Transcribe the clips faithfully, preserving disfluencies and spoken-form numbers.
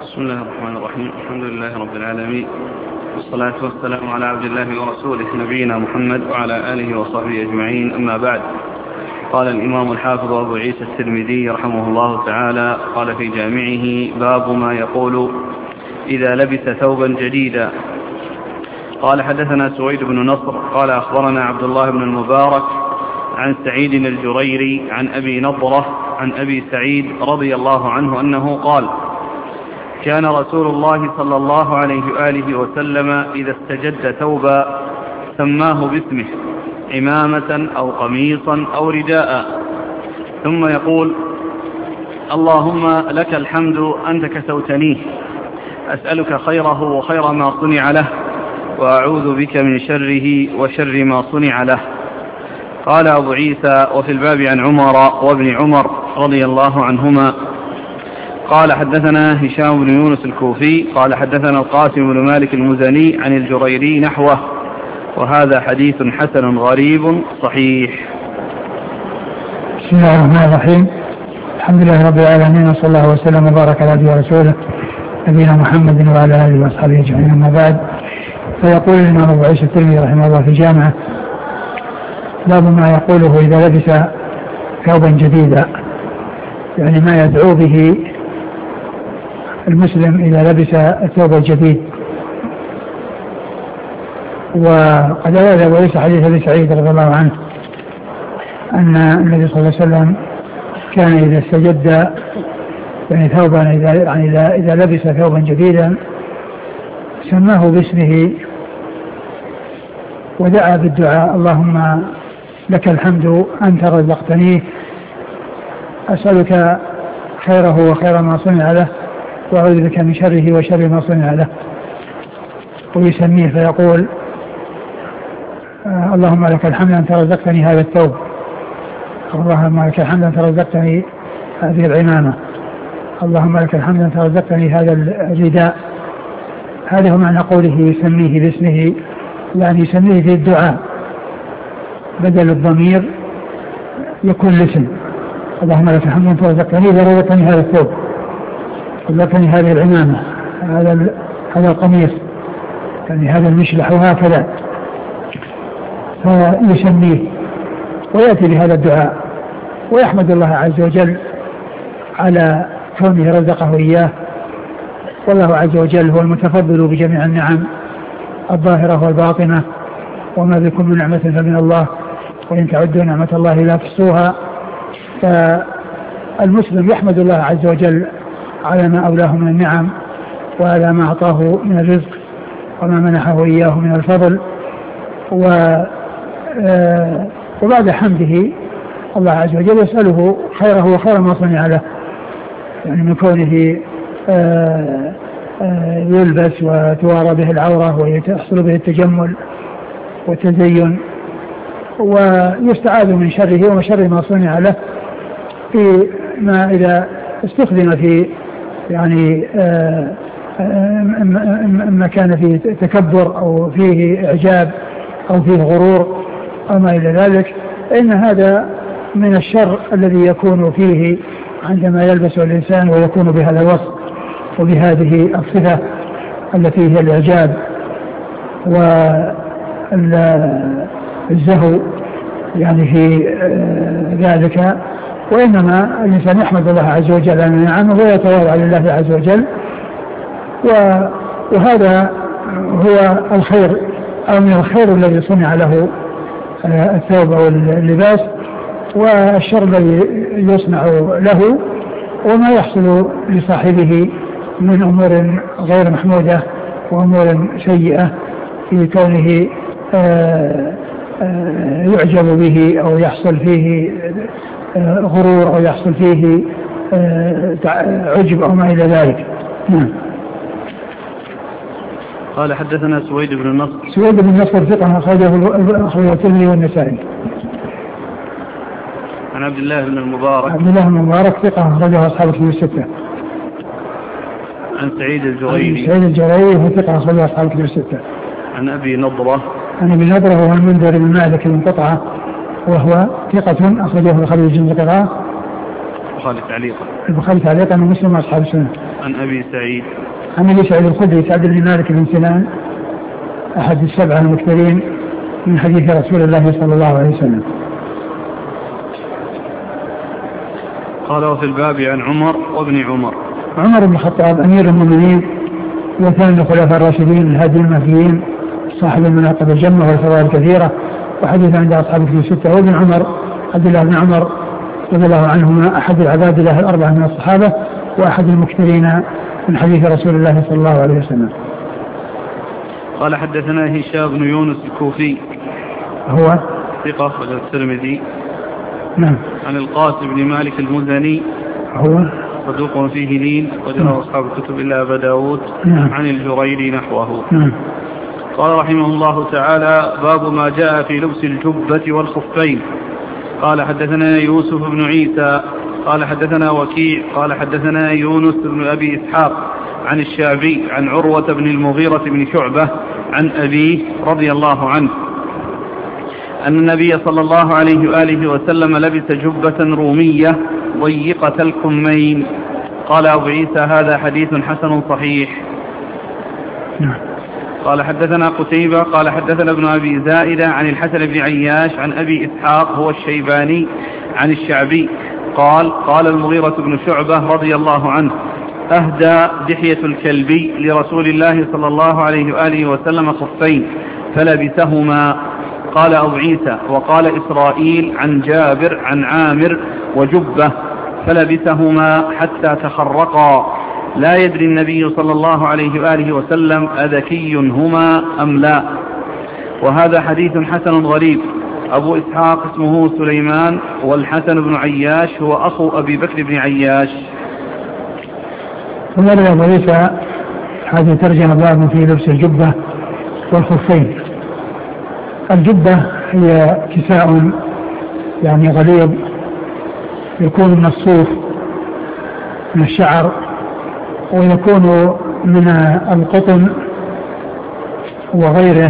بسم الله الرحمن الرحيم. الحمد لله رب العالمين، والصلاة والسلام على عبد الله ورسوله نبينا محمد وعلى آله وصحبه أجمعين، أما بعد. قال الإمام الحافظ أبو عيسى الترمذي رحمه الله تعالى قال في جامعه: باب ما يقول إذا لبس ثوبا جديدا. قال: حدثنا سويد بن نصر قال أخبرنا عبد الله بن المبارك عن سعيد الجريري عن أبي نضرة عن أبي سعيد رضي الله عنه أنه قال: كان رسول الله صلى الله عليه وآله وسلم إذا استجد ثوبا سماه باسمه، عمامة أو قميصا أو رداء، ثم يقول: اللهم لك الحمد أنت كسوتنيه، أسألك خيره وخير ما صنع له، وأعوذ بك من شره وشر ما صنع له. قال أبو عيسى: وفي الباب عن عمر وابن عمر رضي الله عنهما. قال: حدثنا هشام بن يونس الكوفي قال: حدثنا القاسم بن مالك المزني عن الجريري نحوه، وهذا حديث حسن غريب صحيح. بسم الله الرحمن الرحيم. الحمد لله رب العالمين، وصلى الله وسلم وبارك على عبده ورسوله نبينا محمد وعلى آله وأصحابه أجمعين، أما بعد. فيقول الإمام أبو عيسى الترمذي رحمه الله في جامعه: باب ما يقوله إذا لبس ثوبا جديدا، يعني ما يدعو به المسلم إذا لبس الثوب الجديد. وقد أورد أبو عيسى حديث أبي سعيد رضي الله عنه أن النبي صلى الله عليه وسلم كان إذا استجد يعني ثوبا إذا, يعني إذا, إذا لبس ثوبا جديدا سماه باسمه ودعا بالدعاء: اللهم لك الحمد أنت رزقتنيه، أسألك خيره وخير ما صنع له، وأعوذ بك من شره وشر ما صنع له. ويسميه فيقول: اللهم لك الحمد أنت رزقتني هذا الثوب، اللهم لك الحمد أنت رزقتني هذه العمامة، اللهم لك الحمد أنت رزقتني هذا الرداء. هذا هو معنى قوله يسميه باسمه، يعني يسميه في الدعاء بدل الضمير يكون الاسم: اللهم لك الحمد أنت رزقتني ورزقتني هذا الثوب، رزقتني هذه العمامة، هذا هذا القميص، يعني هذا المشلح، وهكذا. فيسميه ويأتي بهذا الدعاء ويحمد الله عز وجل على كونه رزقه إياه، والله عز وجل هو المتفضل بجميع النعم الظاهرة والباطنة، وما بكم من نعمة فمن الله، وإن تعدوا نعمة الله لا تحصوها. فالمسلم يحمد الله عز وجل على ما أولاه من النعم، وعلى ما أعطاه من الرزق، وما منحه إياه من الفضل. وبعد حمده الله عز وجل يسأله خيره وخير ما صنع له، يعني من كونه يلبس وتوارى به العورة ويحصل به التجمل والتزين، ويستعاذ من شره ومن شر ما صنع له، في ما إذا استخدم في يعني ما كان فيه تكبر أو فيه إعجاب أو فيه غرور أو ما إلى ذلك، إن هذا من الشر الذي يكون فيه عندما يلبس الإنسان ويكون بهذا الوصف وبهذه الصفة التي هي الإعجاب والزهو يعني في ذلك. وإنما الإنسان يحمد الله عز وجل على نعمه ويتواضع لله عز وجل، وهذا هو الخير أو من الخير الذي صنع له الثوب أو اللباس، والشر الذي يصنع له وما يحصل لصاحبه من أمور غير محمودة وأمور سيئة في كونه يعجب به أو يحصل فيه غرور أو يحصل فيه عجب أو ما إلى ذلك. نعم. قال: حدثنا سويد بن النصر. سويد بن النصر ثقة أخرجه الترمذي والنسائي. عن عبد الله بن المبارك. عبد الله بن المبارك ثقة أخرجه أصحاب الكتب الستة. عن سعيد الجريري. سعيد الجريري هو ثقة أخرجه أصحاب الكتب الستة. عن أبي نضرة. عن أبي نضرة هو المنذر بن مالك المنقطعة، وهو ثقة أخرجه البخاري في القراءة. البخاري تعليقا. البخاري تعليقا ومسلم أصحاب السنة. عن أبي سعيد عن أبي سعيد الخدري سعد بن مالك بن سنان أحد السبعة المكثرين من حديث رسول الله صلى الله عليه وسلم. قال وفي الباب عن عمر وابن عمر. عمر بن الخطاب أمير المؤمنين وثاني الخلفاء الراشدين الهادي المهديين صاحب المناقب الجمة والفضائل الكثيرة وحديث عند أصحاب الكتب الستة. وابن عمر عبد الله بن عمر رضي الله عنهما أحد العباد الله الأربعة من الصحابة وأحد المكثرين من حديث رسول الله صلى الله عليه وسلم. قال حدثنا هشام بن يونس الكوفي هو ثقة أخرج الترمذي. نعم. عن القاسم بن مالك المزني هو صدوق فيه لين وجرى أصحاب الكتب إلا أبا داود. نعم. عن الجريري نحوه. نعم. قال رحمه الله تعالى باب ما جاء في لبس الجبة والخفين. قال حدثنا يوسف بن عيسى قال حدثنا وكيع قال حدثنا يونس بن أبي إسحاق عن الشعبي عن عروة بن المغيرة بن شعبة عن أبيه رضي الله عنه أن النبي صلى الله عليه وآله وسلم لبس جبة رومية ضيقة الكمين. قال أبو عيسى هذا حديث حسن صحيح. قال حدثنا قتيبة قال حدثنا ابن أبي زائدة عن الحسن بن عياش عن أبي إسحاق هو الشيباني عن الشعبي قال قال المغيرة بن شعبة رضي الله عنه أهدى دحية الكلبي لرسول الله صلى الله عليه وآله وسلم خفين فلبسهما. قال أبو عيسى وقال إسرائيل عن جابر عن عامر وجبة فلبسهما حتى تخرقا لا يدري النبي صلى الله عليه وآله وسلم أذكي هما أم لا. وهذا حديث حسن غريب. أبو إسحاق اسمه سليمان والحسن بن عياش هو أخو أبي بكر بن عياش. ثم يا أبو عيسى هذه ترجمة باب في لبس الجبة والخفين. الجبة هي كساء يعني غليظ يكون من الصوف من الشعر ويكون من القطن وغيره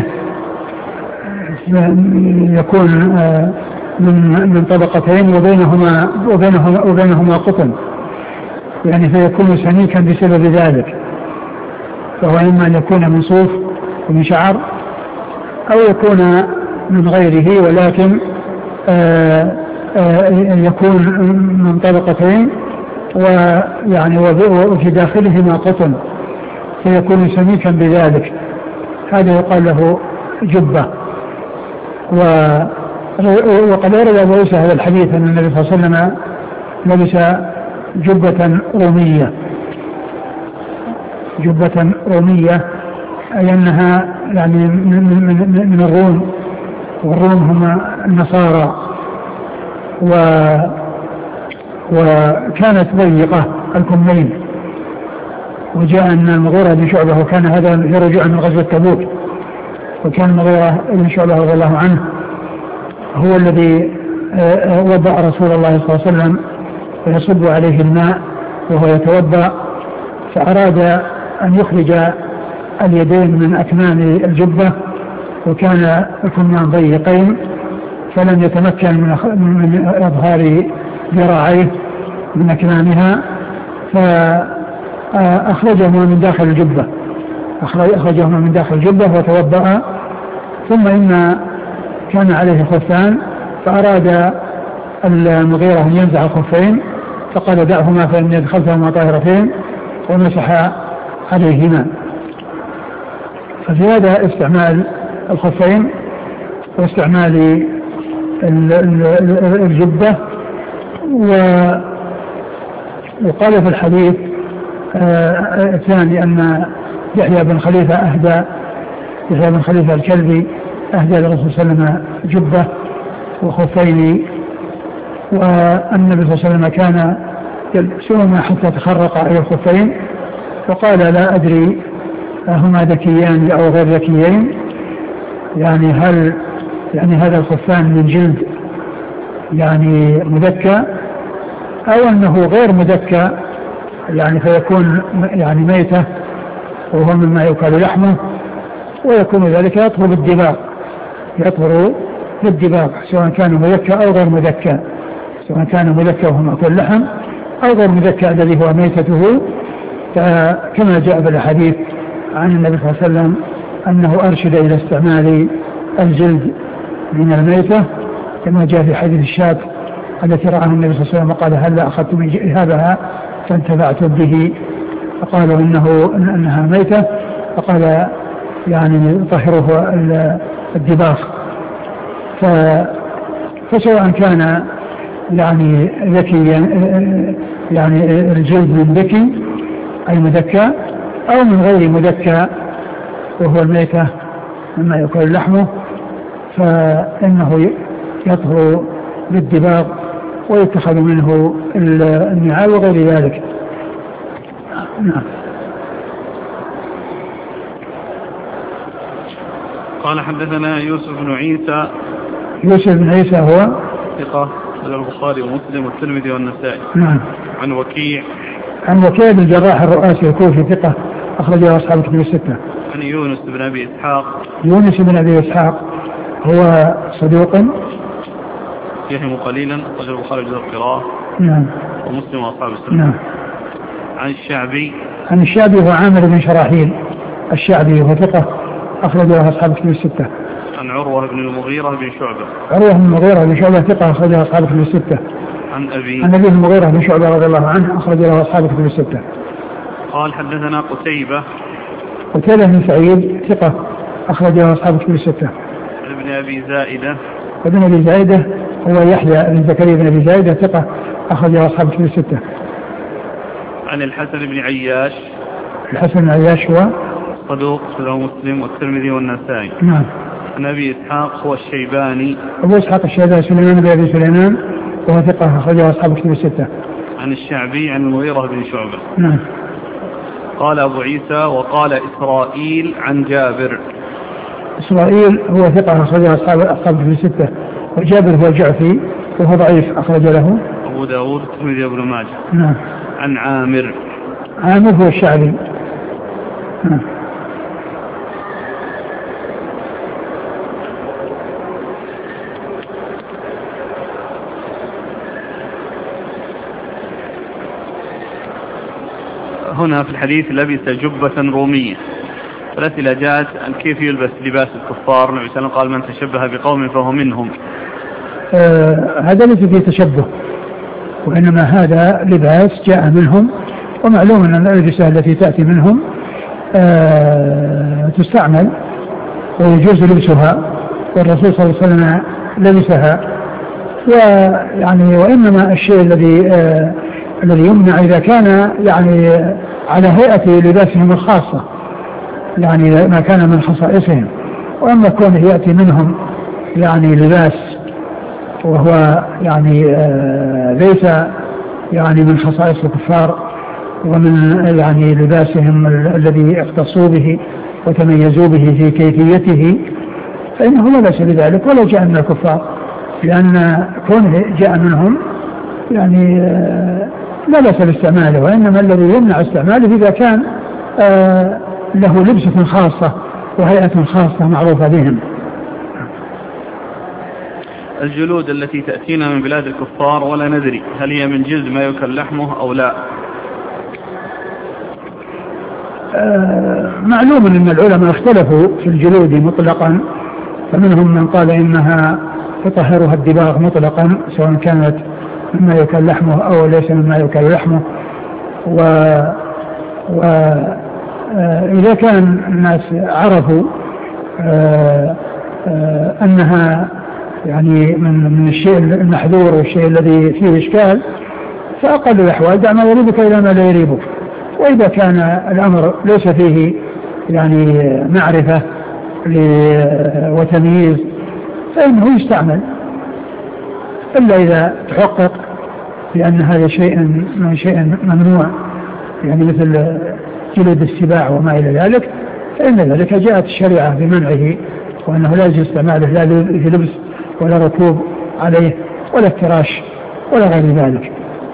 يكون من من طبقتين وبينهما وبينهما وبينهما قطن يعني فيكون سميكا بسبب ذلك. فهو إما أن يكون من صوف ومن شعر أو يكون من غيره ولكن آآ آآ يكون من طبقتين ويعني وفي داخلهما قطن فيكون سميكا بذلك. هذا يقال له جبة. وقد أورد أبو عيسى هذا الحديث أن النبي صلى الله عليه وسلم لبس جبة رومية جبة رومية أي أنها يعني من, من, من الروم والروم هم النصارى و وكانت ضيقة الكمين. وجاء أن المغيرة بن شعبة وكان هذا في رجوع من غزوة تبوك وكان المغيرة بن شعبة رضي الله عنه هو الذي وضع رسول الله صلى الله عليه وسلم ويصب عليه الماء وهو يتوضأ فأراد أن يخرج اليدين من أكمام الجبة وكان الكمان ضيقين فلم يتمكن من إظهار ذراعيه من أكمامها فأخرجهما من داخل الجبة أخرجهما من داخل الجبة وتوضأ. ثم إن كان عليه خفان فأراد المغيرة أن ينزع الخفين فقال دعهما فإن يدخلتهما طاهرتين ومسح عليهما. ففي هذا استعمال الخفين واستعمال الجبة. وقال في الحديث الثاني أن يحيى بن خليفة أهدى يحيى بن خليفة الكلبي أهدى للرسول صلى الله عليه وسلم جبة وخفين والنبي صلى الله عليه وسلم كان يلبسهما حتى تخرق على الخفين فقال لا أدري هما ذكيان أو غير ذكيين يعني هل يعني هذا الخفان من جلد يعني مذكى أو أنه غير مذكى يعني فيكون يعني ميتة وهو مما يؤكل لحمه ويكون ذلك يطهر بالدباغ يطهر بالدباغ سواء كان مذكى أو غير مذكى سواء كان مذكى وهو مأكل لحم أو غير مذكى الذي هو ميتته، كما جاء في الحديث عن النبي صلى الله عليه وسلم أنه أرشد إلى استعمال الجلد من الميتة، كما جاء في حديث الشاة التي رآها النبي صلى الله عليه وسلم وقال هل أخذت من إهابها فانتفعت به، فقالوا إنه أنها ميتة، فقال يعني طهره الدباغ. فسواء كان يعني ذكي يعني الجلد من ذكي أي مذكى أو من غير مذكى وهو الميتة مما يأكل لحمه، فإنه يطهر بالدباغ ويتخذ منه النعال وغير ذلك. نعم. قال حدثنا يوسف بن عيسى. يوسف بن عيسى هو ثقة البخاري ومسلم والترمذي والنسائي. نعم. عن وكيع. عن وكيع بن الجراح الرؤاسي الكوفي ثقة أخرجه أصحاب الكتب الستة. عن يونس بن أبي إسحاق. يونس بن أبي إسحاق هو صدوق يهم قليلا، أخرج البخاري جزء القراءة. نعم. ومسلم وأصحاب السنة. نعم. عن الشعبي. عن الشعبي هو عامر بن شراحيل الشعبي وهو ثقة أخرجه أصحاب الكتب الستة. عن عروة بن المغيرة بن شعبة. عروة بن المغيرة بن شعبة ثقة أخرجه أصحاب الكتب الستة. عن أبي. عن أبي المغيرة بن شعبة رضي الله عنه أخرجه أصحاب الكتب الستة. قال حدثنا قتيبة. قتيبة بن سعيد ثقة أخرجه أصحاب الكتب الستة. عن ابن أبي زائدة. ابن أبي زائدة هو يحيى بن زكريا بن أبي زائدة ثقة أخرجه أصحاب الكتب الستة. عن الحسن بن عياش. الحسن بن عياش هو صدوق له مسلم والترمذي والنسائي. نعم. عن أبي إسحاق هو الشيباني. أبو إسحاق الشيباني سليمان بن أبي سليمان وهو ثقة أخرجه أصحاب الكتب الستة. عن الشعبي عن المغيرة بن شعبة. نعم. قال أبو عيسى وقال إسرائيل عن جابر. إسرائيل هو ثقة أخرجه أصحاب أصحاب الكتب الستة، وجابر هو الجعفي وهو ضعيف أخرج له أبو داود والترمذي وابن ماجه. نعم. عن عامر. عامر هو الشعبي. نعم. هنا في الحديث لبس جبة رومية، فالأسئلة جاءت عن كيف يلبس لباس الكفار. النبي صلى الله عليه وسلم قال من تشبه بقوم فهو منهم. آه هذا ليس فيه تشبه، وإنما هذا لباس جاء منهم، ومعلوم أن الألبسة التي تأتي منهم آه تستعمل ويجوز لبسها، والرسول صلى الله عليه وسلم لبسها، ويعني وإنما الشيء الذي آه الذي يمنع إذا كان يعني على هيئة لباسهم الخاصة، يعني ما كان من خصائصهم. وأما كونه يأتي منهم يعني لباس وهو يعني آه ليس يعني من خصائص الكفار ومن يعني لباسهم الذي اختصوا به وتميزوا به في كيفيته، فإنه لا بأس بذلك ولو جاء من الكفار، لأن كونه جاء منهم يعني آه لا بأس باستعماله، وإنما الذي يمنع استعماله إذا كان آه له لبسة خاصة وهيئة خاصة معروفة بهم. الجلود التي تأتينا من بلاد الكفار ولا ندري هل هي من جلد ما يؤكل لحمه أو لا؟ آه معلوم أن العلماء اختلفوا في الجلود مطلقا، فمنهم من قال إنها تطهرها الدباغ مطلقا سواء كانت مما يؤكل لحمه أو ليس مما يؤكل لحمه، و, و آه إذا كان الناس عرفوا آه آه أنها يعني من من الشيء المحذور والشيء الذي فيه إشكال، فأقل الأحوال دع ما يريبك إلى ما لا يريبك. وإذا كان الأمر ليس فيه يعني معرفة وتمييز فإنه يستعمل، إلا إذا تحقق بأن هذا شيء من شيء ممنوع، يعني مثل جلد السباع وما إلى ذلك، فإن ذلك جاءت الشريعة بمنعه، وأنه لا يجوز استعماله لا في لبس ولا ركوب عليه ولا افتراش ولا غير ذلك.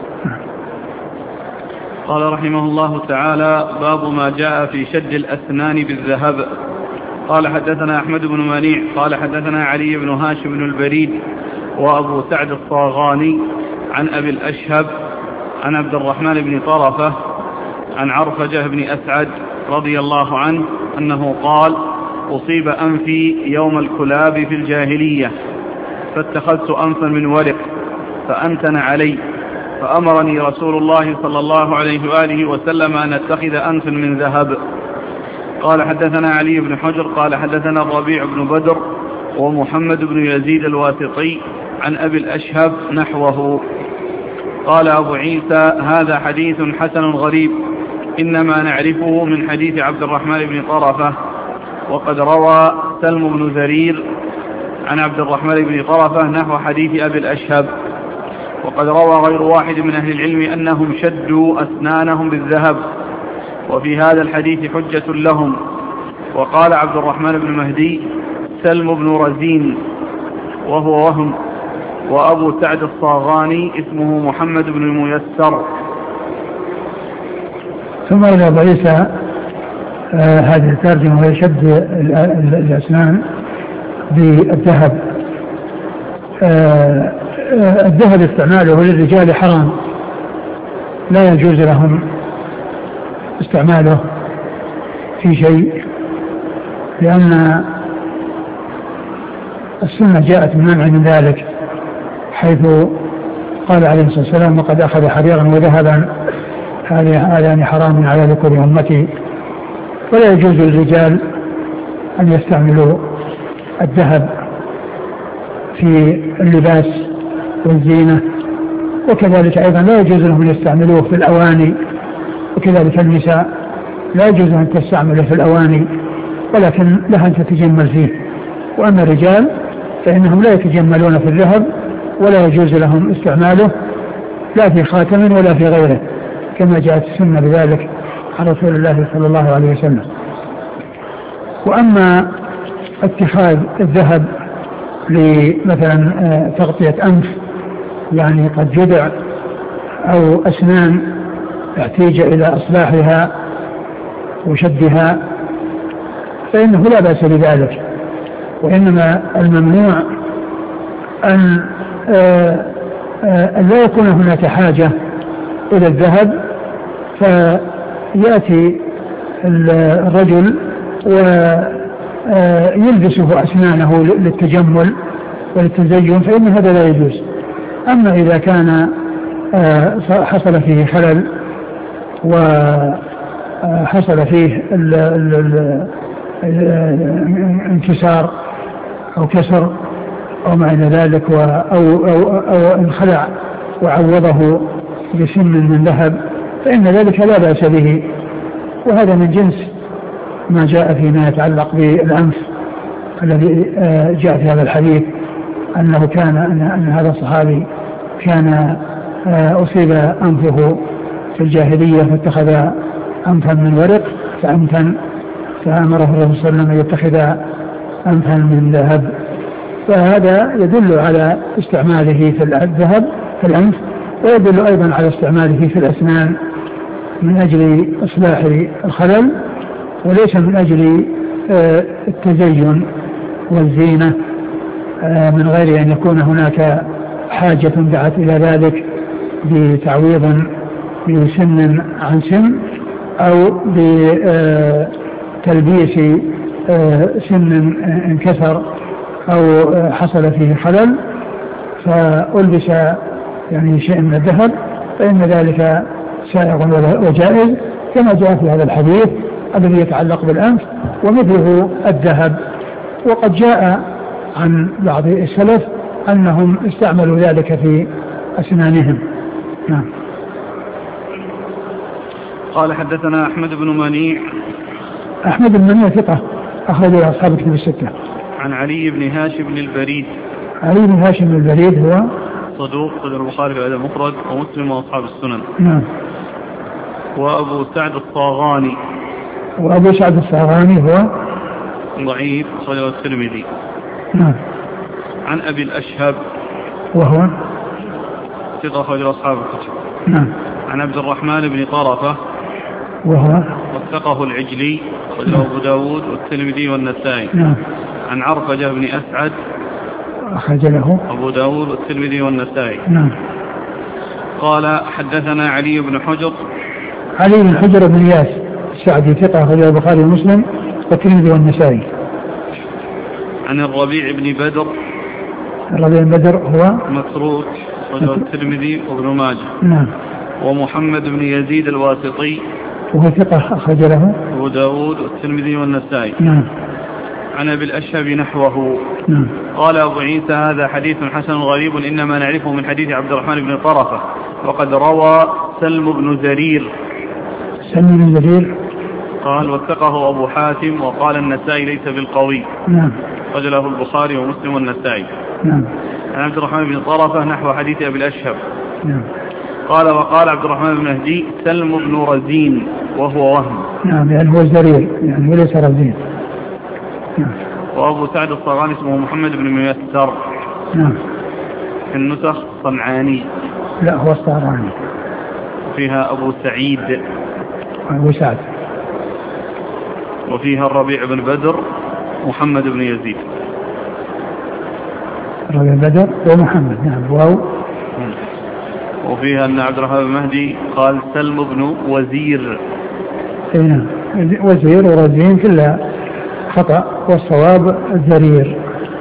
قال رحمه الله تعالى: باب ما جاء في شد الأسنان بالذهب. قال حدثنا أحمد بن منيع قال حدثنا علي بن هاشم بن البريد وأبو سعد الصاغاني عن أبي الأشهب عن عبد الرحمن بن طرفة عن عرفجة بن أسعد رضي الله عنه أنه قال: أصيب أنفي يوم الكلاب في الجاهلية فاتخذت أنفا من ورق فأنتن علي، فأمرني رسول الله صلى الله عليه وآله وسلم أن أتخذ أنفا من ذهب. قال: حدثنا علي بن حجر قال حدثنا الربيع بن بدر ومحمد بن يزيد الواسطي عن أبي الأشهب نحوه. قال أبو عيسى: هذا حديث حسن غريب، إنما نعرفه من حديث عبد الرحمن بن طرفة. وقد روى سلم بن زرير عن عبد الرحمن بن طرفة نحو حديث أبي الأشهب. وقد روى غير واحد من أهل العلم أنهم شدوا أسنانهم بالذهب، وفي هذا الحديث حجة لهم. وقال عبد الرحمن بن مهدي: سلم بن رزين وهو وهم. وأبو سعد الصاغاني اسمه محمد بن الميسر. ثم إلى أبو عيسى آه هذه الترجمة وهي شد الأسنان بالذهب. آه آه الذهب استعماله للرجال حرام، لا يجوز لهم استعماله في شيء، لأن السنة جاءت بمنع من ذلك، حيث قال عليه الصلاة والسلام: وقد أخذ حريرا وذهبا هذان حرام على ذكور أمتي. ولا يجوز للرجال أن يستعملوا الذهب في اللباس والزينة، وكذلك أيضا لا يجوز لهم أن يستعملوه في الأواني، وكذلك النساء لا يجوز أن تستعمله في الأواني، ولكن لها أن تتجمل فيه. وأما الرجال فإنهم لا يتجملون في الذهب، ولا يجوز لهم استعماله لا في خاتم ولا في غيره، كما جاءت السنة بذلك عن رسول الله صلى الله عليه وسلم. وأما اتخاذ الذهب لمثلا تغطية أنف، يعني قد جدع أو أسنان احتاج إلى إصلاحها وشدها، فإنه لا بأس بذلك. وإنما الممنوع أن لا يكون هناك حاجة إلى الذهب فيأتي الرجل ويلبسه أسنانه للتجمل وللتزين، فإن هذا لا يجوز. أما إذا كان حصل فيه خلل وحصل فيه انكسار أو كسر أو ما إلى ذلك، أو, أو, أو انخلع وعوضه بسن من ذهب، فإن ذلك لا بأس به. وهذا من جنس ما جاء فيما يتعلق بالأنف الذي جاء في هذا الحديث، أنه كان أن هذا الصحابي كان أصيب أنفه في الجاهلية فاتخذ أنفا من ورق فأمتن، فأمره الرسول صلى الله عليه وسلم أن يتخذ أنفا من ذهب. فهذا يدل على استعماله في الذهب في الأنف، ويدل أيضا على استعماله في الأسنان من أجل إصلاح الخلل، وليس من أجل التزين والزينة، من غير أن يكون هناك حاجة دعت إلى ذلك بتعويض بسن عن سن أو بتلبيس سن انكسر أو حصل فيه خلل فألبس يعني شيء من الذهب، فإن ذلك سائغ وجائز، كما جاء في هذا الحديث الذي يتعلق بالأنف ومثله الذهب. وقد جاء عن بعض السلف أنهم استعملوا ذلك في أسنانهم. نعم. قال: حدثنا أحمد بن منيع. أحمد بن منيع ثقة أخرج له أصحاب الكتب الستة. عن علي بن هاشم بن البريد. علي بن هاشم بن البريد هو صدوق، صدر البخاري في الأدب المفرد ومسلم وأصحاب السنن. نعم. وأبو سعد الصاغاني. وأبو سعد الصاغاني هو ضعيف، صدر الترمذي. نعم. عن أبي الأشهب وهو ثقة صدر أصحاب الكتب. نعم. عن عبد الرحمن بن طرفة وهو وثقه العجلي صدر أبو داود والترمذي والنسائي. نعم. عن عرفجة بن أسعد أخرج له أبو داود والترمذي والنسائي. نعم. قال حدثنا علي بن حجر. علي بن حجر بن إياس السعدي ثقة أخرجه البخاري ومسلم والترمذي والنسائي. عن الربيع بن بدر. الربيع بن بدر هو متروك أخرجه الترمذي وابن ماجه. نعم. ومحمد بن يزيد الواسطي وهو ثقة أخرج له أبو داود والترمذي والنسائي. نعم. عن أبي الأشهب نحوه. نعم. قال أبو عيسى هذا حديث حسن غريب إنما نعرفه من حديث عبد الرحمن بن طرفة وقد روى سلم بن زرير. سلم بن زرير قال وثقه أبو حاتم وقال النسائي ليس بالقوي. نعم. رجله البخاري ومسلم والنسائي. نعم. عن عبد الرحمن بن طرفة نحو حديث أبي الأشهب. نعم. قال وقال عبد الرحمن بن مهدي سلم بن رزين وهو وهم. نعم يعني هو زرير يعني وليس رزين. نعم. وأبو سعد الصغاني اسمه محمد بن ميسر. نعم. في النسخ صنعاني. لا هو الصهراني. فيها أبو سعيد. أبو سعد. وفيها الربيع بن بدر محمد بن يزيد. الربيع بن بدر ومحمد. نعم. واو. وفيها أن عبد الرحمن بن مهدي قال سلم بن وزير. نعم. وزير ورزين كلها خطأ والصواب الزرير.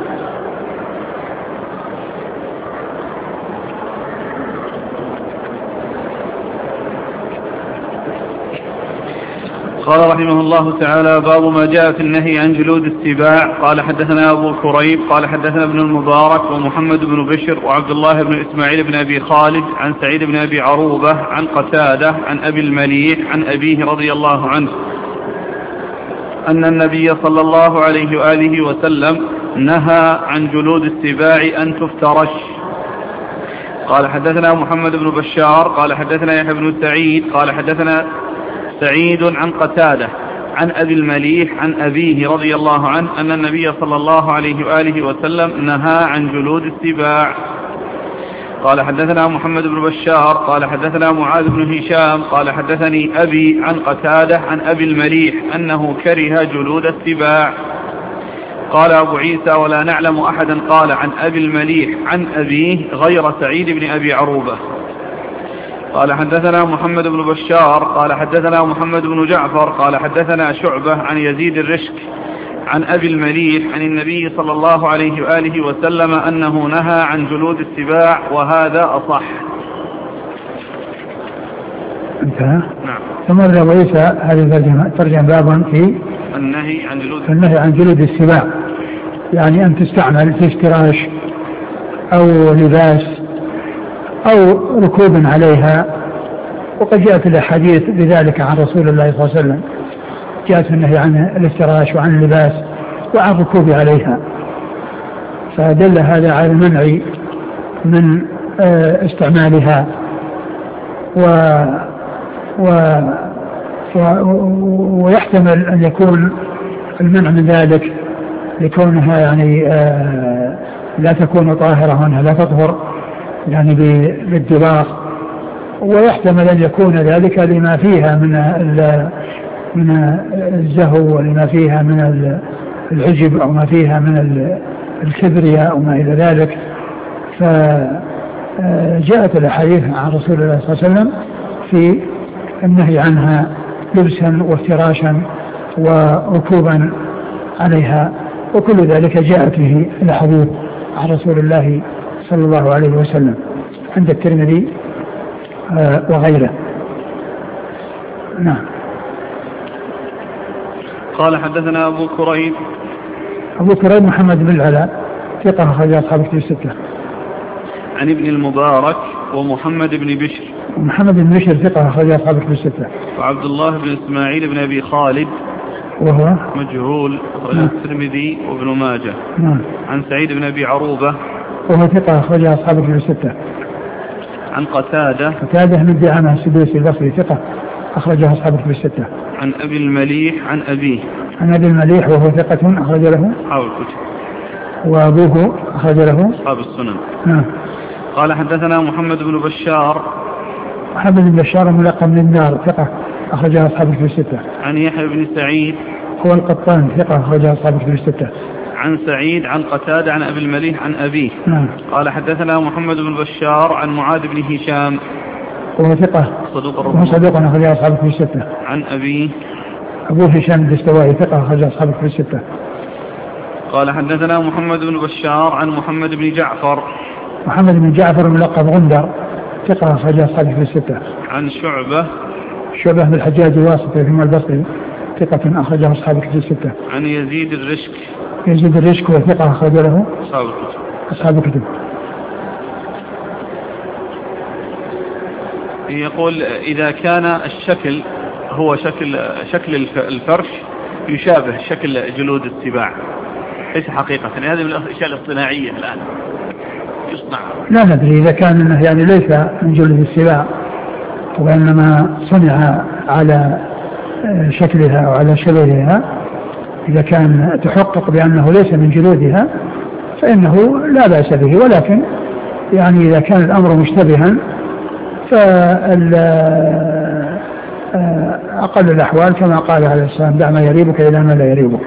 قال رحمه الله تعالى باب ما جاء في النهي عن جلود السباع. قال حدثنا أبو كريب قال حدثنا ابن المبارك ومحمد بن بشر وعبد الله بن إسماعيل بن أبي خالد عن سعيد بن أبي عروبة عن قتادة عن أبي المليح عن أبيه رضي الله عنه أن النبي صلى الله عليه وآله وسلم نهى عن جلود السباع أن تفترش. قال حدثنا محمد بن بشار قال حدثنا يحيى بن سعيد قال حدثنا سعيد عن قتادة عن أبي المليح عن أبيه رضي الله عنه أن النبي صلى الله عليه وآله وسلم نهى عن جلود السباع. قال حدثنا محمد بن بشار قال حدثنا معاذ بن هشام قال حدثني أبي عن قتادة عن أبي المليح أنه كره جلود السباع. قال أبو عيسى ولا نعلم أحدا قال عن أبي المليح عن أبيه غير سعيد بن أبي عروبة. قال حدثنا محمد بن بشار قال حدثنا محمد بن جعفر قال حدثنا شعبة عن يزيد الرشك عن أبي المليح عن النبي صلى الله عليه وآله وسلم أنه نهى عن جلود السباع وهذا أصح. انتهى. نعم. ثم أبو عيسى هذه ترجم بابا في النهي عن جلود النهي عن جلود السباع يعني أن تستعمل في افتراش أو لباس أو ركوب عليها. وقد جاءت الأحاديث بذلك عن رسول الله صلى الله عليه وسلم جاءت النهي عن الافتراش وعن اللباس وعن الركوب عليها. فدل هذا على المنع من استعمالها و و ويحتمل أن يكون المنع من ذلك لكونها يعني لا تكون طاهرة وأنها لا تطهر يعني بالدباغ. ويحتمل أن يكون ذلك لما فيها من من الزهو ولما فيها من العجب أو ما فيها من الكبرياء أو ما إلى ذلك. فجاءت الأحاديث عن رسول الله صلى الله عليه وسلم في النهي عنها لبسا وافتراشا وركوبا عليها وكل ذلك جاءت فيه الأحاديث عن رسول الله صلى الله عليه وسلم عند الترمذي وغيره. نعم. قال حدثنا أبو كريب أبو كريب محمد بن العلاء ثقة أخرج أصحاب الكتب الستة. عن ابن المبارك ومحمد بن بشر ومحمد بن بشر ثقة أخرج أصحاب الكتب الستة. وعبد الله بن إسماعيل بن أبي خالد وهو مجهول أخرج الترمذي وابن ماجه. نعم. عن سعيد بن أبي عروبة وهو ثقة أخرج أصحاب الكتب الستة. عن قتادة قتادة من دعامة السدوسي البصري ثقة أخرجها أصحاب الكتب الستة. عن أبي المليح عن أبيه عن أبي المليح وهو ثقة أخرج له أصحاب الكتب. وأبوه أخرج له أصحاب السنن. نعم. قال حدثنا محمد بن بشار محمد بن بشار ملقب من النار ثقة أخرجها أصحاب الكتب الستة. عن يحيى بن سعيد هو القطان ثقة أخرجها أصحاب الكتب الستة. عن سعيد عن قتادة عن أبي المليح عن أبيه. نعم. قال حدثنا محمد بن بشار عن معاذ بن هشام وهو ثقة وهو صدوق أخرج أصحاب الكتب الستة. عن أبي أبو هشام الدستوائي ثقة أخرج أصحاب الكتب الستة. قال حدثنا محمد بن بشار عن محمد بن جعفر محمد بن جعفر الملقب غندر ثقة أخرج أصحاب الكتب الستة. عن شعبة شعبة بن الحجاج الواسطي ثم البصري ثقة أخرجه أصحاب الكتب الستة. عن يزيد الرشك يزيد الرشك وثقة أخرج له أصحاب الكتب أصحاب الكتب. يقول إذا كان الشكل هو شكل شكل الفرش يشابه شكل جلود السباع ليس حقيقة، يعني هذه من الأشياء الاصطناعية الآن يصنع. لا ندري إذا كان إنه يعني ليس من جلود السباع وإنما صنع على شكلها وعلى شبهها، إذا كان تحقق بأنه ليس من جلودها فإنه لا بأس به، ولكن يعني إذا كان الأمر مشتبها فأقل الأحوال كما قال عليه السلام دع ما يريبك إلى ما لا يريبك.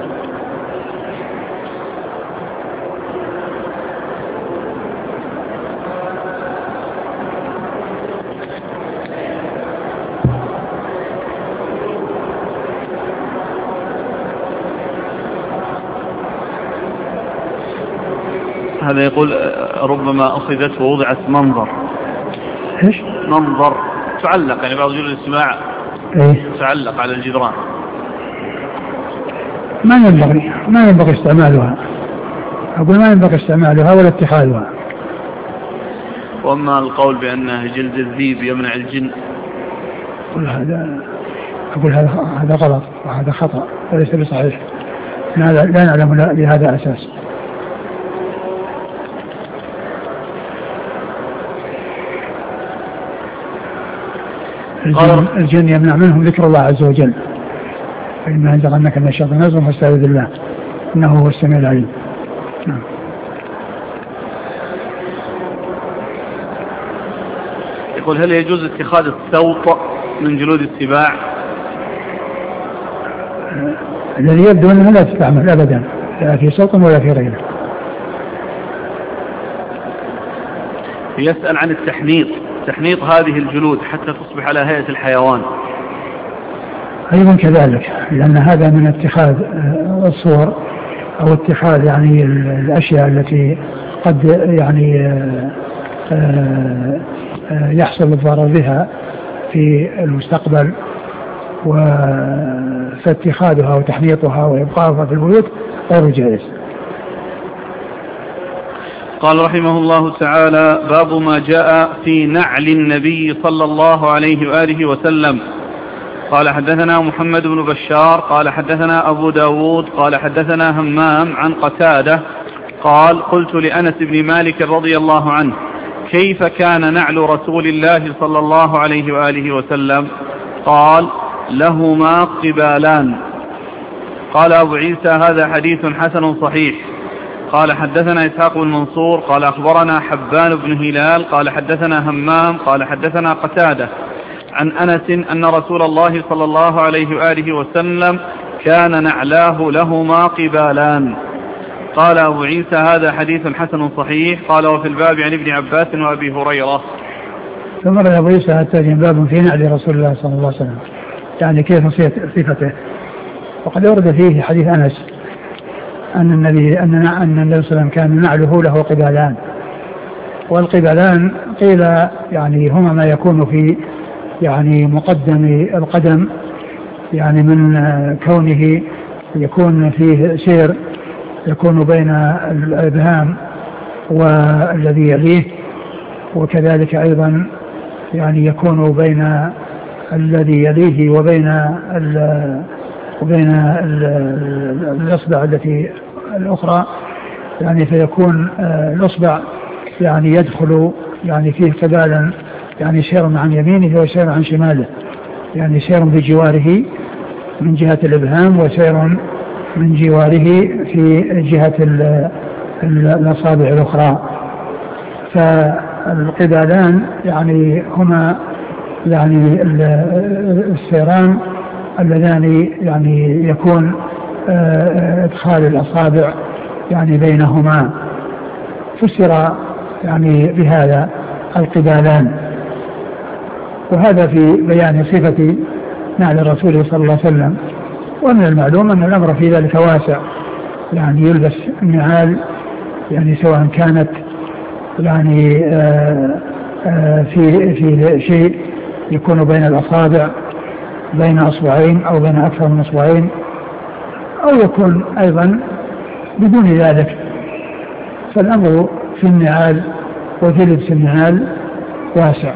هذا يقول ربما أخذت ووضعت منظر إيش؟ منظر تعلق، يعني بعض جلود السماع إيه؟ تعلق على الجدران. ما ينبغي ما ينبغي استعمالها، أقول ما ينبغي استعمالها ولا اتخاذها. وأما القول بأنه جلد الذيب يمنع الجن، أقول هذا أقول هذا هذا غلط وهذا خطأ وليس بصحيح، لا نعلم لهذا أساس. الجن, الجن يمنع منهم ذكر الله عز وجل، فإما ينزغنك من الشيطان نزغ فاستعذ بالله إنه هو السميع العليم. نعم. يقول هل يجوز اتخاذ السوط من جلود السباع؟ الذي يبدو أنها لا تستعمل أبدا، لا في صوت ولا في غيره. يسأل عن التحنيط، تحنيط هذه الجلود حتى تصبح على هيئة الحيوان. أيضا كذلك، لأن هذا من اتخاذ الصور أو اتخاذ يعني الأشياء التي قد يعني يحصل الضرر بها في المستقبل، فاتخاذها وتحنيطها وإبقائها في البيوت غير جائز. قال رحمه الله تعالى: باب ما جاء في نعل النبي صلى الله عليه وآله وسلم. قال حدثنا محمد بن بشار قال حدثنا أبو داود قال حدثنا همام عن قتادة قال: قلت لأنس بن مالك رضي الله عنه: كيف كان نعل رسول الله صلى الله عليه وآله وسلم؟ قال: لهما قبالان. قال أبو عيسى: هذا حديث حسن صحيح. قال حدثنا إسحاق بن منصور قال أخبرنا حبان بن هلال قال حدثنا همام قال حدثنا قتادة عن أنس أن رسول الله صلى الله عليه وآله وسلم كان نعلاه لهما قبالان. قال أبو عيسى: هذا حديث حسن صحيح. قال: وفي الباب عن ابن عباس وأبي هريرة. ثم رأى أبو عيسى التاجين باب في نعل رسول الله صلى الله عليه وسلم، يعني كيف صفته. وقد ورد فيه حديث أنس أن النبي أن أن النبي صلى الله عليه وسلم كان نعله له قبالان، والقبالان قيل يعني هما ما يكون في يعني مقدم القدم، يعني من كونه يكون فيه سير يكون بين الإبهام والذي يليه، وكذلك أيضا يعني يكون بين الذي يليه وبين وبين الأصبع التي الأخرى، يعني فيكون الأصبع يعني يدخل يعني فيه قبالا، يعني سير عن يمينه وسير عن شماله، يعني سير بجواره من جهة الإبهام وسير من جواره في جهة الأصابع الأخرى. فالقبالان يعني هما يعني السيران اللذان يعني يكون ادخال الأصابع يعني بينهما، فسر يعني بهذا القبالان. وهذا في بيان صفة نعل الرسول صلى الله عليه وسلم. ومن المعلوم أن الأمر في ذلك واسع، يعني يلبس النعال يعني سواء كانت يعني آآ آآ في في شيء يكون بين الأصابع، بين أصبعين أو بين أكثر من أصبعين، أو يكون أيضا بدون ذلك. فالأمر في النعال وفي لبس النعال واسع.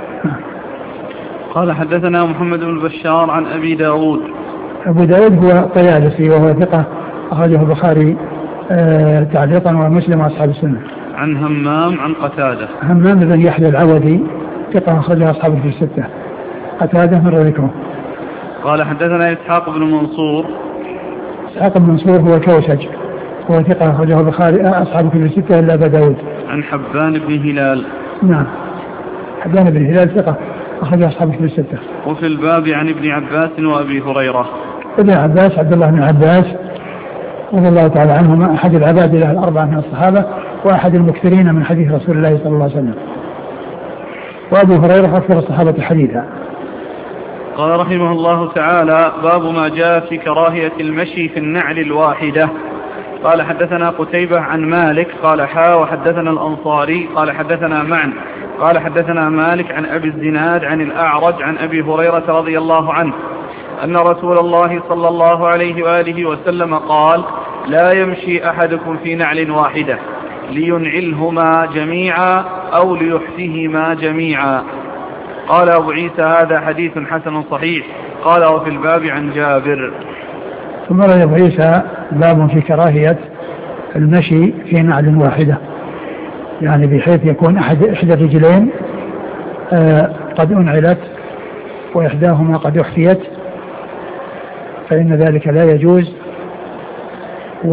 قال حدثنا محمد بن بشار عن أبي داود. أبو داود هو طيالسي وهو ثقة أخرجه البخاري آه تعليقا ومسلم وأصحاب السنة. عن همام عن قتادة. همام بن يحيى العودي ثقة أخرجه أصحاب في الستة. قتادة مر ذكره. قال حدثنا إسحاق بن منصور. إسحاق بن منصور هو كوسج هو ثقة أخرجه البخاري أصحاب في الستة إلا أبا داود. عن حبان بن هلال. نعم حبان بن هلال ثقة أخرج أصحاب في الستة. وفي الباب عن ابن عباس وأبي هريرة. ابن عباس عبد الله بن عباس رضي الله تعالى عنهما أحد العباد له الأربعة من الصحابة وأحد المكثرين من حديث رسول الله صلى الله عليه وسلم. وأبو هريرة أكثر الصحابة حديثا. قال رحمه الله تعالى: باب ما جاء في كراهية المشي في النعل الواحدة. قال حدثنا قتيبة عن مالك قال حا وحدثنا الأنصاري قال حدثنا معن قال حدثنا مالك عن أبي الزناد عن الأعرج عن أبي هريرة رضي الله عنه أن رسول الله صلى الله عليه وآله وسلم قال: لا يمشي أحدكم في نعل واحدة لينعلهما جميعا أو ليحفهما جميعا. قال أبو عيسى: هذا حديث حسن صحيح. قال: وفي الباب عن جابر. ثم رأي أبو عيسى باب في كراهية المشي في نعل واحدة، يعني بحيث يكون أحد إحدى الرجلين آه قد أنعلت وإحداهما قد أحفيت، فإن ذلك لا يجوز. و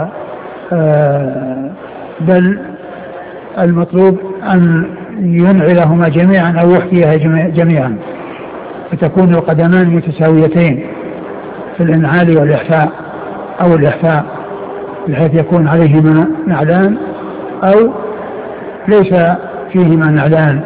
آه بل المطلوب أن ينعلهما جميعا أو يحفيها جميعا، فتكون القدمان متساويتين في الإنعال والإحفاء أو الإحفاء، بحيث يكون عليهما نعلان أو ليس فيهما نعلان.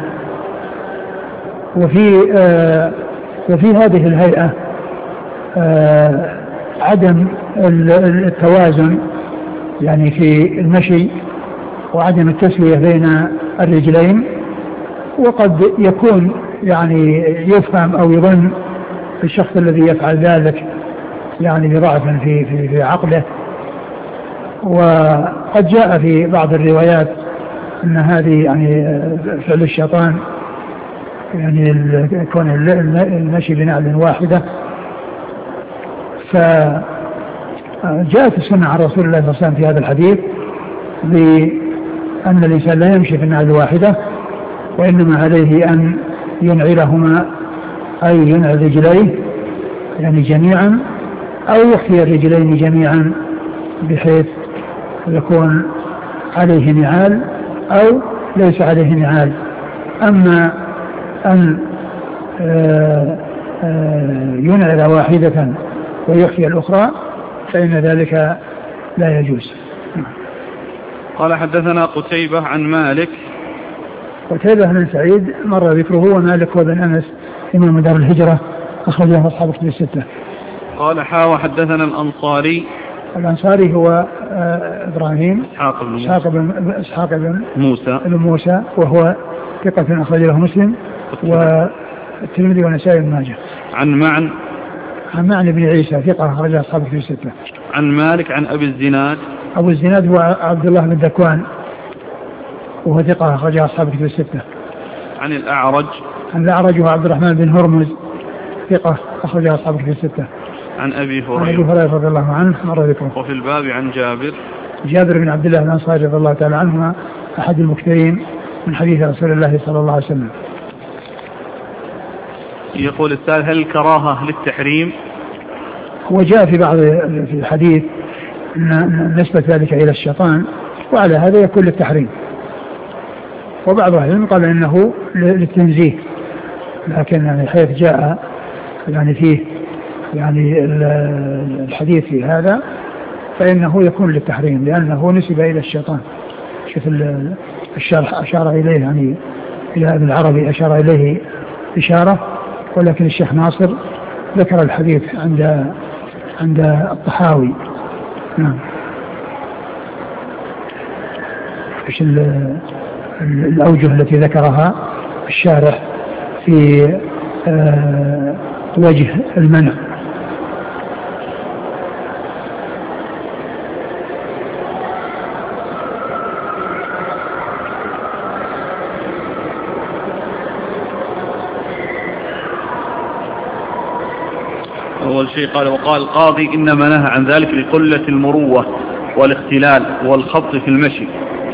وفي آه وفي هذه الهيئة آه عدم التوازن يعني في المشي وعدم التسوية بين الرجلين، وقد يكون يعني يفهم أو يظن الشخص الذي يفعل ذلك يعني بضعف في, في, في عقله. وقد جاء في بعض الروايات أن هذه يعني فعل الشيطان، يعني يكون المشي بنعل واحدة. فجاءت السنة عن رسول الله صلى الله عليه وسلم في هذا الحديث بأن الإنسان لا يمشي في النعل الواحدة، وإنما عليه أن ينعلهما أي ينعل رجليه يعني جميعا أو يحفي الرجلين جميعا بحيث يكون عليه نعال أو ليس عليه نعال. أما أن ينعل واحدة ويحفي الأخرى فإن ذلك لا يجوز. قال حدثنا قتيبة عن مالك. قتيبة بن سعيد مر ذكره، ومالك وابن أنس إمام دار الهجرة أخرجه أصحاب الكتب الستة. قال حا وحدثنا الأنصاري. الأنصاري هو إبراهيم إسحاق بن إسحاق بن إسحاق بن موسى بن موسى وهو ثقة أخرج له مسلم والترمذي والنسائي بن ماجه. عن معن عن معن بن عيسى ثقة أخرج أصحاب الكتب الستة. عن مالك عن أبي الزناد. أبو الزناد هو عبد الله بن ذكوان وهو ثقة أخرج أصحاب الكتب الستة. عن الأعرج. عن الأعرج هو عبد الرحمن بن هرمز ثقة أخرج أصحاب الكتب الستة. عن أبي هريرة. عن أبي هريرة رضي الله عنه مر ذكره. وفي الباب عن جابر. جابر بن عبد الله الأنصاري رضي الله تعالى عنهما أحد المكثرين من حديث رسول الله صلى الله عليه وسلم. يقول السائل: هل الكراهة للتحريم؟ هو جاء في بعض في الحديث أن نسبة ذلك إلى الشيطان، وعلى هذا يكون للتحريم. وبعض أهل العلم قال إنه للتنزيه، لكن يعني حيث جاء يعني فيه يعني الحديث في هذا فإنه يكون للتحريم، لأنه نسب إلى الشيطان. شوف الشرح أشار إليه يعني إلى ابن العربي أشار إليه إشارة، ولكن الشيخ ناصر ذكر الحديث عند عند الطحاوي. نعم. ايش الأوجه التي ذكرها الشارح في آه وجه المنع؟ أول شيء قال وقال القاضي إنما نهى عن ذلك لقلة المروة والاختلال والخبط في المشي.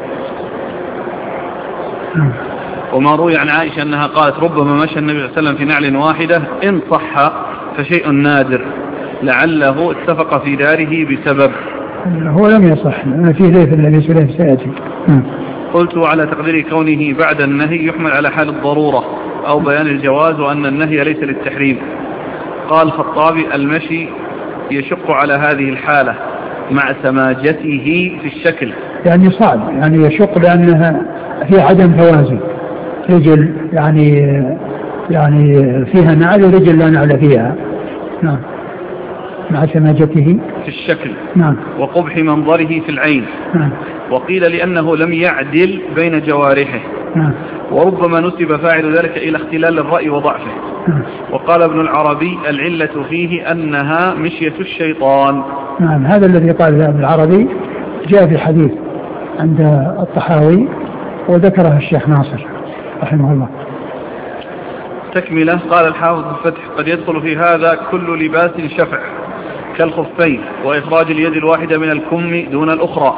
وما روي عن عائشة أنها قالت ربما مشى النبي صلى الله عليه وسلم في نعل واحدة إن صح فشيء نادر لعله اتفق في داره بسبب. هو لم يصح، أنا فيه ليث الذي سليم سيأتي. قلت على تقدير كونه بعد النهي يحمل على حال الضرورة أو بيان الجواز وأن النهي ليس للتحريم. قال الخطابي المشي يشق على هذه الحالة مع سماجته في الشكل، يعني صعب، يعني يشق لأنها في عدم توازن، رجل يعني يعني فيها نعل ورجل لا نعل فيها. نعم. مع سماجته في الشكل. نعم. وقبح منظره في العين. نعم. وقيل لأنه لم يعدل بين جوارحه. نعم. وربما نسب فاعل ذلك إلى اختلال الرأي وضعفه. نعم. وقال ابن العربي العلة فيه أنها مشية الشيطان. نعم، هذا الذي قال ابن العربي جاء في حديث عند الطحاوي وذكره الشيخ ناصر رحمه الله. تكملة. قال الحافظ الفتح قد يدخل في هذا كل لباس شفع كالخفين وإخراج اليد الواحدة من الكم دون الأخرى.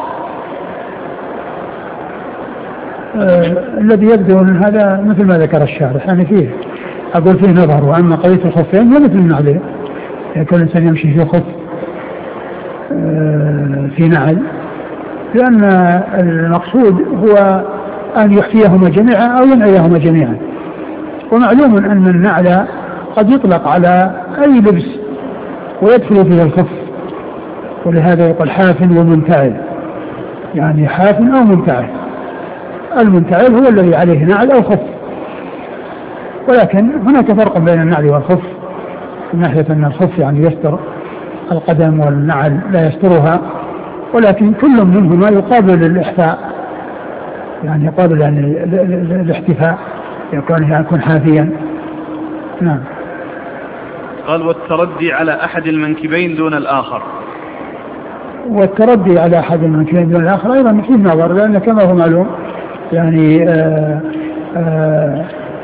آه الذي يبدو من هذا مثل ما ذكر الشارح، يعني فيه أقول فيه نظر. وأما قضية الخفين هو مثل النعل، يكون الإنسان يمشي في خف آه في نعل، لأن المقصود هو أن يحفيهما جميعا أو ينعيهما جميعا. ومعلوم أن النعل قد يطلق على أي لبس ويدخل فيه الخف، ولهذا يقول حاف ومنتعل، يعني حاف أو منتعل. المنتعل هو الذي عليه نعل أو خف، ولكن هناك فرق بين النعل والخف من ناحية أن الخف يعني يستر القدم والنعل لا يسترها، ولكن كل منهما يقابل الإحفاء، يعني يقابل يعني الاحتفاء، يكون يكون حافيا. نعم. قال والتردي على أحد المنكبين دون الآخر. والتردي على أحد المنكبين دون الآخر أيضا فيه نظر، لأن كما هو معلوم يعني آآ آآ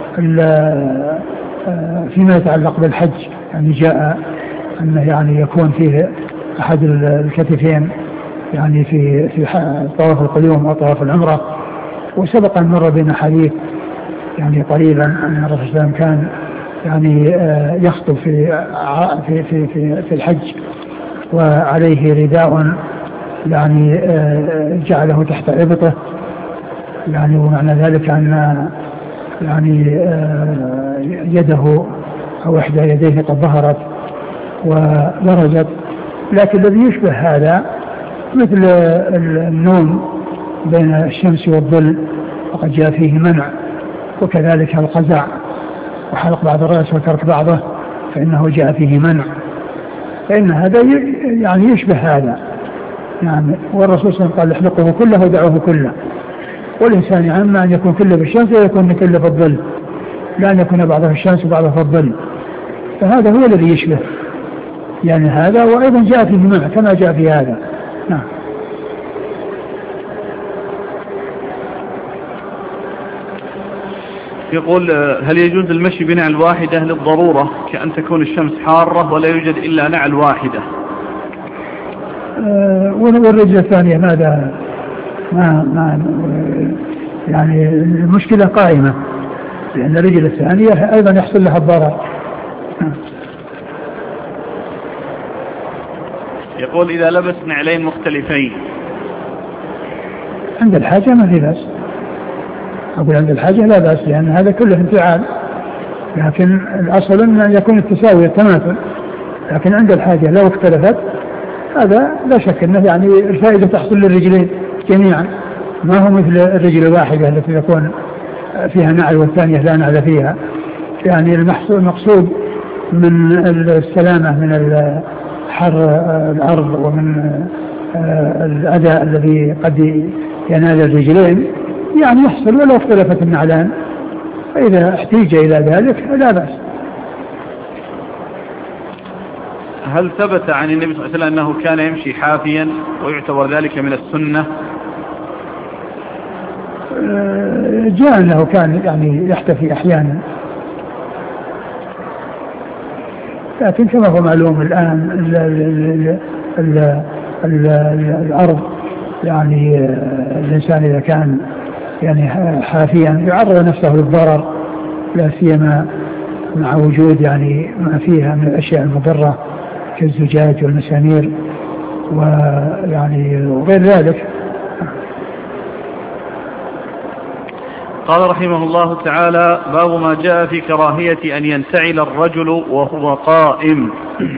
آآ فيما يتعلق بالحج يعني جاء أنه يعني يكون فيه أحد الكتفين يعني في في طواف القدوم وطواف العمرة. وسبق أن مر بنا حديث يعني قريبا أن الرسول صلى الله عليه وسلم كان يعني يخطب في في في في, في الحج وعليه رداء يعني جعله تحت إبطه، يعني ومعنى ذلك أن يعني يده أو إحدى يديه قد ظهرت وبرزت. لكن الذي يشبه هذا مثل النوم بين الشمس والظل وقد جاء فيه منع، وكذلك القزع وحلق بعض الرأس وترك بعضه فإنه جاء فيه منع، فإن هذا يعني يشبه هذا. يعني والرسول صلى الله عليه وسلم قال احلقه كله ودعوه كله، والإنسان يعني أن يكون كله بالشمس ويكون كله في الظل، لا أن يكون بعضه في الشمس وبعضه في الظل، فهذا هو الذي يشبه يعني هذا. وأيضا جاء فيه منع كما جاء في هذا. نعم. يقول هل يجوز المشي بنعل واحدة للضرورة كأن تكون الشمس حارة ولا يوجد إلا نعل واحدة؟ أه والرجل الثانية ماذا ما ما يعني المشكلة قائمة، لأن الرجل الثانية أيضا يحصل لها الضرر. يقول إذا لبس نعلين مختلفين عند الحاجة ما في بأس، أقول عند الحاجة لا بأس، لأن هذا كله انفعال، لكن الأصل أن يكون التساوي التماثل، لكن عند الحاجة لو اختلفت هذا لا شك أنه يعني الفائدة تحصل للرجلين جميعا، ما هو مثل الرجل الواحدة التي تكون فيها نعل والثانية لا نعل فيها، يعني المقصود من السلامة من حر الأرض ومن الأذى الذي قد ينال الرجلين يعني يحصل ولو اختلفت النعلان، فإذا احتيج إلى ذلك لا بأس. هل ثبت عن النبي صلى الله عليه وسلم أنه كان يمشي حافيا ويعتبر ذلك من السنة؟ جاء أنه كان يعني يحتفي أحيانا، لكن كما هو معلوم الآن ال ال ال ال ال الأرض يعني الإنسان إذا كان يعني حافيا يعرض نفسه للضرر، لا سيما مع وجود يعني ما فيها من الأشياء المضرة كالزجاج والمسامير ويعني وغير ذلك. قال رحمه الله تعالى: باب ما جاء في كراهية أن ينتعل الرجل وهو قائم.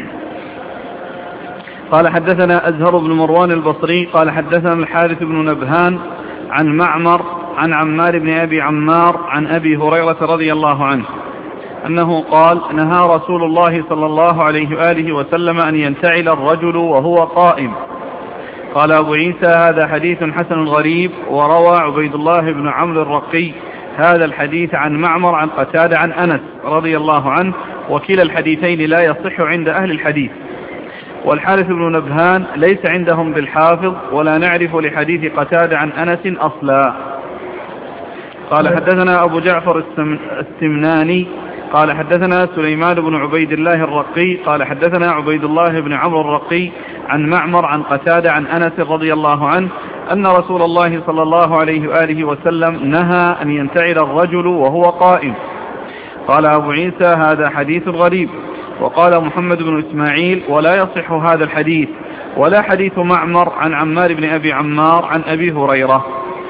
قال حدثنا أزهر بن مروان البصري قال حدثنا الحارث بن نبهان عن معمر عن عمار بن أبي عمار عن أبي هريرة رضي الله عنه أنه قال: نهى رسول الله صلى الله عليه وآله وسلم أن ينتعل الرجل وهو قائم. قال أبو عيسى: هذا حديث حسن غريب. وروى عبيد الله بن عمرو الرقي هذا الحديث عن معمر عن قتادة عن أنس رضي الله عنه، وكلا الحديثين لا يصح عند أهل الحديث. والحارث بن نبهان ليس عندهم بالحافظ، ولا نعرف لحديث قتادة عن أنس أصلا. قال حدثنا أبو جعفر السمناني قال حدثنا سليمان بن عبيد الله الرقي قال حدثنا عبيد الله بن عمرو الرقي عن معمر عن قتادة عن أنس رضي الله عنه أن رسول الله صلى الله عليه وآله وسلم نهى أن ينتعل الرجل وهو قائم. قال أبو عيسى: هذا حديث غريب. وقال محمد بن إسماعيل: ولا يصح هذا الحديث ولا حديث معمر عن عمار بن أبي عمار عن أبي هريرة.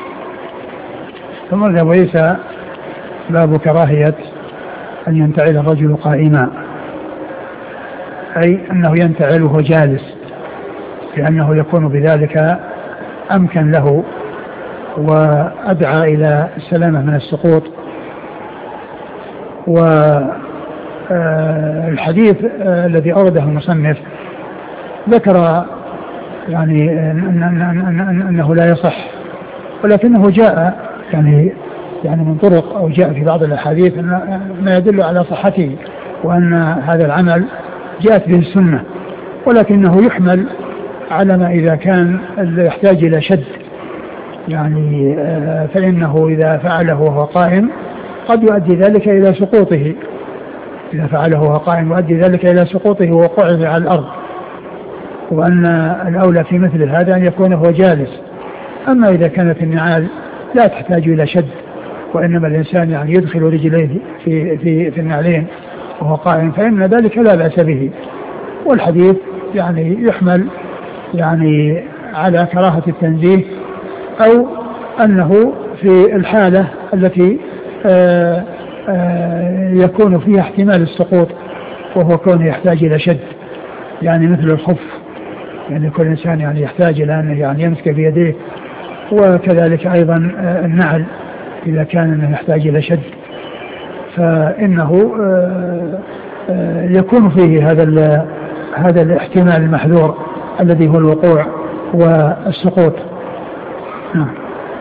ثم أبو عيسى: باب كراهية أن ينتعل الرجل قائما، أي أنه ينتعل وهو جالس، لأنه يكون بذلك أمكن له وأدعى إلى السلامة من السقوط. والحديث الذي أورده المصنف ذكر يعني أنه لا يصح، ولكنه جاء يعني يعني من طرق أو جاء في بعض الأحاديث ما يدل على صحته، وأن هذا العمل جاءت به السنة، ولكنه يحمل على ما إذا كان يحتاج إلى شد، يعني فإنه إذا فعله وهو قائم قد يؤدي ذلك إلى سقوطه، إذا فعله وهو قائم يؤدي ذلك إلى سقوطه ووقوعه على الأرض، وأن الأولى في مثل هذا أن يكون هو جالس. أما إذا كانت النعال لا تحتاج إلى شد، وإنما الإنسان يعني يدخل رجليه في, في, في النعلين وهو قائم، فإن ذلك لا بأس به. والحديث يعني يحمل يعني على كراهة التنزيه، أو أنه في الحالة التي آآ آآ يكون فيها احتمال السقوط، وهو كونه يحتاج إلى شد، يعني مثل الخف، يعني كل إنسان يعني يحتاج إلى أن يعني يمسك بيديه، وكذلك أيضا النعل إذا كان أنه يحتاج إلى شد، فإنه يكون فيه هذا هذا الاحتمال المحذور الذي هو الوقوع والسقوط. نعم.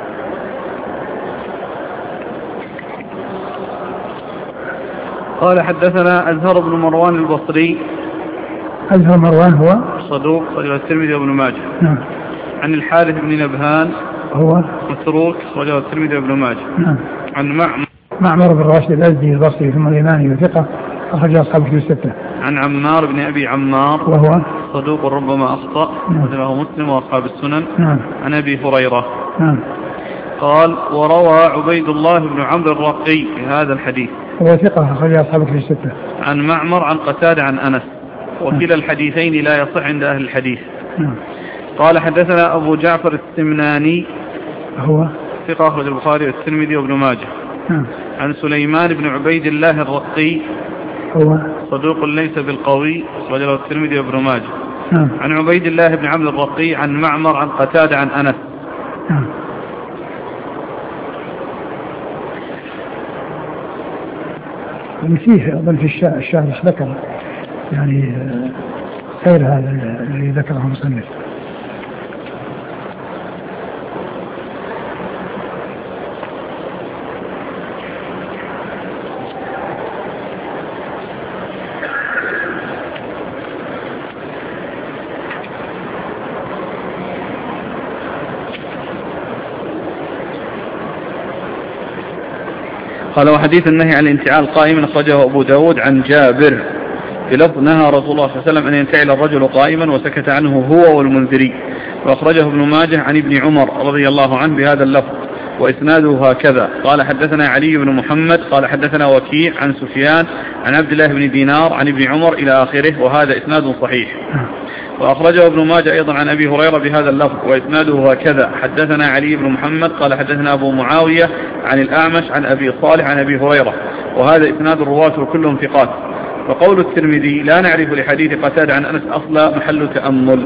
قال حدثنا أزهر بن مروان البصري. أزهر مروان هو صدوق رجل الترمذي وابن ماجه. نعم. عن الحارث بن نبهان هو مسروق رجل الترمذي وابن ماجه. نعم. عن معمر معمر بن راشد الأزدي البصري ثم اليماني وثقة أخرج أصحاب الكتب الستة. عن عمار بن أبي عمار وهو صدوق ربما أخطأ وله مسلم وأصحاب السنن. نعم. عن أبي هريرة. نعم. قال: وروى عبيد الله بن عمرو الرقي هذا الحديث هو ثقة أخرج أصحاب الكتب الستة. عن معمر عن قتادة عن أنس، وكلا الحديثين لا يصح عند أهل الحديث. نعم. قال حدثنا أبو جعفر السمناني هو ثقة أخرج البخاري والترمذي وابن ماجه. نعم. عن سليمان بن عبيد الله الرقي هو صدوق ليس بالقوي رجل الترمذي وابن ماجه. نعم. عن عبيد الله بن عمرو الرقي عن معمر عن قتادة عن أنس. نعم. فيه أظن في الشارح ذكر يعني غير هذا الذي ذكره المصنف. قال وحديث النهي عن الانتعال قائما أخرجه أبو داود عن جابر بلفظ نهى رسول الله صلى الله عليه وسلم أن ينتعل الرجل قائما وسكت عنه هو والمنذري، وأخرجه ابن ماجه عن ابن عمر رضي الله عنه بهذا اللفظ وإسناده هكذا. قال حدثنا علي بن محمد قال حدثنا وكيع عن سفيان عن عبد الله بن دينار عن ابن عمر إلى آخره، وهذا إسناد صحيح. وأخرجه ابن ماجه أيضا عن أبي هريرة بهذا اللفظ وإسناده هكذا. حدثنا علي بن محمد قال حدثنا أبو معاوية عن الأعمش عن أبي صالح عن أبي هريرة، وهذا إسناد الرواة كلهم ثقات. وقول الترمذي لا نعرف لحديث قتادة عن أنس أصلا محل تأمل.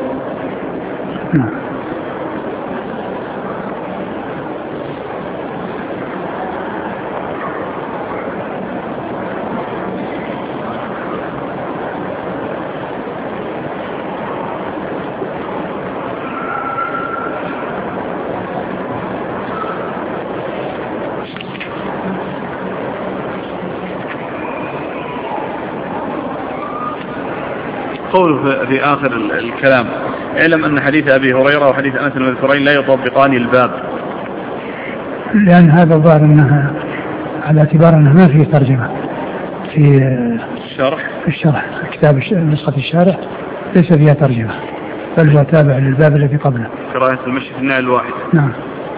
قوله في آخر الكلام اعلم أن حديث أبي هريرة وحديث أنس المذكورين لا يطبقان الباب، لأن هذا الظاهر أنها على اعتبار أنه ما فيه ترجمة في الشرح في الشرح كتاب نسخة الشارح ليس فيها ترجمة، بل هو تابع للباب الذي قبله قراءة المشي في النعل الواحد. نعم.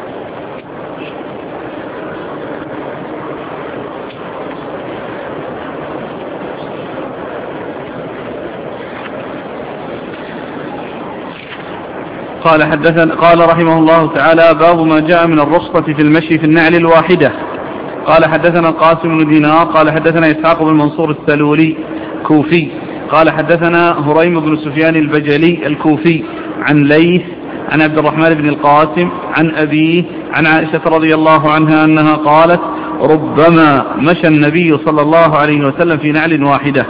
قال حدثنا قال رحمه الله تعالى باب ما جاء من الرخصة في المشي في النعل الواحدة. قال حدثنا القاسم بن دينار قال حدثنا إسحاق بن منصور السلولي كوفي قال حدثنا هريم بن سفيان البجلي الكوفي عن ليث عن عبد الرحمن بن القاسم عن أبيه عن عائشة رضي الله عنها أنها قالت ربما مشى النبي صلى الله عليه وسلم في نعل واحدة.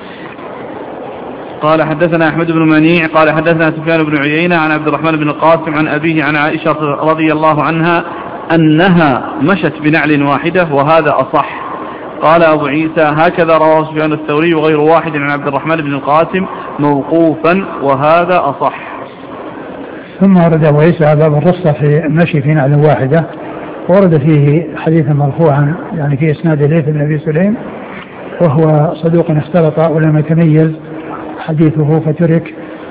قال حدثنا أحمد بن منيع قال حدثنا سفيان بن عيينة عن عبد الرحمن بن القاسم عن أبيه عن عائشة رضي الله عنها أنها مشت بنعل واحدة، وهذا أصح. قال أبو عيسى هكذا رواه سفيان الثوري وغير واحد عن عبد الرحمن بن القاسم موقوفا، وهذا أصح. ثم ورد أبو عيسى باب الرخصة في المشي في نعل واحدة، ورد فيه حديثا مرفوعا يعني في إسناد ليث بن أبي سليم وهو صدوق اختلط ولم يتميز حديثه فترك.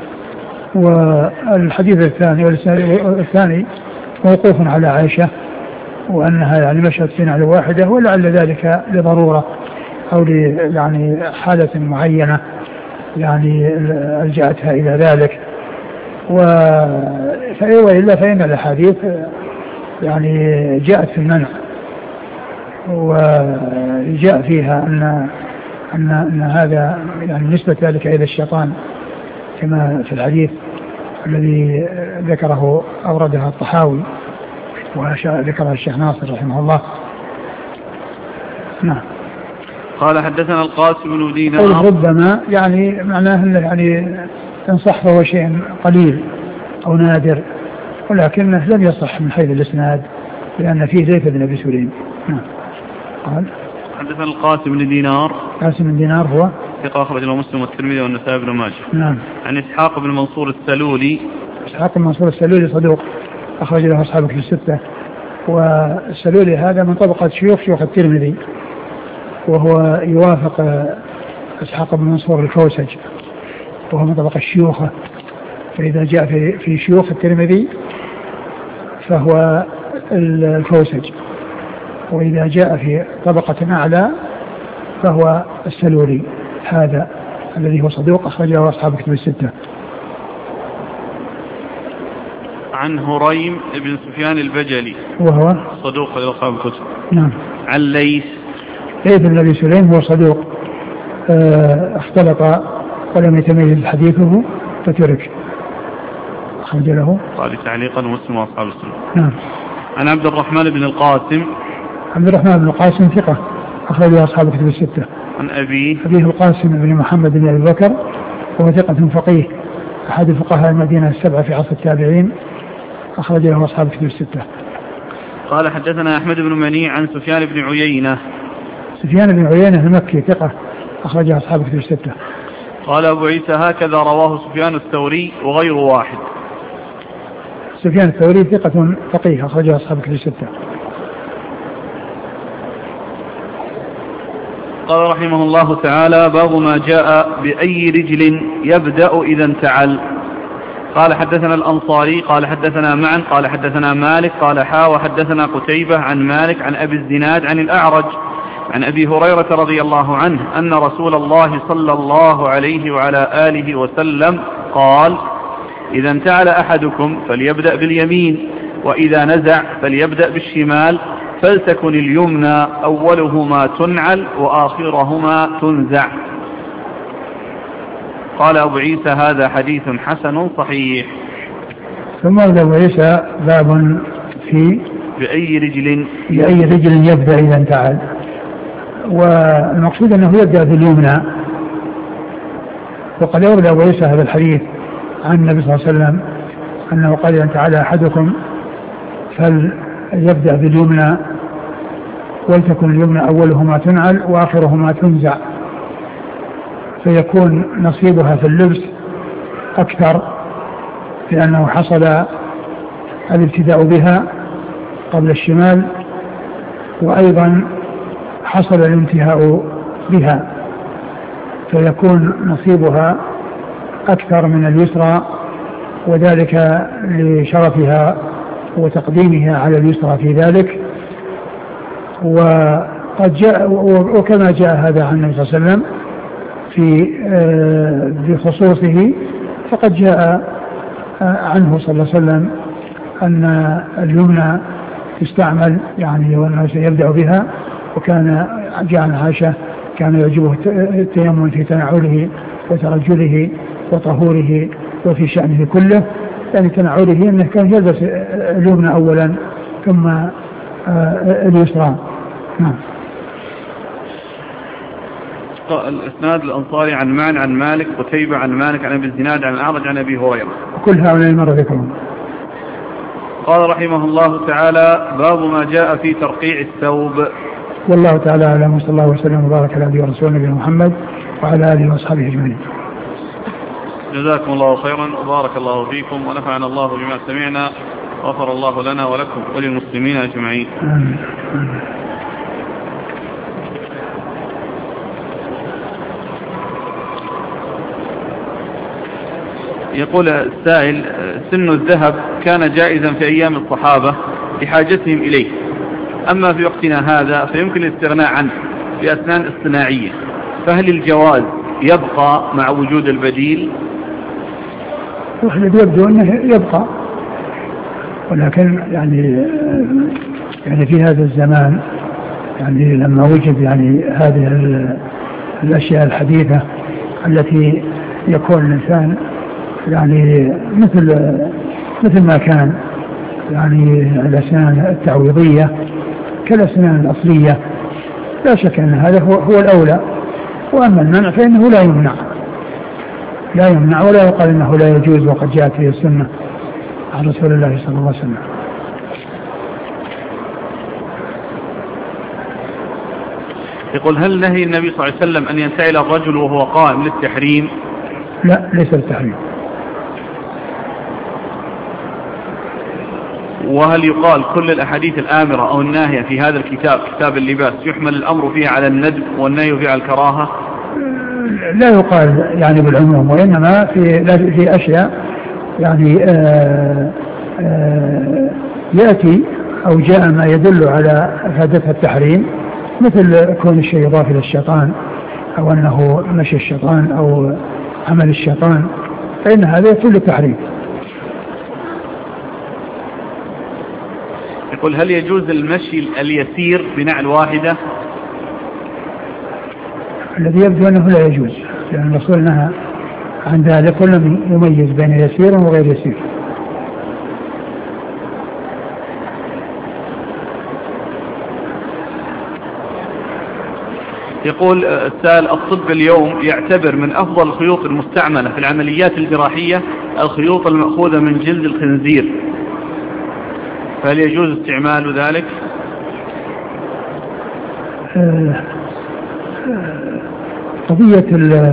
والحديث الثاني والثاني موقوف على عائشة وأنها يعني مشت في نعل واحدة، ولعل ذلك لضرورة أو يعني حالة معينة يعني ألجأتها إلى ذلك. وإلا فإن الأحاديث يعني جاءت في المنع وجاء فيها أن أن أن هذا يعني نسبة ذلك إلى الشيطان كما في الحديث الذي ذكره أوردها الطحاوي وذكرها الشيخ ناصر رحمه الله. نعم. قال حدثنا القاسم بن دينار ربما يعني معناه أنه يعني إن صح فهو شيء قليل أو نادر، ولكنه لم يصح من حيث الإسناد لأن فيه زيد بن أبي سليم. نعم. قال حدثنا القاسم بن دينار قاسم بن دينار هو ثقة أخرج له مسلم والترمذي والنسائي بن ماجه. نعم. عن إسحاق بن منصور السلولي إسحاق بن منصور السلولي صدوق أخرج له أصحاب كتب الستة، والسلولي هذا من طبقة شيوخ شيوخ الترمذي، وهو يوافق إسحاق بن منصور الكوسج وهو من طبقة الشيوخة، فإذا جاء في في شيوخ الترمذي فهو الكوسج، وإذا جاء في طبقة أعلى فهو السلولي هذا الذي هو صدوق أخرجه أصحاب كتب الستة. عن هريم بن سفيان البجلي وهو صدوق أصحاب الكتب. نعم. عن ليث ليث بن أبي سليم هو صدوق اختلط ولم يتميز حديثه فترك، أخرج له قال تعليقا مسلم وأصحاب السنة. نعم. عن عبد الرحمن بن القاسم عبد الرحمن بن القاسم ثقة أخرج له أصحاب كتب الستة. عن أبيه أبيه القاسم بن محمد بن أبي بكر وهو ثقة فقيه أحد فقهاء المدينة السبعة في عصر التابعين أخرج له أصحاب كتب الستة. قال حدثنا أحمد بن منيع عن سفيان بن عيينة. سفيان بن عيينة المكي ثقة أخرج أصحاب كتب الستة. قال أبو عيسى هكذا رواه سفيان الثوري وغير واحد. سفيان الثوري ثقة فقيه أخرج أصحاب كتب الستة. قال رحمه الله تعالى باب ما جاء بأي رجل يبدأ إذا انتعل. قال حدثنا الأنصاري قال حدثنا معا قال حدثنا مالك قال حا وحدثنا قتيبة عن مالك عن أبي الزناد عن الأعرج عن أبي هريرة رضي الله عنه أن رسول الله صلى الله عليه وعلى آله وسلم قال إذا انتعل أحدكم فليبدأ باليمين وإذا نزع فليبدأ بالشمال فلتكن اليمنى أولهما تنعل وآخرهما تنزع. قال أبو عيسى هذا حديث حسن صحيح. ثم أبو عيسى باب في بأي رجل بأي رجل يبدأ إذا انتعل، والمقصود أنه يبدأ باليمنى. وقد أورد أبو عيسى هذا الحديث عن النبي صلى الله عليه وسلم أنه قال إذا انتعل أحدكم فليبدأ باليمنى ولتكن اليمنى أولهما تنعل وآخرهما تنزع، فيكون نصيبها في اللبس أكثر لأنه حصل الابتداء بها قبل الشمال، وأيضا حصل الانتهاء بها فيكون نصيبها أكثر من اليسرى، وذلك لشرفها وتقديمها على اليسرى في ذلك. وقد جاء وكما جاء هذا عن النبي صلى الله عليه وسلم في بخصوصه، فقد جاء عنه صلى الله عليه وسلم أن اليمنى تستعمل يعني والناس يبدأ بها، وكان جاء عن عائشة كان يعجبه التيمم في تنعله وترجله وطهوره وفي شأنه كله، يعني تنعله أنه كان يلبس اليمنى أولا ثم اليسرى. نعم. الإسناد الأنصاري عن معن عن مالك قتيبة عن مالك عن أبي الزناد عن الأعرج عن أبي هريرة، كل هؤلاء مرة ذكرهم. قال رحمه الله تعالى باب ما جاء في ترقيع الثوب. والله تعالى أعلم، وصلى الله وسلم وبارك على عبده ورسوله نبينا محمد وعلى آله وأصحابه أجمعين. جزاكم الله خيرا وبارك الله فيكم ونفعنا الله بما سمعنا، غفر الله لنا ولكم وللمسلمين أجمعين. آمين. آمين. يقول السائل سن الذهب كان جائزا في أيام الصحابة لحاجتهم إليه، أما في وقتنا هذا فيمكن الاستغناء عنه في أسنان اصطناعية، فهل الجواز يبقى مع وجود البديل؟ الذي يبدو أنه يبقى، ولكن يعني يعني في هذا الزمان يعني لما وجد يعني هذه الأشياء الحديثة التي يكون الإنسان يعني مثل مثل ما كان يعني الأسنان التعويضية كالأسنان الأصلية، لا شك أن هذا هو, هو الأولى. وأما المنع فإنه لا يمنع لا يمنع ولا يقال إنه لا يجوز، وقد جاءت فيه السنة عن رسول الله صلى الله عليه وسلم. يقول هل نهي النبي صلى الله عليه وسلم أن ينتعل الرجل وهو قائم للتحريم؟ لا، ليس للتحريم. وهل يقال كل الأحاديث الآمرة أو الناهية في هذا الكتاب كتاب اللباس يحمل الأمر فيه على الندب والنهي فيه على الكراهة؟ لا يقال يعني بالعموم، وإنما في في أشياء يعني آآ آآ يأتي أو جاء ما يدل على إفادتها التحريم، مثل كون الشيء يضاف إلى الشيطان أو أنه مشي الشيطان أو عمل الشيطان، فإن هذا كل التحريم. يقول هل يجوز المشي اليسير بنعل واحدة؟ الذي يبدو أنه لا يجوز، لأن الرسول نهى عن ذلك، ولم يميز بين يسير وغير يسير. يقول السائل: الطب اليوم يعتبر من أفضل الخيوط المستعملة في العمليات الجراحية الخيوط المأخوذة من جلد الخنزير، فهل يجوز استعمال ذلك؟ قضية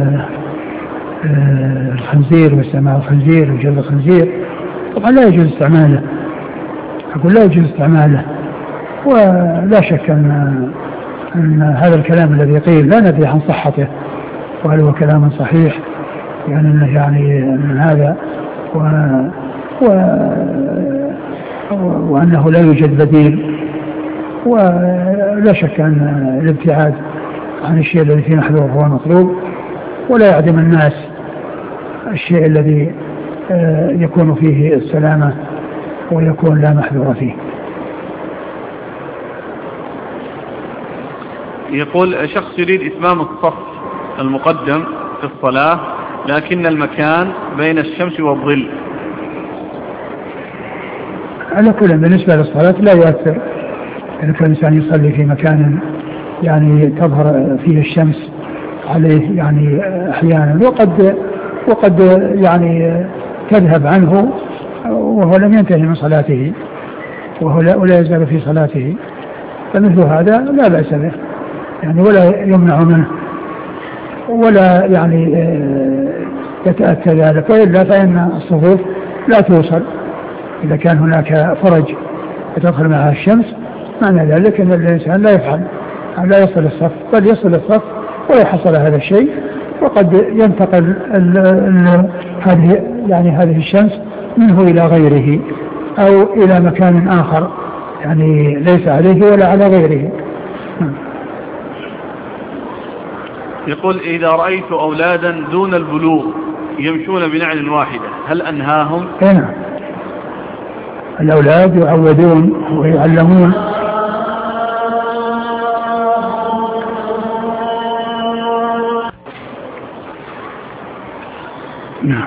الخنزير واستعمال الخنزير وجلد الخنزير طبعا لا يجوز استعماله، أقول لا يجوز استعماله، ولا شك أن, أن هذا الكلام الذي قيل لا ندري عن صحته وهل هو كلام صحيح، يعني أنه يعني أن هذا و و وأنه لا يوجد بديل، ولا شك أن الابتعاد عن الشيء الذي فيه محذور هو مطلوب، ولا يعدم الناس الشيء الذي يكون فيه السلامة ويكون لا محذور فيه. يقول شخص يريد إتمام الصف المقدم في الصلاة لكن المكان بين الشمس والظل. على كل بالنسبة للصلاة لا يؤثر إذا كان الإنسان يصلي في مكان يعني تظهر فيه الشمس عليه يعني أحيانا، وقد وقد يعني تذهب عنه وهو لم ينتهي من صلاته وهو لا, ولا يزال في صلاته، فمثل هذا لا بأس به يعني ولا يمنع منه ولا يعني يتأتى ذلك، وإلا فإن الصفوف لا توصل إذا كان هناك فرج يدخل معها الشمس، معنى ذلك أن الإنسان لا يفعل لا يصل الصف، بل يصل الصف ولا حصل هذا الشيء، وقد ينتقل ال ال هذه يعني هذه الشمس منه إلى غيره أو إلى مكان آخر يعني ليس عليه ولا على غيره. يقول إذا رأيت أولادا دون البلوغ يمشون بنعل واحدة هل أنهاهم؟ نعم، الأولاد يعودون ويعلمون. نعم.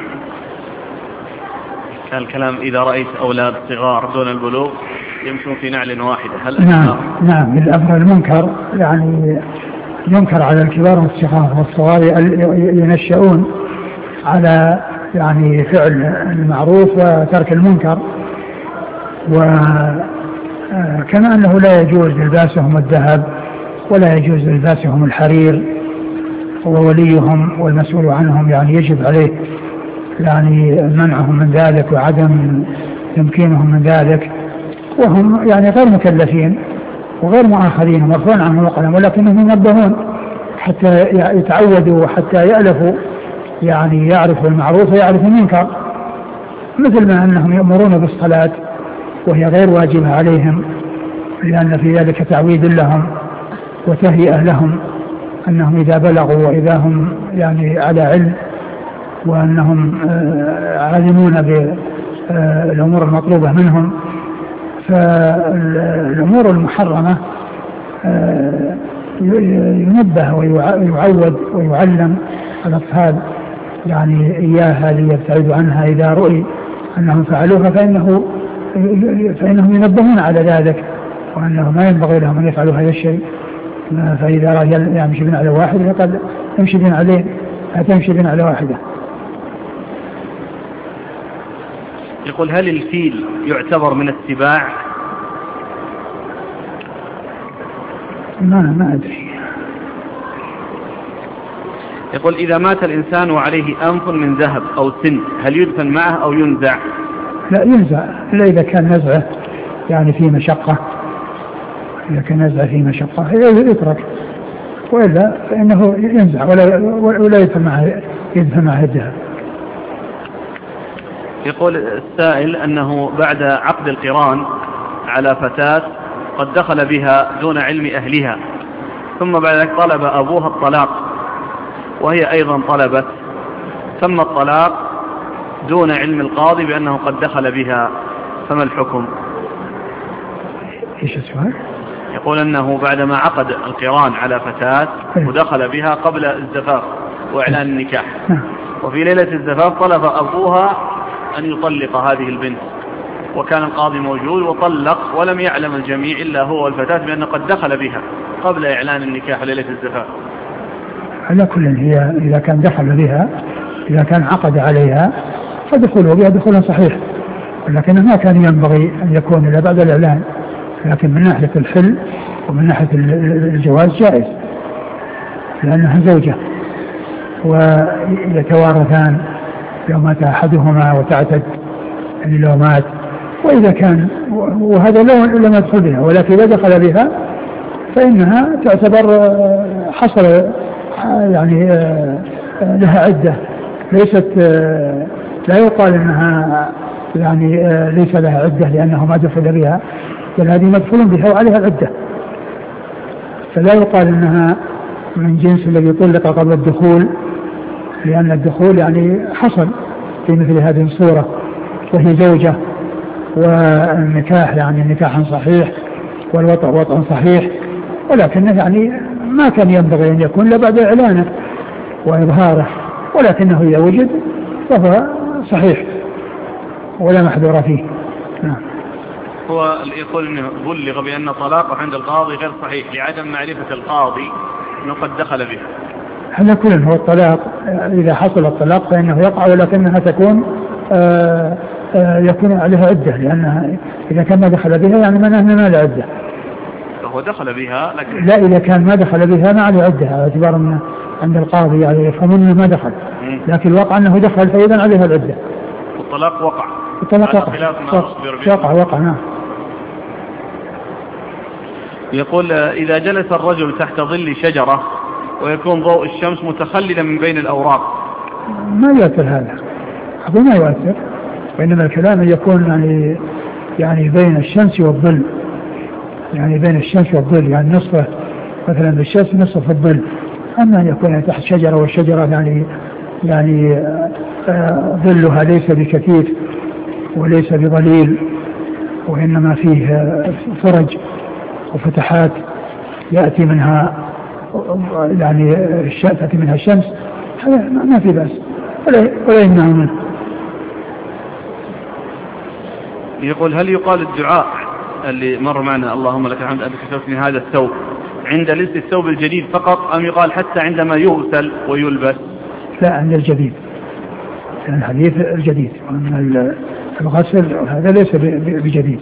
كان الكلام إذا رأيت أولاد صغار دون البلوغ يمشون في نعل واحدة هل نعم أنهاهم؟ نعم، الأمر المنكر يعني ينكر على الكبار والصغار، والصغار ينشؤون على يعني فعل المعروف وترك المنكر، وكما أنه لا يجوز لباسهم الذهب ولا يجوز لباسهم الحرير، ووليهم والمسؤول عنهم يعني يجب عليه يعني منعهم من ذلك وعدم تمكينهم من ذلك، وهم يعني غير مكلفين وغير مؤاخذين ومرفوع عنهم القلم، ولكنهم ينبهون حتى يتعودوا وحتى يألفوا يعني يعرفوا المعروف ويعرفوا المنكر، مثل ما أنهم يأمرون بالصلاة وهي غير واجبة عليهم لأن في ذلك تعويد لهم وتهيئة لهم أنهم إذا بلغوا وإذا هم يعني على علم وأنهم عالمون بالأمور المطلوبة منهم، فالأمور المحرمة ينبه ويعود ويعلم الأطفال يعني إياها ليبتعدوا عنها إذا رؤي أنهم فعلوها، فإنه فإنهم ينبهون على ذلك وأنه ما ينبغي لهم أن يفعلوا هذا الشيء، فإذا رأى يمشي بين على واحد فقد يمشي بين عليه لا تمشي بين على واحدة. يقول هل الفيل يعتبر من السباع؟ ما ما أدري. يقول إذا مات الإنسان وعليه أنف من ذهب أو سن هل يدفن معه أو ينزع؟ لا ينزع، إلا إذا كان نزعه يعني في مشقة، إذا كان نزعه في مشقة يترك، وإلا فإنه ينزع ولا ولا يدفن معه يدفن معه الذهب. يقول السائل أنه بعد عقد القران على فتاة قد دخل بها دون علم أهلها، ثم بعد ذلك طلب أبوها الطلاق وهي أيضا طلبت، ثم الطلاق دون علم القاضي بأنه قد دخل بها، فما الحكم؟ إيش السؤال؟ يقول أنه بعدما عقد القران على فتاة ودخل بها قبل الزفاف وإعلان النكاح، وفي ليلة الزفاف طلب أبوها أن يطلق هذه البنت، وكان القاضي موجود وطلق ولم يعلم الجميع إلا هو والفتاة بأنه قد دخل بها قبل إعلان النكاح ليلة الزفاف، على كل هي إذا كان دخل بها، إذا كان عقد عليها فدخوله بها دخولا صحيح، ولكنه ما كان ينبغي أن يكون إلا بعد الإعلان، لكن من ناحية الحل ومن ناحية الجواز جائز لأنها زوجة ويتوارثان لو مات أحدهما وتعتد يعني لو مات، وإذا كان وهذا لو لم يدخل بها، ولكن إذا دخل بها فإنها تعتبر حصل يعني لها عدة، ليست لا يقال إنها يعني ليس لها عدة لأنه ما دخل بها، بل هذه مدخول بها وعليها العدة، فلا يقال إنها من جنس الذي طلق قبل الدخول، لأن الدخول يعني حصل في مثل هذه الصورة وهي زوجة، والنكاح يعني نكاح صحيح والوطأ وطأ صحيح، ولكنه يعني ما كان ينبغي أن يكون إلا بعد إعلانه وإظهاره، ولكنه إذا وجد فهو صحيح ولا محذور فيه. نعم. هو يقول انه بلغ بان طلاقه عند القاضي غير صحيح لعدم معرفه القاضي انه قد دخل به. هذا كله هو الطلاق، اذا حصل الطلاق فانه يقع، ولكنها تكون آآ آآ يكون عليها عده، لانها اذا كان ما دخل بها يعني معناه انه ما له عده. فهو دخل بها لكن لا، اذا كان ما دخل بها ما عليه عده، على اعتبار انه عند القاضي يعني يفهمون انه ما دخل، لكن الواقع انه دخل فاذا عليها العده. الطلاق وقع. الطلاق وقع. وقع وقع نعم. يقول إذا جلس الرجل تحت ظل شجرة ويكون ضوء الشمس متخللا من بين الأوراق ما يؤثر هذا، أقول ما يؤثر، وإنما الكلام يكون يعني يعني بين الشمس والظل، يعني بين الشمس والظل، يعني نصفه مثلا بالشمس نصف في الظل، أما أن يكون تحت شجرة والشجرة يعني يعني آه ظلها ليس بكثيف وليس بظليل، وإنما فيه فرج وفتحات يأتي منها يعني تأتي منها الشمس، هذا ما في بأس ولا يمنع منه. يقول هل يقال الدعاء اللي مر معنا اللهم لك الحمد أنك كسوتني هذا الثوب عند لبس الثوب الجديد فقط، أم يقال حتى عندما يغسل ويلبس؟ لا، عند الجديد، يعني الحديث الجديد، وأن الغسل هذا ليس بجديد.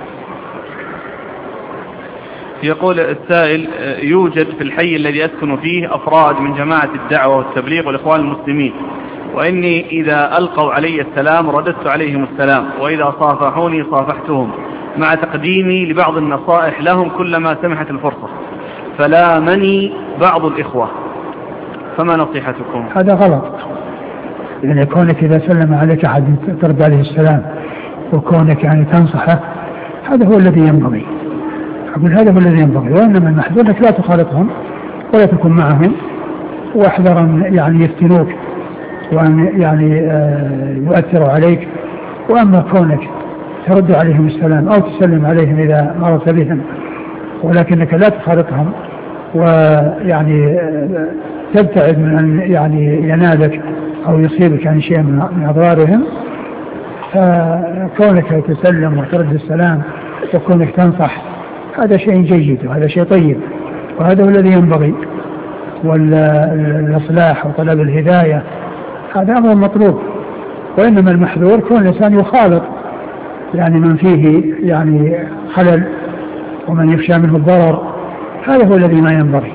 يقول السائل يوجد في الحي الذي أسكن فيه أفراد من جماعة الدعوة والتبليغ والإخوان المسلمين، وإني إذا ألقوا علي السلام رددت عليهم السلام، وإذا صافحوني صافحتهم، مع تقديمي لبعض النصائح لهم كلما سمحت الفرصة، فلامني بعض الإخوة، فما نصيحتكم؟ هذا غلط، يعني كونك إذا سلم عليك أحد ترد عليه السلام وكونك يعني تنصحه، هذا هو الذي ينبغي، أقول هذا هو الذي ينبغي، وإنما المحذور لك لا تخالطهم ولا تكون معهم، واحذر أن يعني يفتنوك وأن يعني آه يؤثروا عليك. وأما كونك ترد عليهم السلام أو تسلم عليهم إذا مرت بهم، ولكنك لا تخالطهم ويعني آه تبتعد من أن يعني ينالك أو يصيبك عن شيء من أضرارهم، فكونك تسلم وترد السلام وكونك تنصح هذا شيء جيد وهذا شيء طيب، وهذا هو الذي ينبغي، والإصلاح وطلب الهداية هذا أمر مطلوب. وإنما المحذور كون الإنسان يخالط يعني من فيه يعني خلل ومن يخشى منه الضرر، هذا هو الذي ما ينبغي.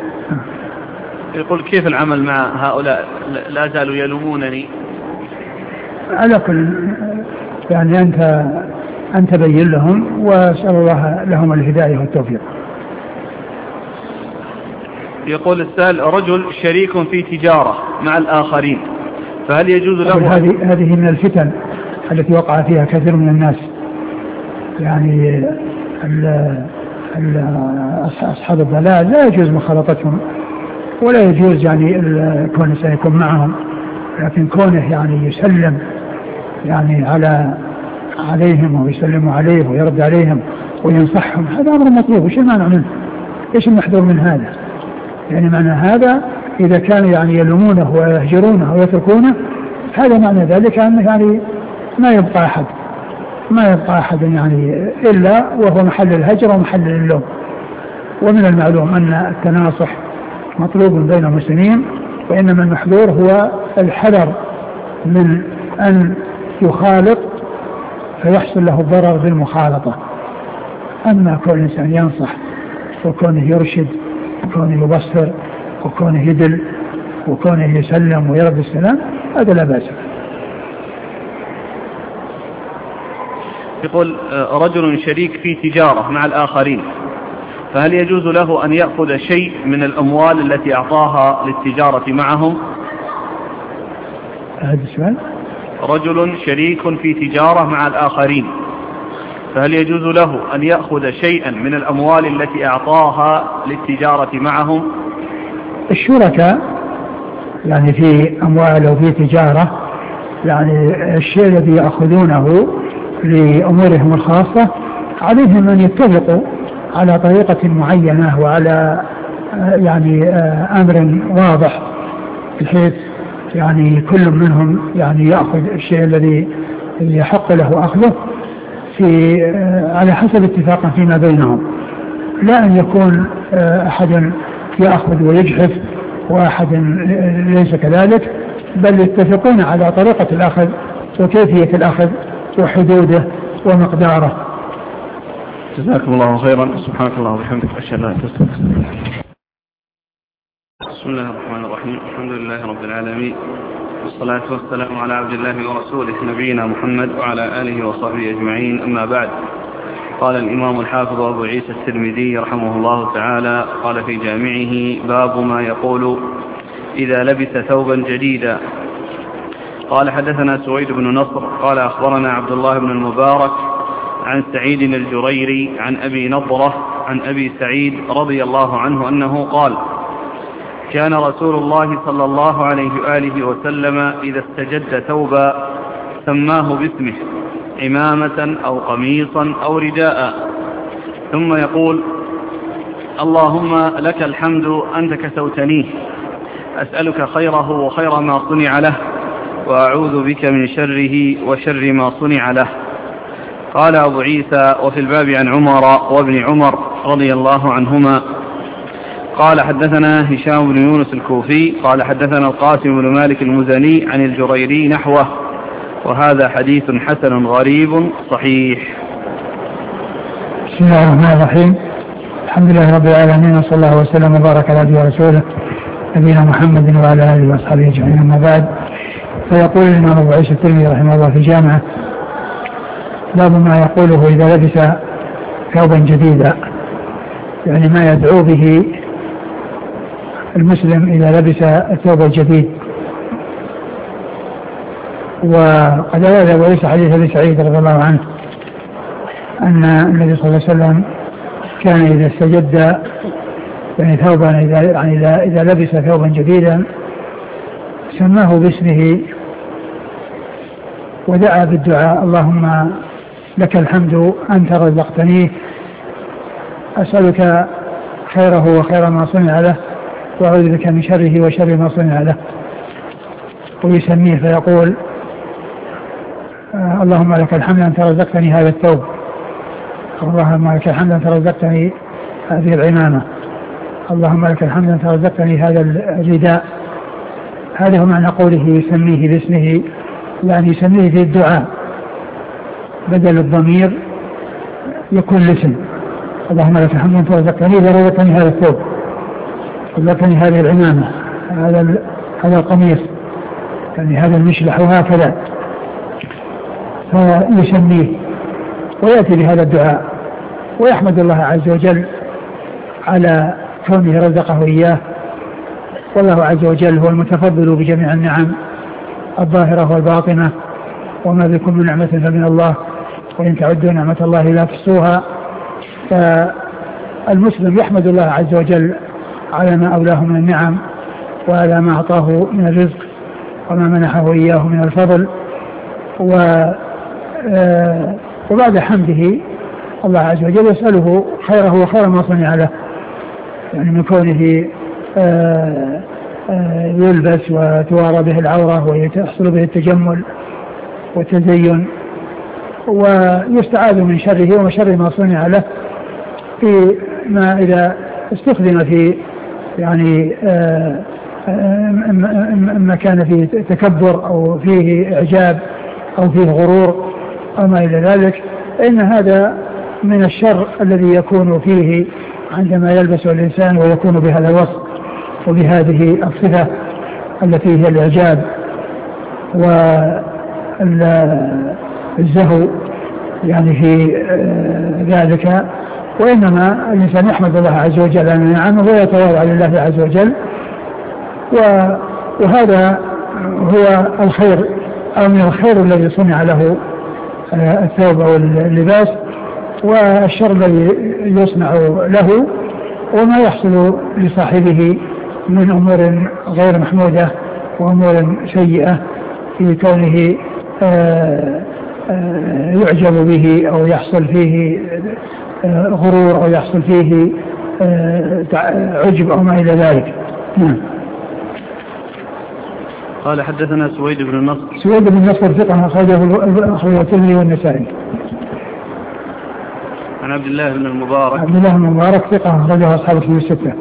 يقول كيف العمل مع هؤلاء لا زالوا يلومونني؟ على كل يعني أنت أن تبين لهم وأسأل الله لهم الهداية والتوفيق. يقول السائل رجل شريك في تجارة مع الآخرين، فهل يجوز له؟ هذه هذه من الفتن التي وقع فيها كثير من الناس، يعني ال ال أصحاب الضلال لا يجوز مخالطتهم ولا يجوز يعني كون الإنسان يكون معهم، لكن كونه يعني يسلم يعني على عليهم ويسلم عليه ويرد عليهم وينصحهم، هذا أمر مطلوب. وش المانع منه؟ إيش المحذور من هذا؟ يعني معنى هذا إذا كانوا يعني يلومونه ويهجرونه ويتركونه، هذا معنى ذلك أنه يعني ما يبقى أحد ما يبقى أحد يعني إلا وهو محل الهجر ومحل اللوم. ومن المعلوم أن التناصح مطلوب بين المسلمين، وإنما المحذور هو الحذر من أن يخالط فيحصل له ضرر بالمخالطة. أما كون الإنسان ينصح وكونه يرشد وكونه يبصر وكونه يدل وكونه يسلم ويرد السلام هذا لا بأس. يقول رجل شريك في تجارة مع الآخرين، فهل يجوز له أن يأخذ شيء من الأموال التي أعطاها للتجارة معهم؟ هذا السؤال. رجل شريك في تجارة مع الآخرين، فهل يجوز له أن يأخذ شيئا من الأموال التي أعطاها للتجارة معهم؟ الشركاء يعني في أموال أو في تجارة، يعني الشيء الذي يأخذونه لأمورهم الخاصة عليهم أن يتفقوا على طريقة معينة وعلى يعني أمر واضح، بحيث يعني كل منهم يعني يأخذ الشيء الذي يحق له أخذه في على حسب اتفاق فيما بينهم، لا أن يكون أحد يأخذ ويجحف وأحد ليس كذلك، بل يتفقون على طريقة الأخذ وكيفية الأخذ وحدوده ومقداره. جزاكم الله خيرا. سبحانك اللهم وبحمدك أشهد أن لا إله إلا أنت أستغفرك. بسم الله الرحمن الرحيم. الحمد لله رب العالمين، والصلاة والسلام على عبد الله ورسوله نبينا محمد وعلى آله وصحبه أجمعين، أما بعد. قال الإمام الحافظ أبو عيسى الترمذي رحمه الله تعالى قال في جامعه: باب ما يقول إذا لبس ثوبا جديدا. قال: حدثنا سويد بن نصر قال أخبرنا عبد الله بن المبارك عن سعيد الجريري عن أبي نضرة عن أبي سعيد رضي الله عنه أنه قال: كان رسول الله صلى الله عليه وآله وسلم إذا استجد ثوبا سماه باسمه، عمامة أو قميصا أو رداء، ثم يقول: اللهم لك الحمد أنت كسوتنيه، أسألك خيره وخير ما صنع له، وأعوذ بك من شره وشر ما صنع له. قال أبو عيسى: وفي الباب عن عمر وابن عمر رضي الله عنهما. قال: حدثنا هشام بن يونس الكوفي قال: حدثنا القاسم بن مالك المزني عن الجريري نحوه، وهذا حديث حسن غريب صحيح. بسم الله الرحمن الرحيم. الحمد لله رب العالمين، وصلى الله وسلم وبارك على عبده ورسوله نبينا محمد وعلى آله وأصحابه أجمعين، أما بعد. فيقول الإمام أبو عيسى الترمذي رحمه الله في جامعه: باب ما يقوله إذا لبس ثوبا جديدا، يعني ما يدعو به المسلم إذا لبس الثوب الجديد. وقد ورد أبو عيسى حديث أبي سعيد رضي الله عنه أن النبي صلى الله عليه وسلم كان إذا استجد يعني ثوبا إذا, يعني إذا, إذا لبس ثوبا جديدا سماه باسمه ودعا بالدعاء: اللهم لك الحمد أنت رزقتنيه، أسألك خيره وخير ما صنع له، وأعوذ بك من شره وشر ما صنع له. ويسميه فيقول: اللهم لك الحمد أنت رزقتني هذا الثوب، اللهم لك الحمد أنت رزقتني هذه العمامة، اللهم لك الحمد أنت رزقتني هذا الرداء. هذا هو معنى قوله يسميه باسمه، يعني يسميه في الدعاء بدل الضمير يكون الاسم. اللهم لك الحمد أنت رزقتني رزقتني هذا الثوب، رزقتني هذه العمامة، هذا هذا القميص، يعني هذا المشلح، وهكذا. فيسميه ويأتي بهذا الدعاء ويحمد الله عز وجل على كونه رزقه إياه، والله عز وجل هو المتفضل بجميع النعم الظاهرة والباطنة، وما بكم من نعمة فمن الله، وإن تعدوا نعمة الله لا تحصوها. فالمسلم يحمد الله عز وجل على ما أولاه من النعم وعلى ما أعطاه من الرزق وما منحه إياه من الفضل. وبعد حمده الله عز وجل يسأله خيره وخير ما صنع له، يعني من كونه يلبس وتوارى به العورة ويحصل به التجمل والتزين، ويستعاذ من شره وشر ما صنع له، في ما إذا استخدم في يعني إما كان فيه تكبر أو فيه إعجاب أو فيه غرور أو ما إلى ذلك، إن هذا من الشر الذي يكون فيه عندما يلبس الإنسان ويكون بهذا الوصف وبهذه الصفة التي هي الإعجاب والزهو يعني في ذلك. وإنما الإنسان يحمد الله عز وجل على نعمه ويتواضع لله عز وجل، وهذا هو الخير أو من الخير الذي صنع له الثوب أو اللباس، والشر الذي يصنع له وما يحصل لصاحبه من أمور غير محمودة وأمور سيئة في كونه يعجب به أو يحصل فيه غرور أو يحصل فيه عجب أو ما إلى ذلك. قال حدثنا سويد بن النصر. سويد بن النصر ثقة أخرجه الترمذي والنسائي. عن عبد الله بن المبارك. عبد الله بن المبارك ثقة أخرجه أصحاب الكتب الستة.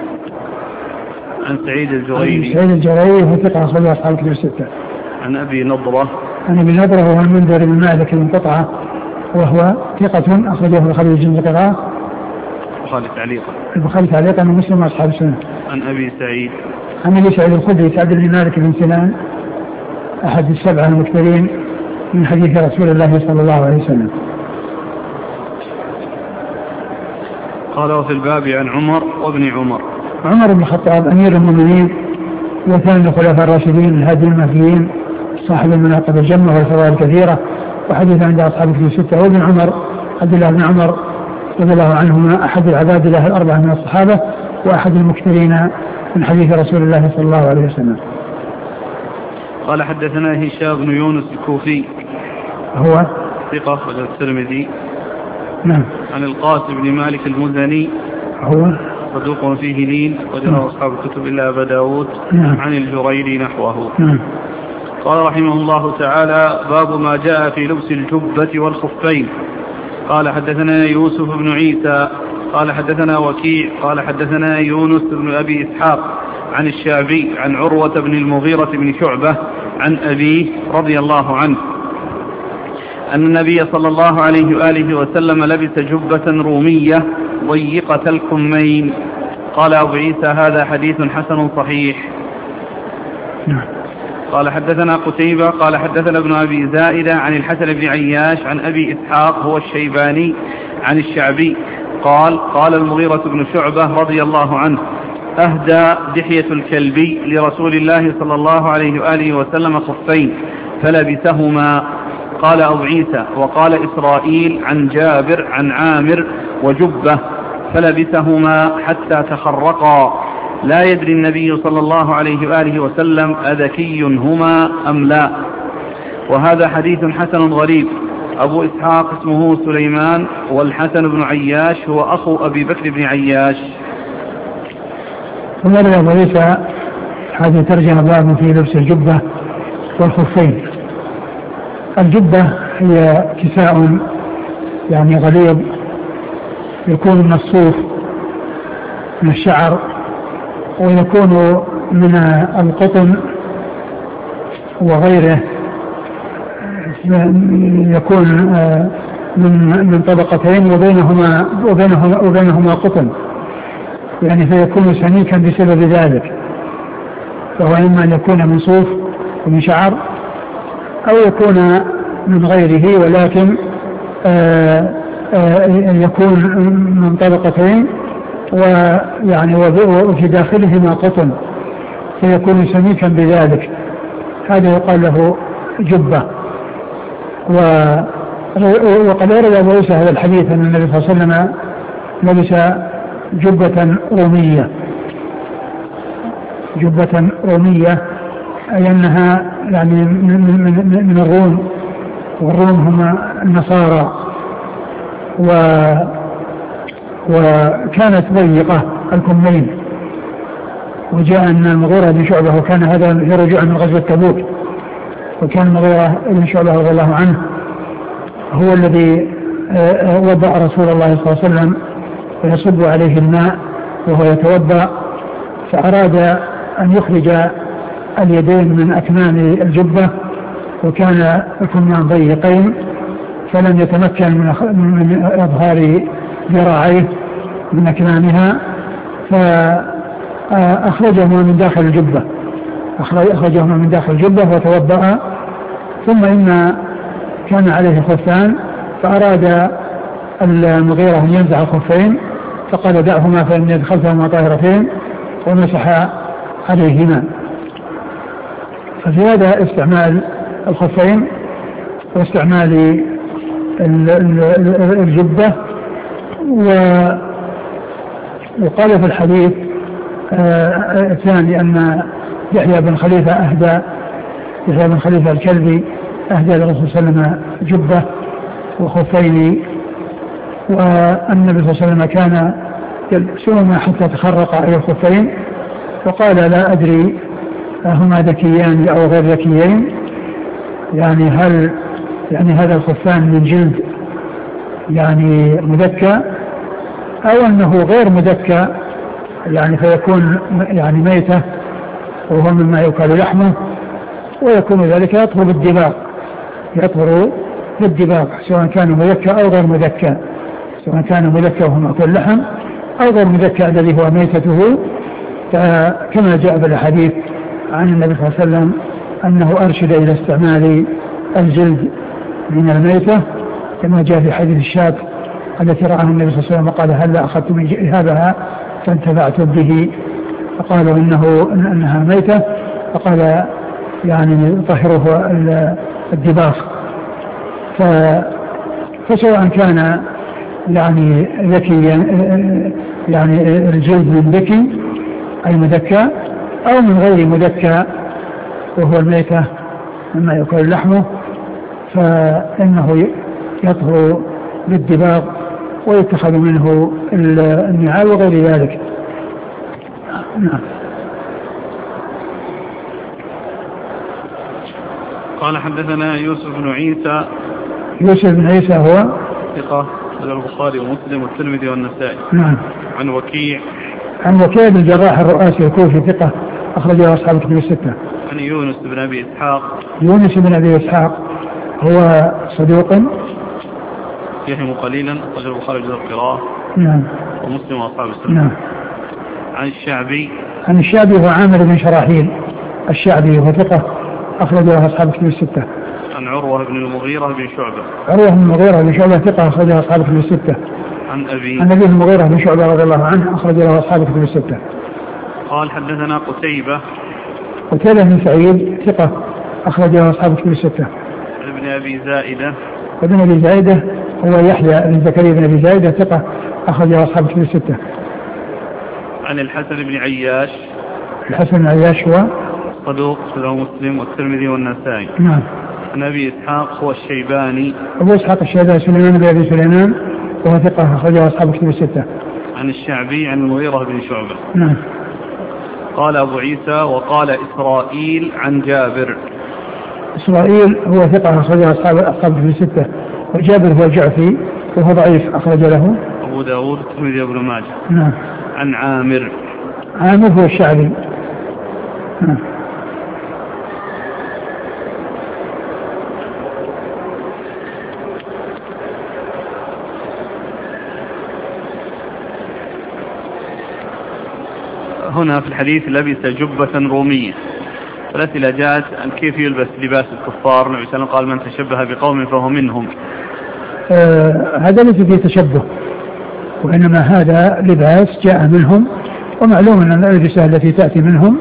عن سعيد الجريري. سعيد الجريري هو ثقة أخرجه أصحاب الكتب الستة. عن أبي نضرة. عن أبي نضرة هو المنذر بن مالك بن قطعة وهو ثقة أخرجه البخاري في جزء القراءة. البخاري تعليقا. البخاري تعليقا ومسلم أصحاب السنة. عن أبي سعيد. عن أبي سعيد الخدري سعد بن مالك بن سنان أحد السبعة المكثرين من حديث رسول الله صلى الله عليه وسلم. قال وفي الباب عن عمر وابن عمر. عمر بن الخطاب أمير المؤمنين وثاني الخلفاء الراشدين الهادي المهديين صاحب المناقب الجمة والفضائل الكثيرة وحديث عند أصحاب الكتب الستة. وابن عمر عبد الله بن عمر رضي الله عنهما أحد العباد الله الأربعة من الصحابة وأحد المكثرين من حديث رسول الله صلى الله عليه وسلم. قال حدثنا هشام بن يونس الكوفي هو ثقة أخرج الترمذي. نعم. عن القاسم بن مالك المزني هو صدوق فيه لين وجرى أصحاب الكتب إلا أبا داود. نعم. عن الجريري نحوه. نعم. قال رحمه الله تعالى باب ما جاء في لبس الجبة والخفين. قال حدثنا يوسف بن عيسى قال حدثنا وكيع قال حدثنا يونس بن أبي إسحاق عن الشعبي عن عروة بن المغيرة بن شعبة عن أبيه رضي الله عنه أن النبي صلى الله عليه وآله وسلم لبس جبة رومية ضيقة الكمين. قال أبو عيسى هذا حديث حسن صحيح. قال حدثنا قتيبة قال حدثنا ابن أبي زائدة عن الحسن بن عياش عن أبي إسحاق هو الشيباني عن الشعبي قال قال المغيرة بن شعبة رضي الله عنه أهدى دحية الكلبي لرسول الله صلى الله عليه وآله وسلم خفين فلبسهما. قال أبو عيسى وقال إسرائيل عن جابر عن عامر وجبة فلبسهما حتى تخرقا لا يدري النبي صلى الله عليه وآله وسلم أذكي هما أم لا. وهذا حديث حسن غريب. أبو إسحاق اسمه سليمان والحسن بن عياش هو أخو أبي بكر بن عياش. ثم يا أبو عيسى هذه ترجمة باب في لبس الجبة والخفين. الجبة هي كساء يعني غليظ يكون من الصوف من الشعر ويكون من القطن وغيره يكون من من طبقتين وبينهما وبينهما وبينهما قطن يعني فيكون سميكا بسبب ذلك. فهو إما أن يكون من صوف ومن شعر أو يكون من غيره ولكن آآ آآ يكون من طبقتين ويعني وفي داخلهما قطن فيكون سميكا بذلك. هذا يقال له جبة. وقد أرد أبو عيسى هذا الحديث أن النبي صلى الله عليه وسلم لبس جبة رومية جبة رومية أي أنها يعني من, من, من الروم والروم هم النصارى و وكانت ضيقة الكمين. وجاء أن المغيرة بن شعبة وكان هذا في رجوع من غزوة تبوك وكان المغيرة بن شعبة رضي الله عنه هو الذي وضع رسول الله صلى الله عليه وسلم ويصب عليه الماء وهو يتوضأ فأراد أن يخرج اليدين من أكمام الجبة، وكان الكمان ضيقين فلم يتمكن من إظهار ذراعيه من أكمامها، فأخرجهما من داخل الجبة أخرجهما من داخل الجبة وتوضأ. ثم إن كان عليه خفان فأراد المغيرة أن ينزع الخفين، فقال دعهما فإن يدخلتهما طاهرتين، ومسح عليهما. ففي هذا استعمال الخفين واستعمال الجبة. وقال في الحديث الثاني أن يحيى بن خليفة أهدى يحيى بن خليفة الكلبي أهدى للرسول صلى الله عليه وسلم جبة وخفين، والنبي صلى الله عليه وسلم كان يلبسهما حتى تخرق على الخفين، فقال لا أدري هما ذكيان أو غير ذكيين، يعني هل يعني هذا الخفان من جلد يعني مذكى أو أنه غير مذكى يعني فيكون يعني ميتة وهو مما يؤكل لحمه، ويكون ذلك يطهر بالدباغ يطهر بالدباغ سواء كان مذكى أو غير مذكى، سواء كان مذكى وهو مأكل لحم أو غير مذكى الذي هو ميتته، كما جاء في الحديث عن النبي صلى الله عليه وسلم أنه أرشد إلى استعمال الجلد من الميتة، كما جاء في حديث الشاة التي رآها النبي صلى الله عليه وسلم قال هل أخذت من جهابها فانتفعتم به، فقالوا إنه أنها ميتة، فقال يعني طهره الدباغ. فسواء كان يعني ذكيا يعني الجلد من ذكي أي مذكى أو من غير مذكى وهو الميتة مما يأكل لحمه، فإنه يطهر بالدباغ ويتخذ منه النعال وغير ذلك. نعم. قال حدثنا يوسف بن عيسى. يوسف بن عيسى هو ثقة من البخاري ومسلم والترمذي والنسائي. نعم. عن وكيع. عن وكيع بن الجراح الرؤاسي الكوفي ثقة أخرجه أصحاب الكتب الستة. عن يونس بن أبي إسحاق. يونس بن أبي إسحاق هو صدوق يهم قليلا أخرجه البخاري جزء القراءة. نعم. ومسلم وأصحاب السنة. نعم. عن الشعبي. عن الشعبي هو عامر بن شراحيل الشعبي هو ثقة أخرجه أصحاب الكتب الستة. عن عروة بن المغيرة بن شعبة. عروة بن المغيرة بن شعبة ثقة أخرجه أصحاب الكتب الستة. عن أبي. عن أبي المغيرة بن شعبة رضي الله عنه أخرجه أصحاب الكتب الستة. قال حدثنا قتيبة. قتيبة بن سعيد ثقة أخرجه أصحاب الكتب الستة. ابن أبي زائدة. ابن أبي زائدة هو يحيى بن زكريا بن أبي زائدة ثقة أخرجه أصحاب الكتب الستة. عن الحسن بن عياش. الحسن بن عياش هو صدوق له مسلم والترمذي والنسائي. نعم. عن أبي إسحاق هو الشيباني. أبو إسحاق الشيباني سليمان بن أبي سليمان وهو ثقة أخرجه أصحاب الكتب الستة. عن الشعبي عن المغيرة بن شعبة. نعم. قال أبو عيسى وقال إسرائيل عن جابر. إسرائيل هو ثقة أخرجه أصحاب الكتب الستة، وجابر هو الجعفي وهو ضعيف أخرج له أبو داود الترمذي وابن ماجه. نعم. عن عامر. عامر هو الشعبي. نعم. هنا في الحديث لبس جبة رومية، فالأسئلة جاءت عن كيف يلبس لباس الكفار. النبي صلى الله عليه وسلم قال من تشبه بقوم فهو منهم. آه هذا ليس فيه تشبه، وإنما هذا لباس جاء منهم، ومعلوم أن الألبسة التي تأتي منهم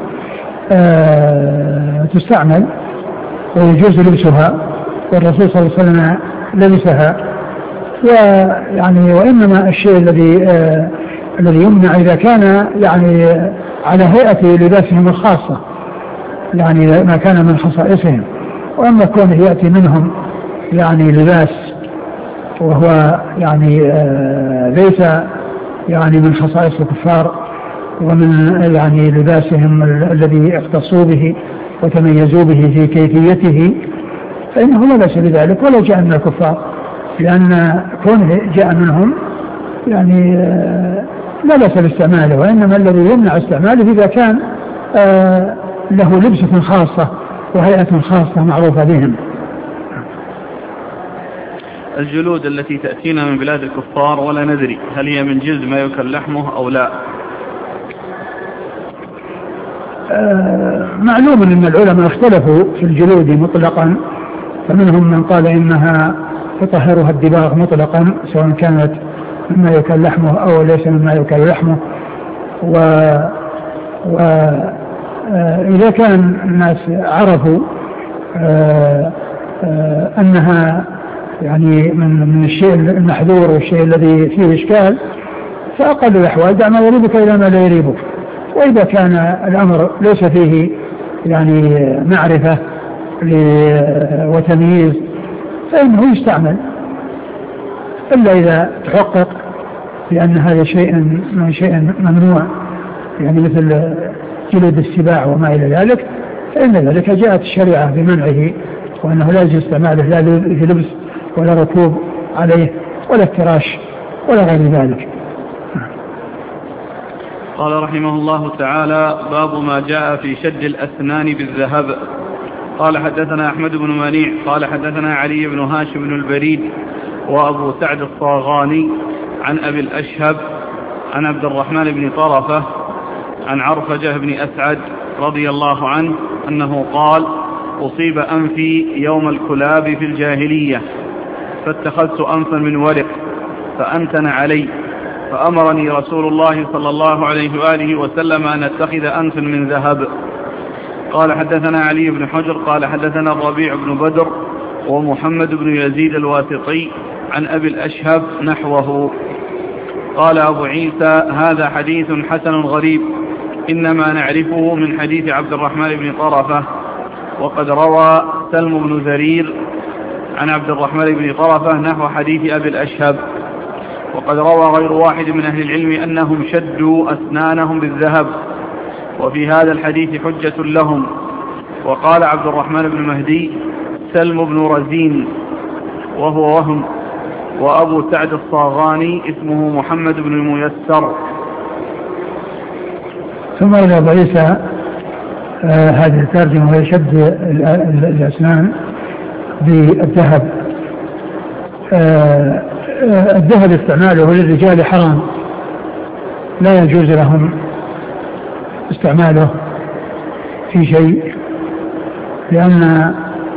آه تستعمل ويجوز لبسها، والرسول صلى الله عليه وسلم لبسها، ويعني وإنما الشيء الذي آه الذي يمنع إذا كان يعني على هيئة لباسهم الخاصة، يعني ما كان من خصائصهم. وأما كونه يأتي منهم يعني لباس وهو يعني آه ليس يعني من خصائص الكفار ومن يعني لباسهم الذي اختصوا به وتميزوا به في كيفيته، فإنه لا بأس بذلك ولا جاء من الكفار، لأن كونه جاء منهم يعني آه لا بأس باستعماله، وإنما الذي يمنع استعماله إذا كان آه له لبسة خاصة وهيئة خاصة معروفة بهم. الجلود التي تأتينا من بلاد الكفار ولا ندري هل هي من جلد ما يؤكل لحمه أو لا؟ آه معلوم أن العلماء اختلفوا في الجلود مطلقا، فمنهم من قال إنها تطهرها الدباغ مطلقا سواء كانت مما يؤكل لحمه أو ليس مما يؤكل لحمه. و وإذا كان الناس عرفوا آه آه أنها يعني من من الشيء المحذور والشيء الذي فيه إشكال، فأقل الأحوال دع ما يريبك إلى ما لا يريبك. وإذا كان الأمر ليس فيه يعني معرفة وتمييز فإنه يستعمل، إلا إذا تحقق بأن هذا شيء من شيء ممنوع، يعني مثل جلد السباع وما إلى ذلك، فإن ذلك جاءت الشريعة بمنعه، وأنه لا يجوز استعماله لا في لبس ولا ركوب عليه ولا افتراش ولا غير ذلك. قال رحمه الله تعالى: باب ما جاء في شد الأسنان بالذهب. قال حدثنا أحمد بن منيع قال حدثنا علي بن هاشم بن البريد وأبو سعد الصاغاني عن أبي الأشهب عن عبد الرحمن بن طرفة عن عرفجة بن أسعد رضي الله عنه أنه قال: أصيب أنفي يوم الكلاب في الجاهلية، فاتخذت أنفا من ورق فأنتن علي، فأمرني رسول الله صلى الله عليه وآله وسلم أن أتخذ أنفا من ذهب. قال حدثنا علي بن حجر قال حدثنا الربيع بن بدر ومحمد بن يزيد الواسطي عن أبي الأشهب نحوه. قال أبو عيسى: هذا حديث حسن غريب، إنما نعرفه من حديث عبد الرحمن بن طرفة. وقد روى سلم بن زرير عن عبد الرحمن بن طرفة نحو حديث أبي الأشهب. وقد روى غير واحد من أهل العلم أنهم شدوا أسنانهم بالذهب، وفي هذا الحديث حجة لهم. وقال عبد الرحمن بن مهدي: سلم بن رزين وهو وهم. وأبو سعد الصاغاني اسمه محمد بن الميسر. ثم إلى أبو عيسى آه هذه الترجمة وهي شد الأسنان بالذهب. آه آه الذهب استعماله للرجال حرام، لا يجوز لهم استعماله في شيء، لأن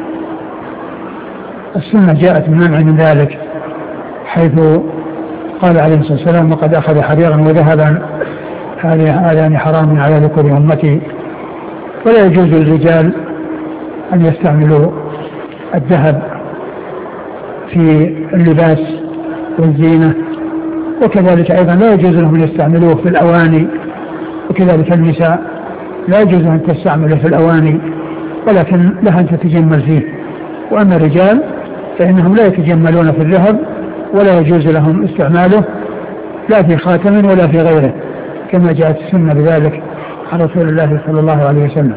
السنة جاءت بمنع من ذلك، حيث قال عليه الصلاة والسلام: وقد أخذ حريرا وذهبا هذان حرام على ذكور أمتي. ولا يجوز للرجال أن يستعملوا الذهب في اللباس والزينة، وكذلك أيضا لا يجوز لهم أن يستعملوه في الأواني، وكذلك النساء لا يجوز أن تستعمله في الأواني، ولكن لها أن تتجمل فيه. وأما الرجال فإنهم لا يتجملون في الذهب، ولا يجوز لهم استعماله لا في خاتم ولا في غيره، كما جاءت السنة بذلك عن رسول الله صلى الله عليه وسلم.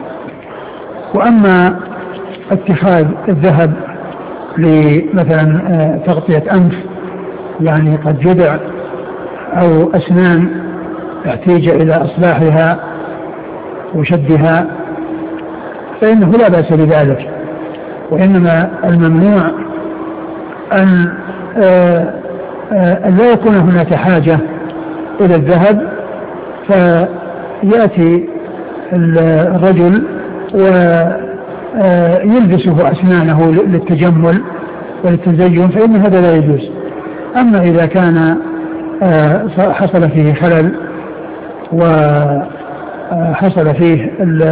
وأما اتخاذ الذهب لمثلا تغطية أنف، يعني قد جدع أو أسنان احتاج إلى إصلاحها وشدها، فإنه لا بأس بذلك. وإنما الممنوع أن لا يكون هناك حاجة إلى الذهب فيأتي الرجل ويلبسه أسنانه للتجمل وللتزين، فإن هذا لا يجوز. أما إذا كان حصل فيه خلل وحصل فيه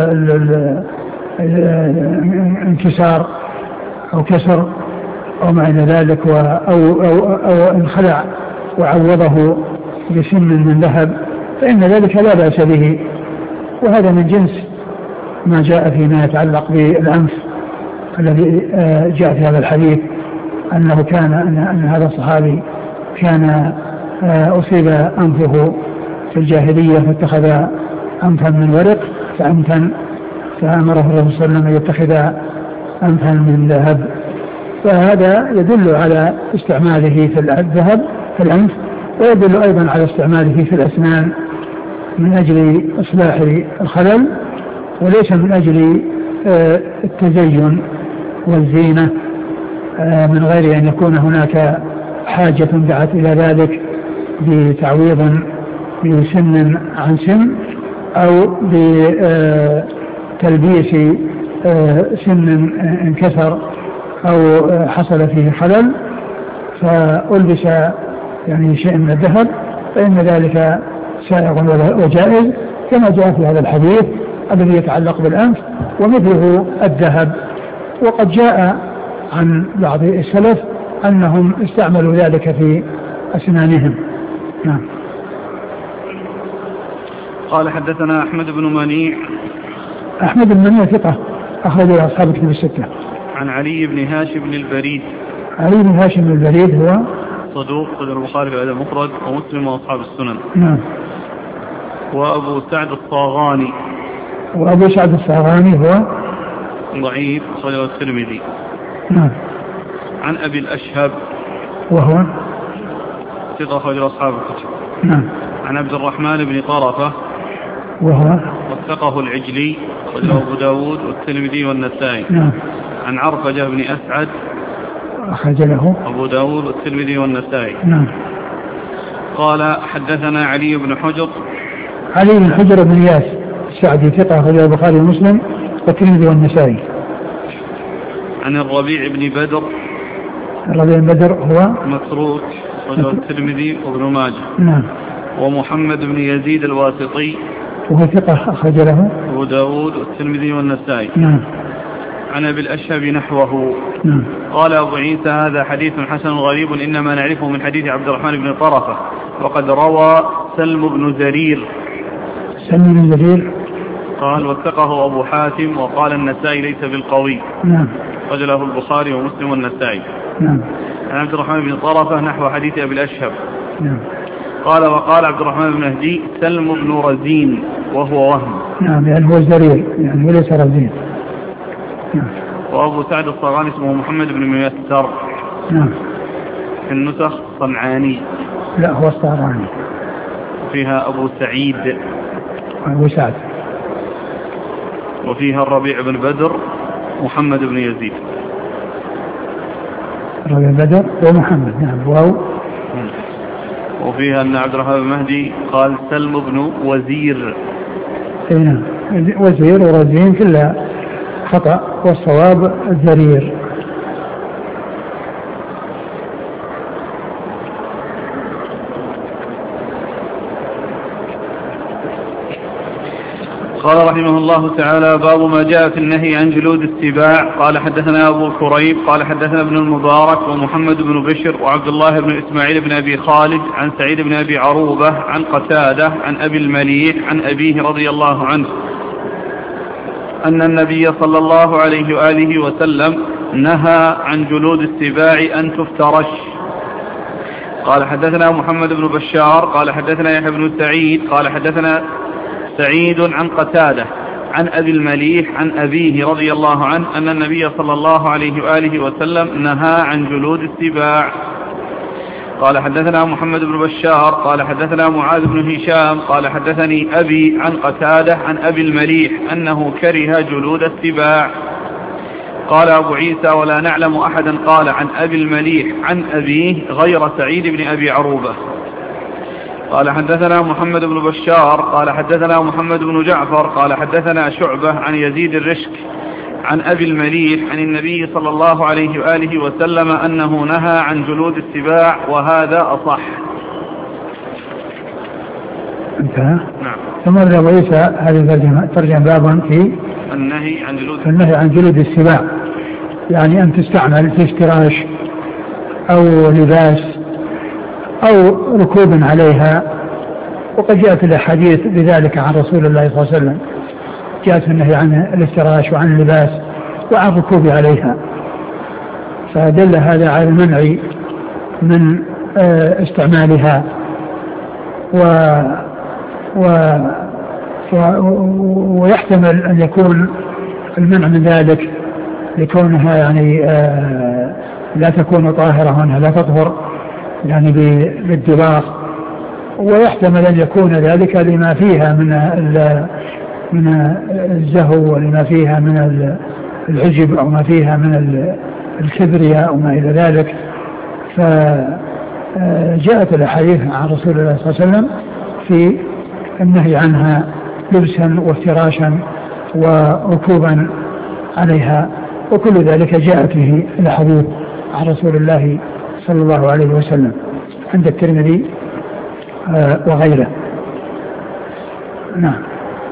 انكسار أو كسر أو ما إلى ذلك، أو, أو, أو انخلع وعوضه بسن من ذهب، فإن ذلك لا بأس به. وهذا من جنس ما جاء فيما يتعلق بالأنف الذي جاء في هذا الحديث، أنه كان أن هذا الصحابي كان أصيب أنفه في الجاهلية فاتخذ أنفا من ورق فأمتن، فأمره الرسول صلى الله عليه وسلم أن يتخذ أنفا من ذهب. فهذا يدل على استعماله في الذهب في الأنف ويدل أيضا على استعماله في الأسنان من أجل إصلاح الخلل وليس من أجل التزين والزينة من غير أن يكون هناك حاجة دعت إلى ذلك بتعويض بسن عن سن أو بتلبيس سن انكسر أو حصل فيه خلل فألبس يعني شيء من الذهب فإن ذلك سائغ وجائز كما جاء في هذا الحديث الذي يتعلق بالأنف ومثله الذهب. وقد جاء عن بعض السلف أنهم استعملوا ذلك في أسنانهم. نعم. قال حدثنا أحمد بن منيع. أحمد بن منيع ثقة أخرج له أصحاب الكتب الستة. عن علي بن هاشم بن البريد. علي بن هاشم بن البريد هو صدوق صدر البخاري في الأدب المفرد ومسلم وأصحاب السنن. نعم. وأبو سعد الصاغاني. وأبو سعد الصاغاني هو ضعيف صدر الترمذي. نعم. عن أبي الأشهب وهو ثقة أخرج أصحاب الكتب. نعم. عن عبد الرحمن بن طرفة وهو وثقه العجلي أخرج أبو داود والترمذي والنسائي. نعم. عن عرفجة بن أسعد أخرج له أبو داود والترمذي والنسائي. نعم. قال حدثنا علي بن حجر. علي بن حجر بن إياس السعدي ثقة أخرج البخاري ومسلم والترمذي والنسائي. عن الربيع بن بدر. الربيع بن بدر هو متروك أخرجه الترمذي وابن ماجه. نعم. ومحمد بن يزيد الواسطي وهو ثقة أخرج له أبو داود والترمذي والنسائي. نعم. عن أبي الأشهب نحوه. نعم. قال أبو عيسى هذا حديث حسن غريب إنما نعرفه من حديث عبد الرحمن بن طرفة وقد روى سلم بن زرير. سلم بن زرير قال وثقه أبو حاتم وقال النسائي ليس بالقوي. نعم. رجله البخاري ومسلم والنسائي. نعم. عن عبد الرحمن بن طرفة نحو حديث أبي الأشهب. نعم. قال وقال عبد الرحمن بن مهدي سلم بن رزين وهو وهم. نعم يعني هو زرير يعني وليس رزين. نعم. وأبو سعد الصاغاني اسمه محمد بن ميسر. نعم. في النسخ صنعاني. لا هو الصاغاني. فيها أبو سعيد. أبو سعد. وفيها الربيع بن بدر محمد بن يزيد. الربيع بن بدر ومحمد. نعم. واو. وفيها أن عبد الرحمن بن مهدي قال سلم بن وزير. نعم. وزير ورزين كلها خطأ والصواب الزرير. قال رحمه الله تعالى باب ما جاء في النهي عن جلود السباع. قال حدثنا أبو كريب قال حدثنا ابن المبارك ومحمد بن بشر وعبد الله بن إسماعيل بن أبي خالد عن سعيد بن أبي عروبة عن قتادة عن أبي المليح عن أبيه رضي الله عنه أن النبي صلى الله عليه وآله وسلم نهى عن جلود السباع أن تفترش. قال حدثنا محمد بن بشار قال حدثنا يحيى بن سعيد قال حدثنا سعيد عن قتادة عن أبي المليح عن أبيه رضي الله عنه أن النبي صلى الله عليه وآله وسلم نهى عن جلود السباع. قال حدثنا محمد بن بشار قال حدثنا معاذ بن هشام قال حدثني أبي عن قتادة عن أبي المليح أنه كره جلود السباع. قال أبو عيسى ولا نعلم أحدا قال عن أبي المليح عن أبيه غير سعيد بن أبي عروبة. قال حدثنا محمد بن بشار قال حدثنا محمد بن جعفر قال حدثنا شعبة عن يزيد الرشك عن أبي المليح عن النبي صلى الله عليه وآله وسلم أنه نهى عن جلود السباع وهذا أصح. انتهى. نعم. ثم أبو عيسى هذه ترجم بابا في النهي عن جلود النهي عن جلود السباع يعني أن تستعمل في افتراش أو لباس أو ركوب عليها. وقد جاءت الأحاديث بذلك عن رسول الله صلى الله عليه وسلم جاءت النهي عن الافتراش وعن اللباس وعن الركوب عليها فدل هذا على المنع من استعمالها و و ويحتمل أن يكون المنع من ذلك لكونها يعني لا تكون طاهرة وأنها لا تطهر يعني بالدباغ ويحتمل أن يكون ذلك لما فيها من من الزهو ولما فيها من العجب أو ما فيها من الكبرياء أو ما إلى ذلك. فجاءت الأحاديث عن رسول الله صلى الله عليه وسلم في النهي عنها لبسا وافتراشا وركوبا عليها، وكل ذلك جاءت به الأحاديث عن رسول الله صلى الله عليه وسلم عند الترمذي وغيره. نعم.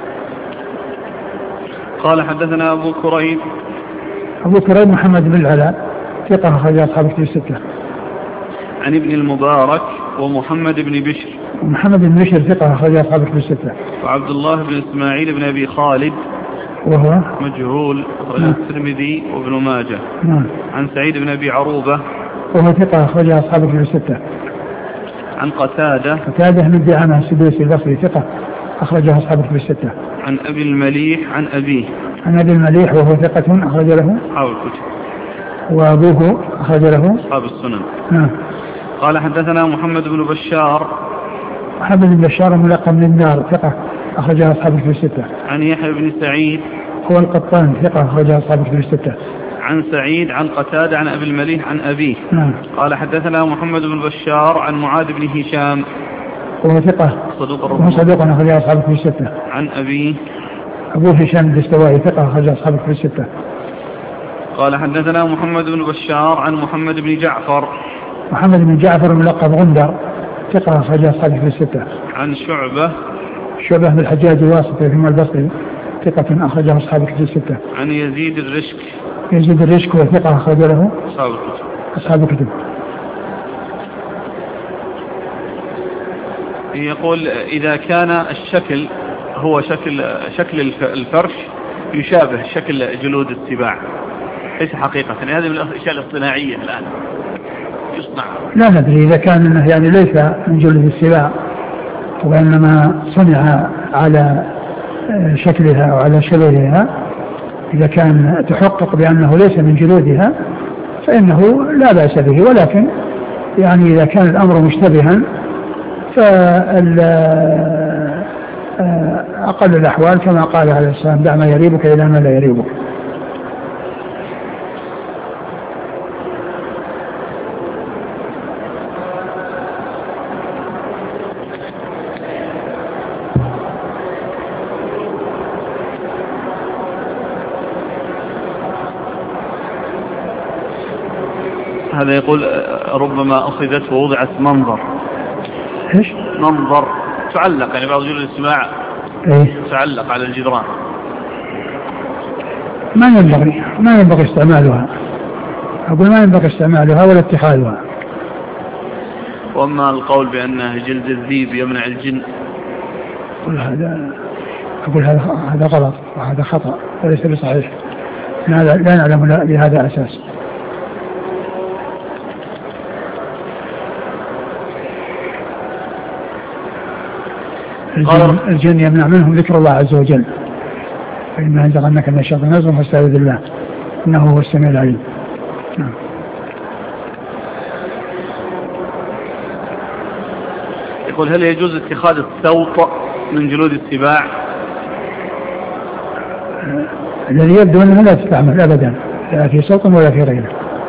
قال حدثنا أبو كريب أبو كريب محمد بن العلاء ثقة أخرج أصحاب الكتب الستة. عن ابن المبارك ومحمد بن بشر ومحمد بن بشر ثقة أخرج أصحاب الكتب الستة. وعبد الله بن إسماعيل بن أبي خالد وهو مجهول أخرج الترمذي وابن ماجه. نعم. عن سعيد بن أبي عروبة وهو ثقة أخرج أصحاب الكتب الستة. عن قتادة قتادة بن دعامة السدوسي البصري ثقة أخرجه أصحاب الكتب الستة. عن أبي المليح عن أبيه عن أبي المليح وهو ثقة أخرج له أصحاب الكتب. وأبوه أخرج له أصحاب السنن. نعم. قال حدثنا محمد بن بشار محمد بن بشار ملقب من النار ثقة أخرجه أصحاب الكتب الستة. عن يحيى بن سعيد هو القطان ثقة أخرجه أصحاب الكتب الستة. عن سعيد عن قتادة عن أبي المليح عن أبيه. نعم. قال حدثنا محمد بن بشار عن معاذ بن هشام وهو ثقة صدوق وهو صدوق أخرجه أصحاب الكتب الستة. عن أبيه أبو هشام الدستوائي ثقة أخرجه أصحاب الكتب الستة. قال حدثنا محمد بن بشار عن محمد بن جعفر محمد بن جعفر ملقب غندر ثقة أخرجه أصحاب الكتب الستة. عن شعبة شعبة بن الحجاج الواسطي ثم البصري ثقة أخرجه أصحاب الكتب الستة. عن يزيد الرشك يزيد الرشك وثقة أخرج له أصحاب الكتب. أصحاب الكتب. يقول إذا كان الشكل هو شكل شكل الفرش يشابه شكل جلود السباع ليس حقيقة، يعني هذه من الأشياء الاصطناعية الآن يصنع. لا ندري إذا كان يعني ليس من جلود السباع وإنما صنع على شكلها أو على شبهها، إذا كان تحقق بأنه ليس من جلودها فإنه لا بأس به، ولكن يعني إذا كان الأمر مشتبها فأقل الأحوال كما قال عليه السلام دع ما يريبك إلى ما لا يريبك. هذا يقول ربما أخذت ووضعت منظر. إيش؟ منظر تعلق، يعني بعض جلود السماع إيه؟ تعلق على الجدران. ما ينبغي ما ينبغي استعمالها، أقول ما ينبغي استعمالها ولا اتخاذها. وأما القول بأنه جلد الذيب يمنع الجن، أقول هذا أقول هذا هذا غلط وهذا خطأ وليس بصحيح، لا لا نعلم لهذا أساس. الجن, الجن يمنع منهم ذكر الله عز وجل، فإما ينزغنك من الشيطان نزغ فاستعذ بالله إنه هو السميع العليم. نعم. يقول هل يجوز اتخاذ السوط من جلود السباع؟ آه الذي يبدو أنها لا تستعمل أبدا، لا في سوط ولا في غيره.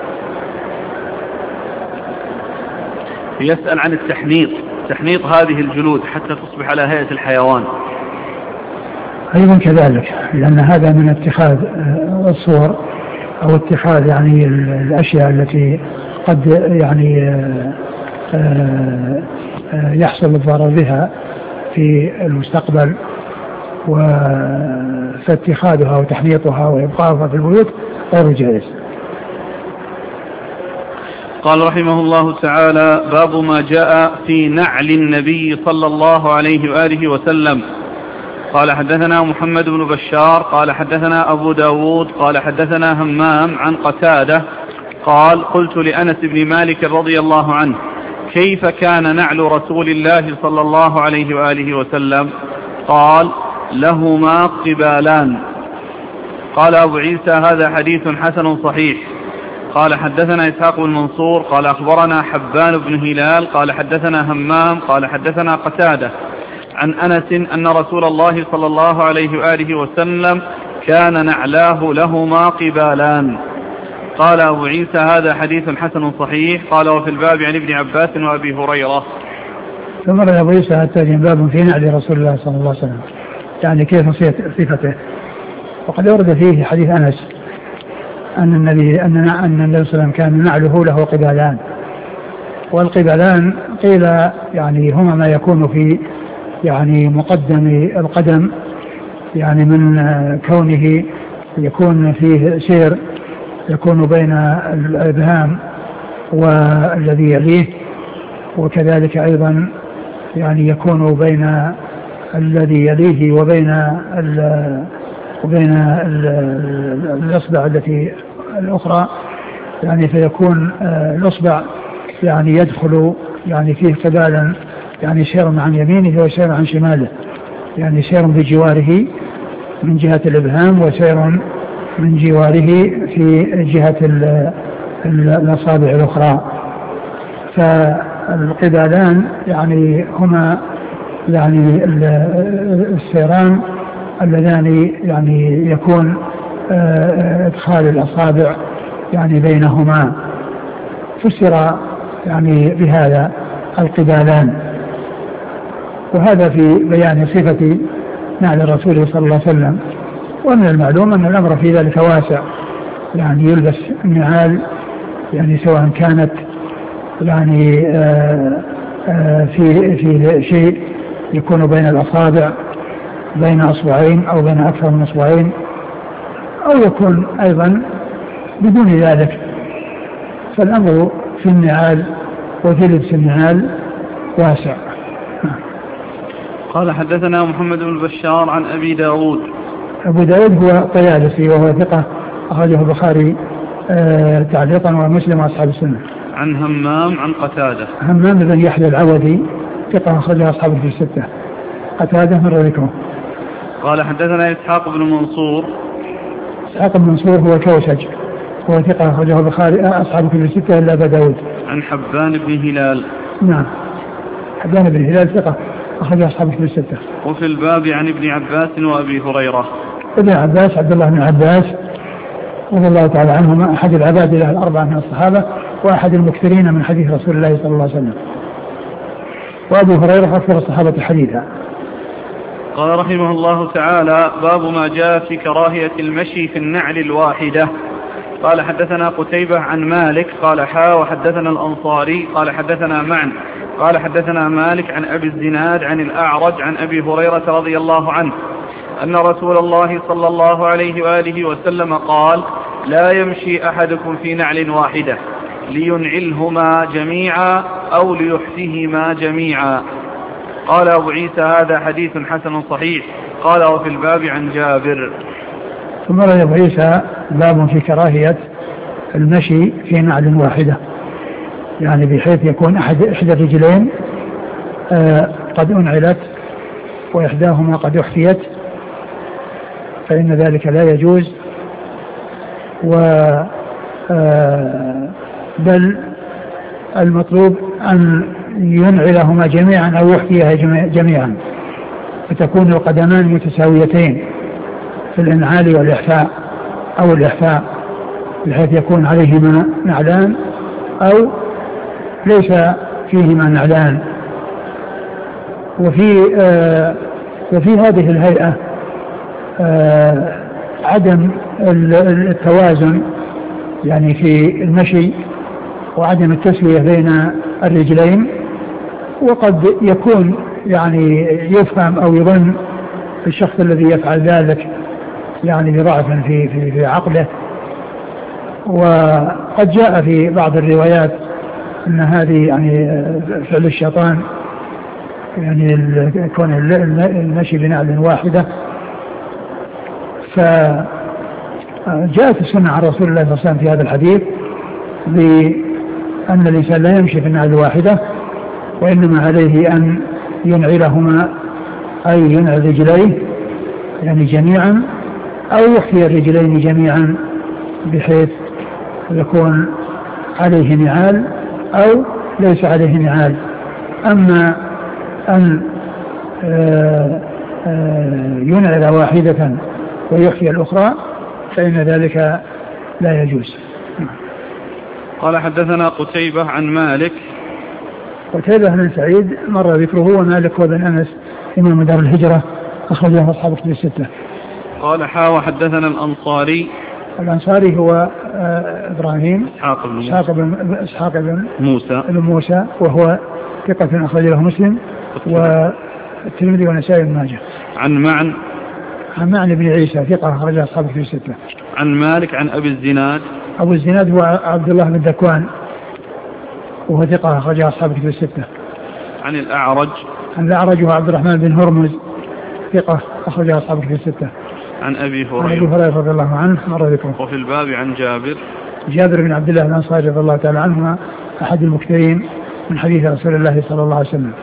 يسأل عن التحنيط، تحنيط هذه الجلود حتى تصبح على هيئة الحيوان. أيضا كذلك، لأن هذا من اتخاذ الصور أو اتخاذ يعني الأشياء التي قد يعني يحصل الضرر بها في المستقبل، فاتخاذها وتحنيطها وإبقائها في البيوت غير جائز. قال رحمه الله تعالى: باب ما جاء في نعل النبي صلى الله عليه وآله وسلم. قال حدثنا محمد بن بشار قال حدثنا أبو داود قال حدثنا همام عن قتادة قال: قلت لأنس بن مالك رضي الله عنه: كيف كان نعل رسول الله صلى الله عليه وآله وسلم؟ قال: لهما قبالان. قال أبو عيسى: هذا حديث حسن صحيح. قال حدثنا إسحاق بن منصور قال أخبرنا حبان بن هلال قال حدثنا همام قال حدثنا قتادة عن أنس أن رسول الله صلى الله عليه وآله وسلم كان نعلاه لهما قبالان. قال أبو عيسى هذا حديث حسن صحيح. قال وفي الباب عن ابن عباس وأبي هريرة. ثم رأى أبو عيسى التاجين باب في نعل رسول الله صلى الله عليه وسلم يعني كيف صفته. وقد ورد فيه حديث أنس أن النبي أن أن النبي صلى الله عليه وسلم كان نعله له قبالان. والقبالان قيل يعني هما ما يكون في يعني مقدم القدم يعني من كونه يكون فيه سير يكون بين الإبهام والذي يليه وكذلك أيضا يعني يكون بين الذي يليه وبين ال وبين الإصبع التي الأخرى يعني فيكون الإصبع يعني يدخل يعني فيه قبالا يعني سير عن يمينه وسير عن شماله يعني سير بجواره من جهة الإبهام وسير من جواره في جهة الأصابع الأخرى. فالقبالان يعني هما يعني السيران اللذان يعني يكون ادخال الأصابع يعني بينهما فسر يعني بهذا القبالان. وهذا في بيان صفة نعل الرسول صلى الله عليه وسلم. ومن المعلوم أن الأمر في ذلك واسع يعني يلبس النعال يعني سواء كانت يعني آآ آآ في في شيء يكون بين الأصابع بين أصبعين أو بين أكثر من أصبعين أو يكون أيضا بدون ذلك. فالأمر في النعال وفي لبس النعال واسع. قال حدثنا محمد بن بشار عن أبي داود. أبو داود هو طيالسي وهو ثقة أخرجه البخاري آه تعليقا ومسلم وأصحاب السنة. عن همام عن قتادة. همام بن يحيى العوذي ثقة أخرجه أصحاب في الستة. قتادة من ذلكم. قال حدثنا إسحاق بن منصور. إسحاق بن منصور هو كوسج هو ثقة أخرجه البخاري أصحاب في الستة إلا أبا داود. عن حبان بن هلال. نعم حبان بن هلال ثقة أخرج أصحاب في الستة. وفي الباب عن ابن عباس وأبي هريرة. ابن عباس عبد الله بن عباس رضي الله تعالى عنهما أحد العباد له الأربعة من الصحابة وأحد المكثرين من حديث رسول الله صلى الله عليه وسلم. وأبو هريرة أكثر الصحابة حديثا. قال رحمه الله تعالى باب ما جاء في كراهية المشي في النعل الواحدة. قال حدثنا قتيبة عن مالك قال حا وحدثنا الأنصاري قال حدثنا معن قال حدثنا مالك عن أبي الزناد عن الأعرج عن أبي هريرة رضي الله عنه أن رسول الله صلى الله عليه وآله وسلم قال لا يمشي أحدكم في نعل واحدة لينعلهما جميعا أو ليحفهما جميعا. قال أبو عيسى هذا حديث حسن صحيح. قال وفي الباب عن جابر. ثم رأى أبو عيسى باب في كراهية المشي في نعل واحدة يعني بحيث يكون أحد إحدى الرجلين آه قد أنعلت وإحداهما قد أحفيت فإن ذلك لا يجوز و آه بل المطلوب أن ينعلهما جميعا أو يحفيها جميعا فتكون القدمان متساويتين في الإنعال والإحفاء أو الإحفاء بحيث يكون عليهما نعلان أو ليس فيهما نعلان. وفي آه وفي هذه الهيئة آه عدم التوازن يعني في المشي وعدم التسوية بين الرجلين. وقد يكون يعني يفهم أو يظن الشخص الذي يفعل ذلك يعني بضعف في, في, في عقله. وقد جاء في بعض الروايات أن هذه يعني فعل الشيطان يعني يكون المشي بنعل واحدة. فجاءت السنة عن رسول الله صلى الله عليه وسلم في هذا الحديث بأن الإنسان لا يمشي في النعل الواحدة وإنما عليه أن ينعلهما أي ينعل رجليه يعني جميعا أو يحفي الرجلين جميعا بحيث يكون عليه نعال أو ليس عليه نعال. أما أن ينعل واحدة ويحيي الأخرى فإن ذلك لا يجوز. قال حدثنا قتيبة عن مالك. قتيبة بن سعيد مر ذكره، ومالك وابن أنس إمام دار الهجرة أخرجه أصحاب كتب الستة. قال حا حدثنا الأنصاري. الأنصاري هو إبراهيم إسحاق بن إسحاق بن إسحاق بن موسى بن موسى وهو ثقة أخرج له مسلم والترمذي والنسائي بن ماجه. عن معن عن معن بن عيسى ثقة أخرج أصحاب كتب الستة. عن مالك عن أبي الزناد. أبو الزناد هو عبد الله بن ذكوان وهو ثقة أخرج أصحاب كتب الستة. عن الأعرج. عن الأعرج هو عبد الرحمن بن هرمز ثقة أخرج أصحاب كتب الستة. عن أبي هريرة. عن أبي هريرة رضي الله عنه مر ذكره. وفي الباب عن جابر. جابر بن عبد الله الأنصاري رضي الله تعالى عنهما أحد المكثرين من حديث رسول الله صلى الله عليه وسلم.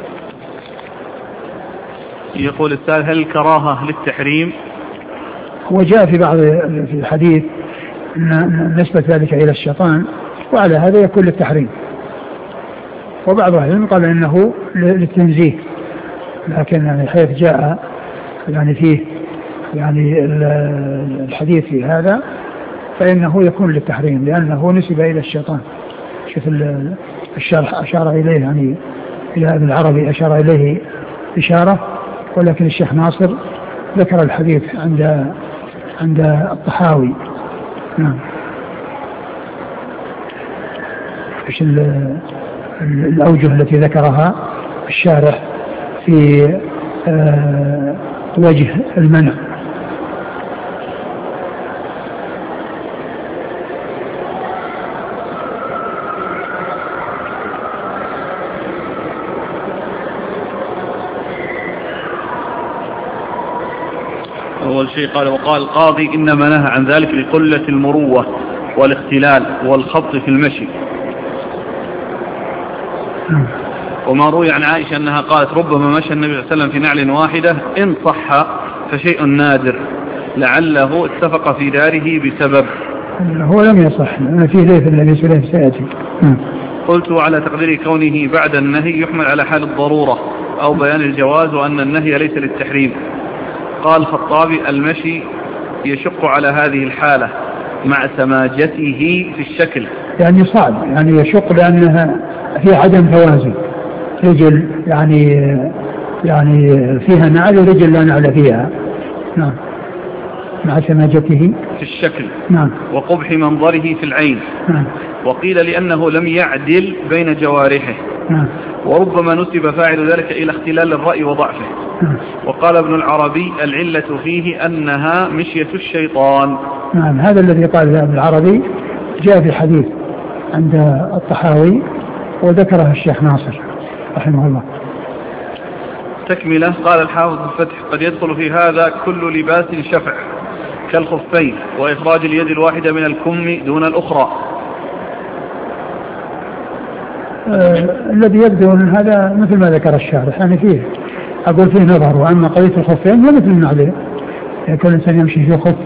يقول السائل: هل الكراهة للتحريم؟ هو جاء في بعض في الحديث أن نسبة ذلك إلى الشيطان، وعلى هذا يكون للتحريم. وبعض أهل العلم قال إنه للتنزيه، لكن يعني حيث جاء يعني فيه يعني الحديث في هذا فإنه يكون للتحريم لأنه نسب إلى الشيطان. شوف الشرح أشار إليه يعني إلى ابن العربي أشار إليه إشارة، ولكن الشيخ ناصر ذكر الحديث عند عند الطحاوي. نعم. ايش الأوجه التي ذكرها الشارح في آه وجه المنع؟ أول شيء قال: وقال القاضي إنما نهى عن ذلك لقلة المروة والاختلال والخبط في المشي. وما روي عن عائشة أنها قالت: ربما مشى النبي صلى الله عليه وسلم في نعل واحدة إن صح فشيء نادر لعله اتفق في داره بسبب. هو لم يصح، أنا فيه ليث الذي سليم سيأتي. قلت: على تقدير كونه بعد النهي يحمل على حال الضرورة أو بيان الجواز وأن النهي ليس للتحريم. قال الخطابي: المشي يشق على هذه الحالة مع سماجته في الشكل، يعني صعب، يعني يشق لأنها في عدم توازن، رجل يعني يعني فيها نعل ورجل لا نعل فيها. نعم. مع سماجته في الشكل. نعم. وقبح منظره في العين. نعم. وقيل لأنه لم يعدل بين جوارحه. نعم. وربما نسب فاعل ذلك إلى اختلال الرأي وضعفه. نعم. وقال ابن العربي: العلة فيه أنها مشية الشيطان. نعم، هذا الذي قال ابن العربي جاء في حديث عند الطحاوي وذكره الشيخ ناصر رحمه الله. تكملة. قال الحافظ الفتح: قد يدخل في هذا كل لباس شفع كالخفين وإخراج اليد الواحدة من الكم دون الأخرى. آه الذي يبدو من هذا مثل ما ذكر الشارح، يعني فيه أقول فيه نظر. وأما قضية الخفين هو مثل النعل، يكون الإنسان يمشي في خف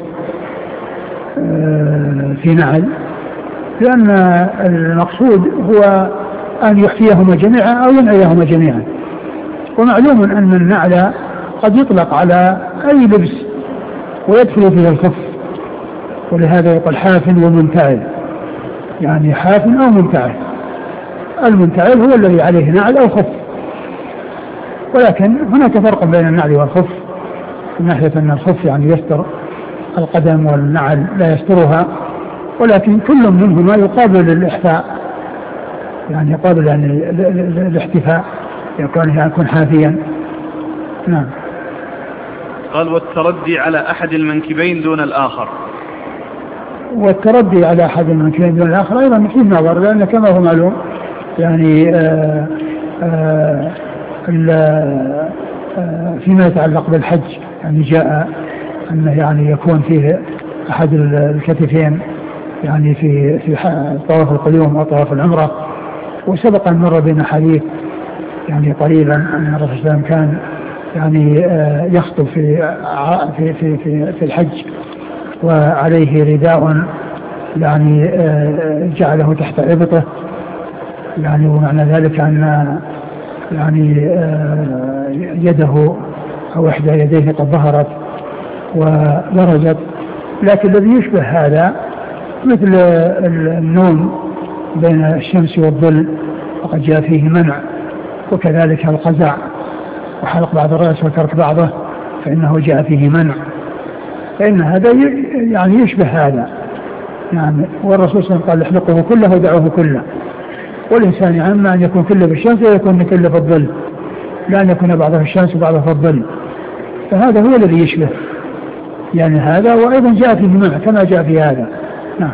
آه في نعل، لأن المقصود هو أن يحفيهما جميعا أو ينعيهما جميعا. ومعلوم أن النعل قد يطلق على أي لبس ويدخل فيه الخف، ولهذا يقول حاف ومنتعل، يعني حاف أو منتعل. المنتعل هو الذي عليه نعل أو خف، ولكن هناك فرق بين النعل والخف من ناحية أن الخف يعني يستر القدم والنعل لا يسترها، ولكن كل منهما يقابل الإحفاء، يعني يقابل يعني الاحتفاء، يكون يكون حافيا. نعم. قال: والتردي على أحد المنكبين دون الآخر. والتردي على أحد المنكبين دون الآخر أيضا فيه نظر، لأن كما هو معلوم يعني آآ آآ آآ فيما يتعلق بالحج يعني جاء أنه يعني يكون فيه أحد الكتفين يعني في في طواف القدوم وطواف العمرة. وسبق أن مر بين حديث يعني قريبا أن الرسول صلى الله عليه وسلم كان يعني يخطب في في في في, في الحج وعليه رداء يعني جعله تحت إبطه، يعني ومعنى ذلك أن يعني يده أو إحدى يديه قد ظهرت وبرزت. لكن الذي يشبه هذا مثل النوم بين الشمس والظل وقد جاء فيه منع، وكذلك القزع وحلق بعض الرأس وترك بعضه فإنه جاء فيه منع، فإن هذا يعني يشبه هذا. نعم. والرسول صلى الله عليه وسلم قال احلقه كله ودعوه كله، والإنسان عما أن يكون كله بالشمس ويكون كله في الظل، لا أن يكون بعضه في الشمس وبعضه في الظل، فهذا هو الذي يشبه يعني هذا، وأيضا جاء فيه منع كما جاء في هذا. نعم.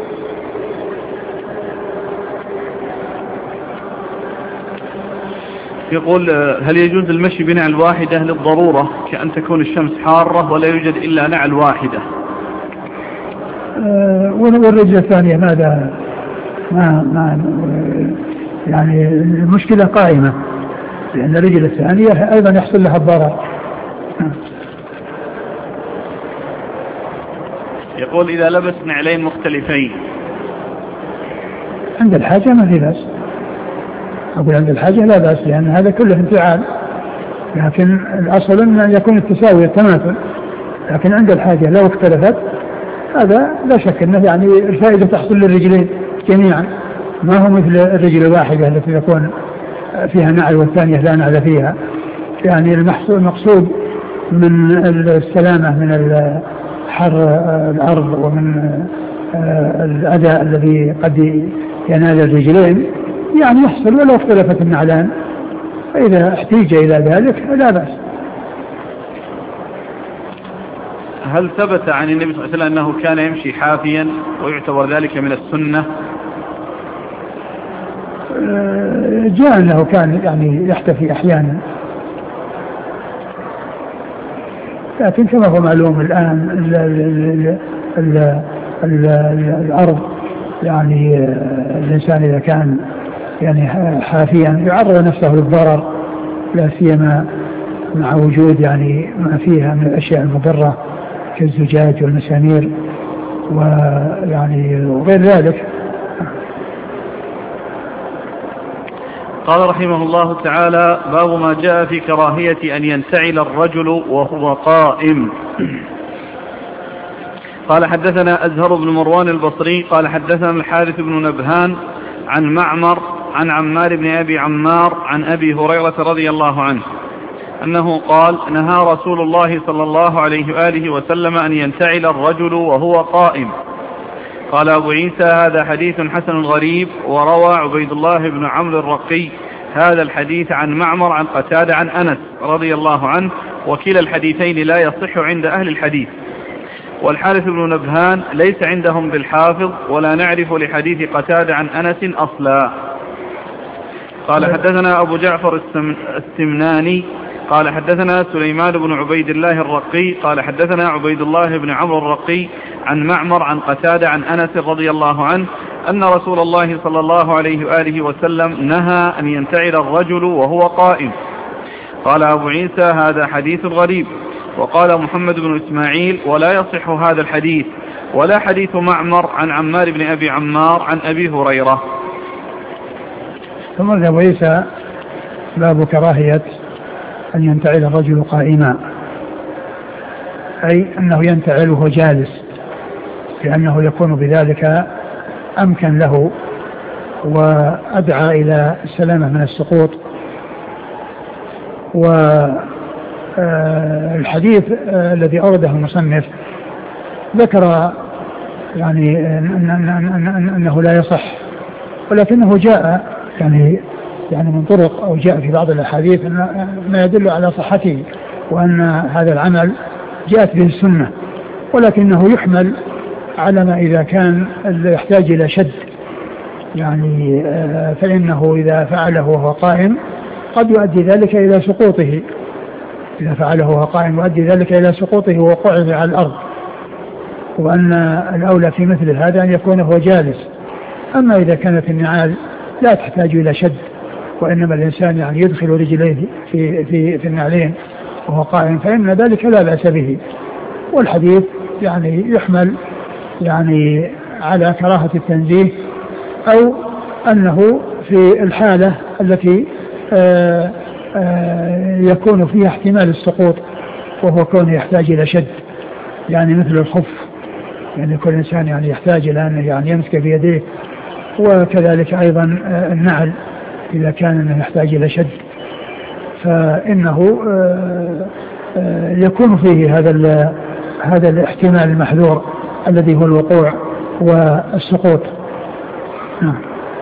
يقول هل يجوز المشي بنعل واحدة للضرورة كأن تكون الشمس حارة ولا يوجد إلا نعل واحدة؟ أه والرجل الثانية ماذا ما ما يعني المشكلة قائمة، لأن الرجل الثانية أيضا يحصل لها الضرر. يقول إذا لبس نعلين مختلفين عند الحاجة ما في بأس، أقول عند الحاجة لا بأس، لأن هذا كله انفعال، لكن الأصل أن يكون التساوي التماثل، لكن عند الحاجة لو اختلفت هذا لا شك أنه يعني الفائدة تحصل للرجلين جميعا، ما هو مثل الرجل الواحدة التي تكون فيها نعل والثانية لا نعل فيها. يعني المقصود من السلامة من حر الأرض ومن الأذى الذي قد ينال الرجلين يعني يحصل ولو اختلفت النعلان، فإذا احتيج إلى ذلك لا بأس. هل ثبت عن النبي صلى الله عليه وسلم أنه كان يمشي حافيا ويعتبر ذلك من السنة؟ جاء أنه كان يعني يحتفي أحيانا، لكن كما هو معلوم الآن ال ال ال ال ال الأرض يعني الإنسان إذا كان يعني حافيا يعرض نفسه للضرر، لا سيما مع وجود يعني ما فيها من الأشياء المضرة كالزجاج والمسامير ويعني وغير ذلك. قال رحمه الله تعالى: باب ما جاء في كراهية أن ينتعل الرجل وهو قائم. قال حدثنا أزهر بن مروان البصري قال حدثنا الحارث بن نبهان عن معمر عن عمار بن أبي عمار عن أبي هريرة رضي الله عنه أنه قال: نهى رسول الله صلى الله عليه وآله وسلم أن ينتعل الرجل وهو قائم. قال أبو عيسى: هذا حديث حسن غريب. وروى عبيد الله بن عمرو الرقي هذا الحديث عن معمر عن قتادة عن أنس رضي الله عنه، وكلا الحديثين لا يصح عند أهل الحديث. والحارث بن نبهان ليس عندهم بالحافظ، ولا نعرف لحديث قتادة عن أنس أصلا. قال حدثنا أبو جعفر السمناني قال حدثنا سليمان بن عبيد الله الرقي قال حدثنا عبيد الله بن عمرو الرقي عن معمر عن قتادة عن أنس رضي الله عنه أن رسول الله صلى الله عليه وآله وسلم نهى أن ينتعل الرجل وهو قائم. قال أبو عيسى: هذا حديث غريب. وقال محمد بن إسماعيل: ولا يصح هذا الحديث ولا حديث معمر عن عمار بن أبي عمار عن أبي هريرة. ثم أبو عيسى: باب كراهية أن ينتعل الرجل قائما، أي أنه ينتعل وهو جالس، لأنه يكون بذلك أمكن له وأدعى إلى السلامة من السقوط. والحديث الذي أورده المصنف ذكر يعني أنه لا يصح، ولكنه جاء يعني يعني من طرق أو جاء في بعض الأحاديث ما يدل على صحته، وأن هذا العمل جاءت به السنة، ولكنه يحمل على ما إذا كان يحتاج إلى شد، يعني فإنه إذا فعله وهو قائم قد يؤدي ذلك إلى سقوطه، إذا فعله وهو قائم يؤدي ذلك إلى سقوطه وقعد على الأرض، وأن الأولى في مثل هذا أن يكون هو جالس. أما إذا كانت النعال لا تحتاج إلى شد، وإنما الإنسان يعني يدخل رجليه في, في, في النعلين وهو قائم، فإن ذلك لا بأس به. والحديث يعني يحمل يعني على كراهة التنزيه أو أنه في الحالة التي آآ آآ يكون فيها احتمال السقوط وهو كونه يحتاج إلى شد، يعني مثل الخف، يعني كل إنسان يعني يحتاج إلى أن يعني يمسك بيديه، وكذلك أيضا النعل إذا كان أنه يحتاج إلى شد فإنه يكون فيه هذا هذا الاحتمال المحذور الذي هو الوقوع والسقوط. نعم.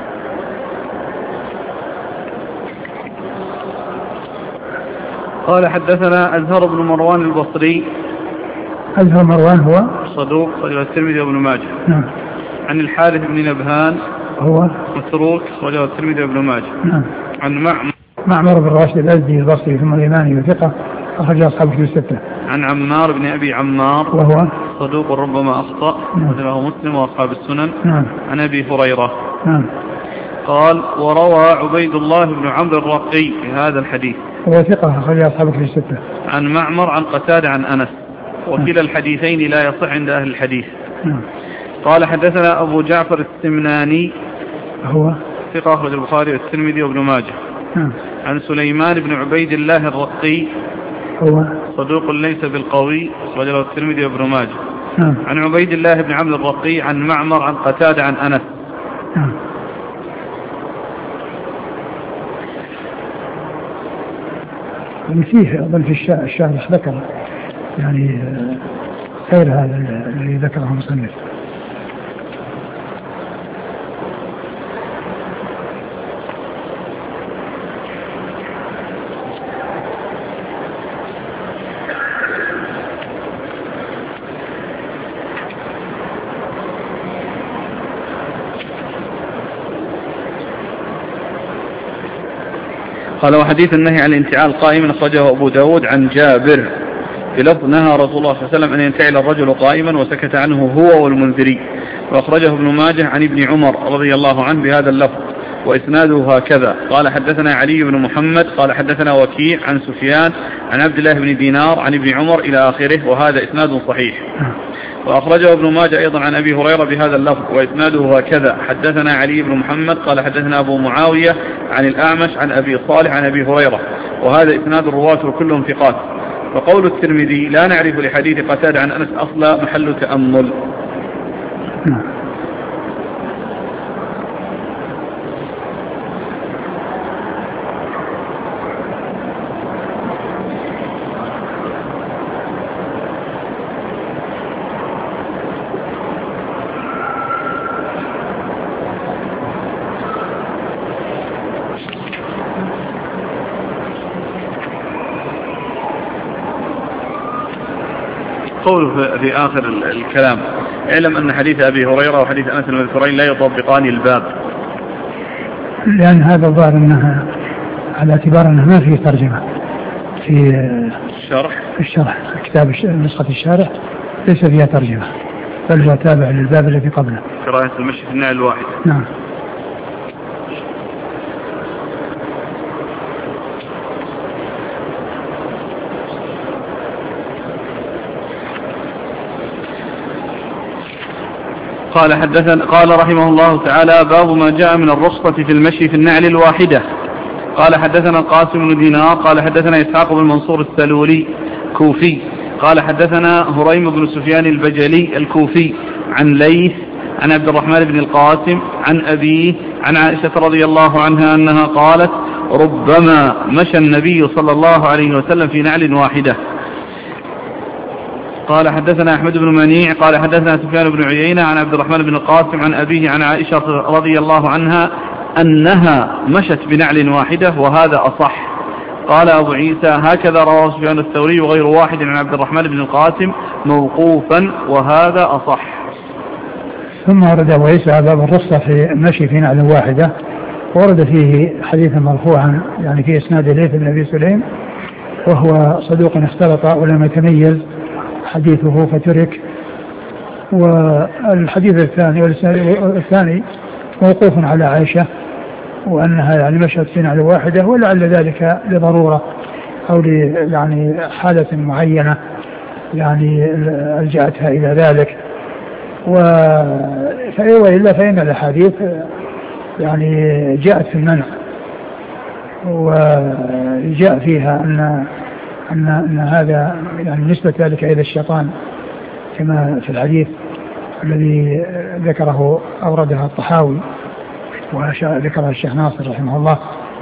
قال حدثنا أزهر بن مروان البصري. أزهر مروان هو صدوق رجل الترمذي وابن ماجه. نعم. عن الحارث بن نبهان هو متروك رجل الترمذي وابن ماجه. نعم. عن معمر معمر بن راشد الأزدي البصري ثم اليماني وثقة أخرج أصحاب الكتب الستة. عن عمار بن أبي عمار وهو صدوق ربما أخطأ وله مسلم وأصحاب السنن. نعم. عن أبي هريرة. نعم. قال وروى عبيد الله بن عمرو الرقي في هذا الحديث وهو ثقة أخرج أصحاب الكتب الستة. عن معمر عن قتادة عن أنس وكلا الحديثين لا يصح عند أهل الحديث. نعم. قال حدثنا أبو جعفر السمناني هو ثقة أخرج البخاري والترمذي وابن ماجه. نعم. عن سليمان بن عبيد الله الرقي هو صدوق ليس بالقوي رجل الترمذي وابن ماجه. نعم. عن عبيد الله بن عمرو الرقي عن معمر عن قتادة عن أنس. نعم. فيه أظن في الشارح ذكر يعني غير هذا الذي ذكره المصنف. قال وحديث النهي عن الانتعال قائما أخرجه أبو داود عن جابر بلفظ نهى رسول الله صلى الله عليه وسلم أن ينتعل الرجل قائما وسكت عنه هو والمنذري. وأخرجه ابن ماجه عن ابن عمر رضي الله عنه بهذا اللفظ وإسناده هكذا. قال حدثنا علي بن محمد قال حدثنا وكيع عن سفيان عن عبد الله بن دينار عن ابن عمر إلى آخره وهذا إسناد صحيح. وأخرجه ابن ماجه أيضا عن أبي هريرة بهذا اللفظ وإسناده هكذا. حدثنا علي بن محمد قال حدثنا أبو معاوية عن الأعمش عن أبي صالح عن أبي هريرة وهذا إسناد الرواة كلهم ثقات. وقول الترمذي لا نعرف لحديث قتادة عن أنس أصلا محل تأمل. قوله في آخر الكلام اعلم أن حديث أبي هريرة وحديث أنس المذكورين لا يطبقان الباب، لأن هذا الظاهر أنها على اعتبار أنه ما فيه ترجمة في الشرح في الشرح كتاب نسخة الشارح ليس فيها ترجمة بل هو تابع للباب الذي قبله كراهة المشي في النعل الواحد. نعم. قال حدثنا قال رحمه الله تعالى باب ما جاء من الرخصة في المشي في النعل الواحدة. قال حدثنا القاسم بن دينار قال حدثنا إسحاق بن منصور السلولي كوفي قال حدثنا هريم بن سفيان البجلي الكوفي عن ليث عن عبد الرحمن بن القاسم عن أبيه عن عائشة رضي الله عنها أنها قالت ربما مشى النبي صلى الله عليه وسلم في نعل واحدة. قال حدثنا أحمد بن منيع قال حدثنا سفيان بن عيينة عن عبد الرحمن بن القاسم عن أبيه عن عائشة رضي الله عنها أنها مشت بنعل واحدة وهذا أصح. قال أبو عيسى هكذا رواه سفيان الثوري وغير واحد عن عبد الرحمن بن القاسم موقوفا وهذا أصح. ثم ورد أبو عيسى باب الرخصة في المشي في نعل واحدة ورد فيه حديثا مرفوعا يعني في إسناد ليث بن أبي سليم وهو صدوق اختلط ولم يتميز حديثه فترك. والحديث الثاني والثاني موقوف على عائشة وأنها يعني مشت في نعل واحدة ولعل ذلك لضرورة أو يعني حالة معينة يعني ألجأتها إلى ذلك. وإلا فإن الأحاديث يعني جاءت في المنع، وجاء فيها أن أن أن هذا يعني نسبة ذلك إلى الشيطان كما في الحديث الذي ذكره أوردها الطحاوي وذكرها الشيخ ناصر رحمه الله.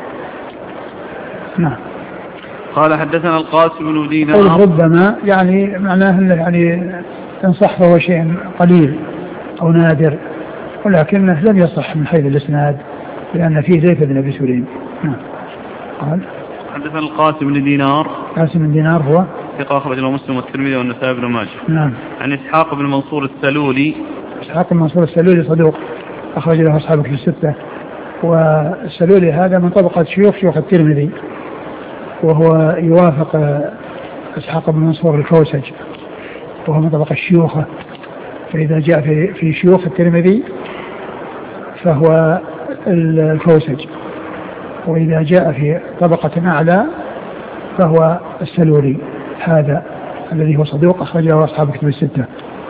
نعم. قال حدثنا القاسم بن دينار. ربما يعني معناه يعني إن صح فهو شيء قليل أو نادر، ولكنه لم يصح من حيث الإسناد لأن فيه زيد بن أبي سليم. نعم. قال حدثنا القاسم بن دينار. قاسم بن دينار هو ثقة أخرج له مسلم والترمذي والنسائي بن ماجه. نعم. عن إسحاق بن منصور السلولي. إسحاق بن منصور السلولي صدوق أخرج له أصحاب الكتب الستة، والسلولي هذا من طبقة شيوخ شيوخ الترمذي، وهو يوافق إسحاق بن منصور الكوسج وهو من طبقة الشيوخة، فإذا جاء في في شيوخ الترمذي فهو الكوسج، وإذا جاء في طبقة أعلى فهو السلولي هذا الذي هو صدوق أخرج له أصحاب الكتب الستة.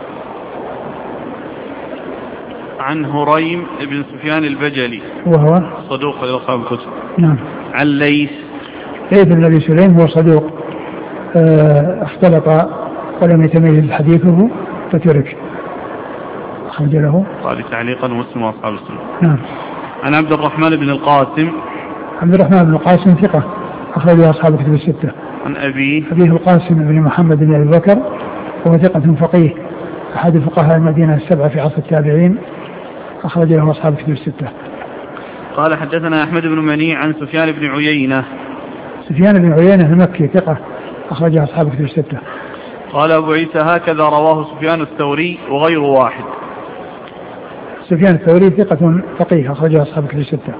عن هريم بن سفيان البجلي وهو صدوق لأصحاب الكتب. نعم. عن ليث. ليث بن أبي سليم هو صدوق اه اختلط ولم يتميز حديثه فترك، أخرج له قال تعليقا مسلم وأصحاب السنة. نعم. عن عبد الرحمن بن القاسم. عبد الرحمن بن القاسم ثقة أخرج له أصحاب الكتب الستة. عن أبيه. أبيه القاسم بن محمد بن أبي بكر وهو ثقة فقيه أحد فقهاء المدينة السبعة في عصر التابعين، أخرج له أصحاب الكتب الستة. قال حدثنا أحمد بن منيع عن سفيان بن عيينة. سفيان بن عيينة المكي ثقة أخرج له أصحاب الكتب الستة. قال أبو عيسى هكذا رواه سفيان الثوري وغير واحد. سفيان الثوري ثقة فقيه أخرج له أصحاب الكتب الستة.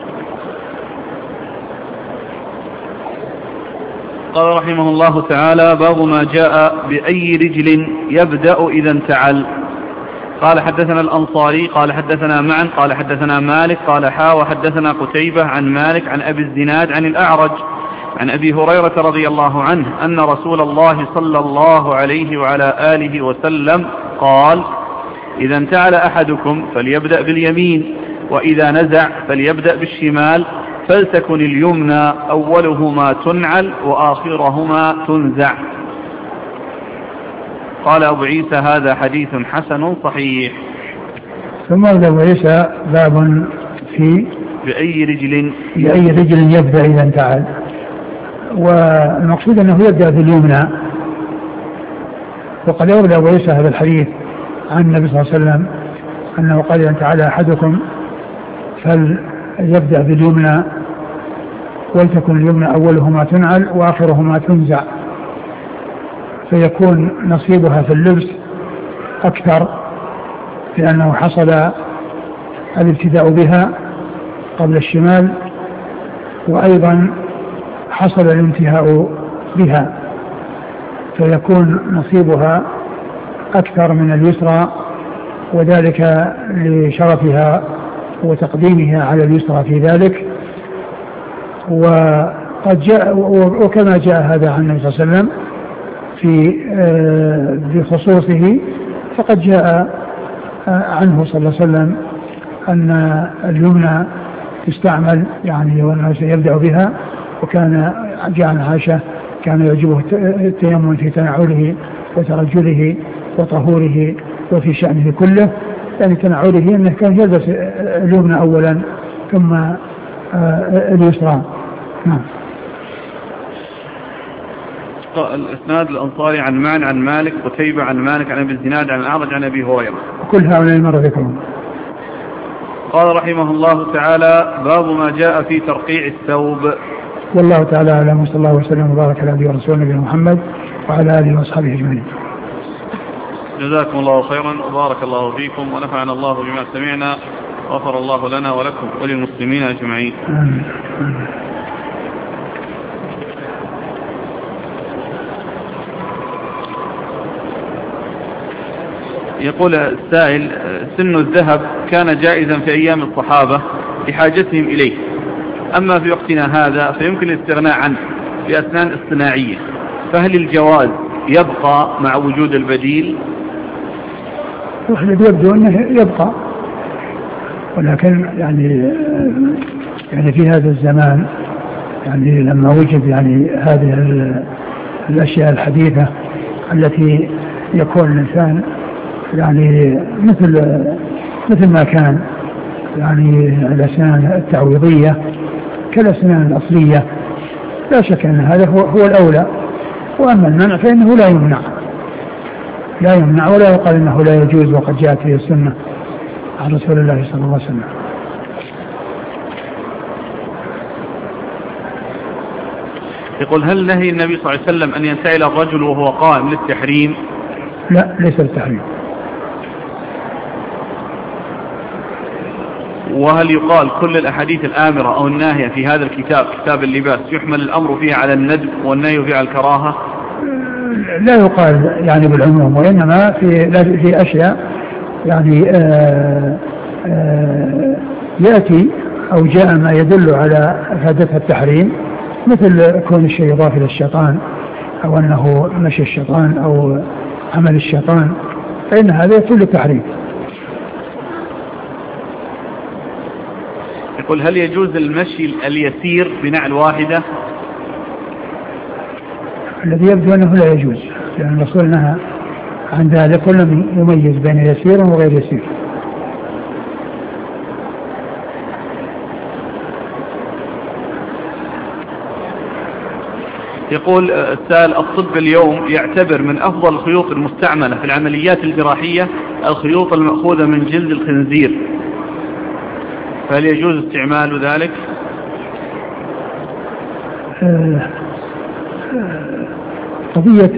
قال رحمه الله تعالى باب ما جاء بأي رجل يبدأ إذا انتعل. قال حدثنا الأنصاري قال حدثنا معا قال حدثنا مالك قال حا وحدثنا قتيبة عن مالك عن أبي الزناد عن الأعرج عن أبي هريرة رضي الله عنه أن رسول الله صلى الله عليه وعلى آله وسلم قال إذا انتعل أحدكم فليبدأ باليمين، وإذا نزع فليبدأ بالشمال، فلتكن اليمنى أولهما تنعل وآخرهما تنزع. قال أبو عيسى هذا حديث حسن صحيح. ثم أبو عيسى باب في بأي رجل بأي رجل يبدأ إذا انتعل، والمقصود أنه يبدأ باليمنى. وقد يورد أبو عيسى هذا الحديث عن النبي صلى الله عليه وسلم أنه قال إذا انتعل أحدكم فليبدأ باليمنى، ولتكن اليمنى أولهما تنعل وآخرهما تنزع، فيكون نصيبها في اللبس أكثر لأنه حصل الابتداء بها قبل الشمال، وأيضا حصل الانتهاء بها، فيكون نصيبها أكثر من اليسرى، وذلك لشرفها وتقديمها على اليسرى في ذلك. وقد جاء وكما جاء هذا عن النبي صلى الله عليه وسلم في بخصوصه، فقد جاء عنه صلى الله عليه وسلم أن اليمنى تستعمل يعني وأنه سيبدأ بها. وكان جاء عن عائشة كان يعجبه التيمم في تنعله وترجله وطهوره وفي شأنه كله، يعني تنعله أنه كان يلبس اليمنى أولا ثم اليسرى. نعم. الإسناد الأنصاري عن معن عن مالك قتيبة عن مالك عن أبي الزناد عن الأعرج عن أبي هريرة، كل هؤلاء مرة ذكرهم. قال رحمه الله تعالى باب ما جاء في ترقيع الثوب. والله تعالى أعلم، وصلى الله وسلم وبارك على نبينا ورسولنا نبينا محمد وعلى آله وأصحابه أجمعين. جزاكم الله خيرا وبارك الله فيكم ونفعنا الله بما سمعنا، غفر الله لنا ولكم وللمسلمين أجمعين. آمين. آمين. يقول السائل سن الذهب كان جائزا في أيام الصحابة لحاجتهم إليه، أما في وقتنا هذا فيمكن الاستغناء عنه في أسنان اصطناعية، فهل الجواز يبقى مع وجود البديل؟ الذي يبدو أنه يبقى، ولكن يعني يعني في هذا الزمان يعني لما وجد يعني هذه الأشياء الحديثة التي يكون الإنسان يعني مثل مثل ما كان يعني الأسنان التعويضية كالأسنان الأصلية، لا شك أن هذا هو, هو الأولى. وأما المنع فإنه لا يمنع لا يمنع ولا يقال إنه لا يجوز، وقد جاءت به السنة عن رسول الله صلى الله عليه وسلم. يقول هل نهي النبي صلى الله عليه وسلم أن ينتهي الرجل وهو قائم للتحريم؟ لا، ليس للتحريم. وهل يقال كل الأحاديث الآمرة أو الناهية في هذا الكتاب كتاب اللباس يحمل الأمر فيه على الندب والنهي فيه على الكراهة؟ لا يقال يعني بالعموم، وإنما في في أشياء يعني آآ آآ يأتي أو جاء ما يدل على إفادة التحريم، مثل كون الشيء يضاف إلى الشيطان أو أنه مشي الشيطان أو عمل الشيطان، فإن هذا كل التحريم. يقول هل يجوز المشي اليسير بنعل واحدة؟ الذي يبدو أنه لا يجوز، لأن الرسول نهى عن ذلك، ولم يميز بين يسير وغير يسير. يقول السائل الطب اليوم يعتبر من أفضل الخيوط المستعملة في العمليات الجراحية الخيوط المأخوذة من جلد الخنزير، فهل يجوز استعمال ذلك؟ قضية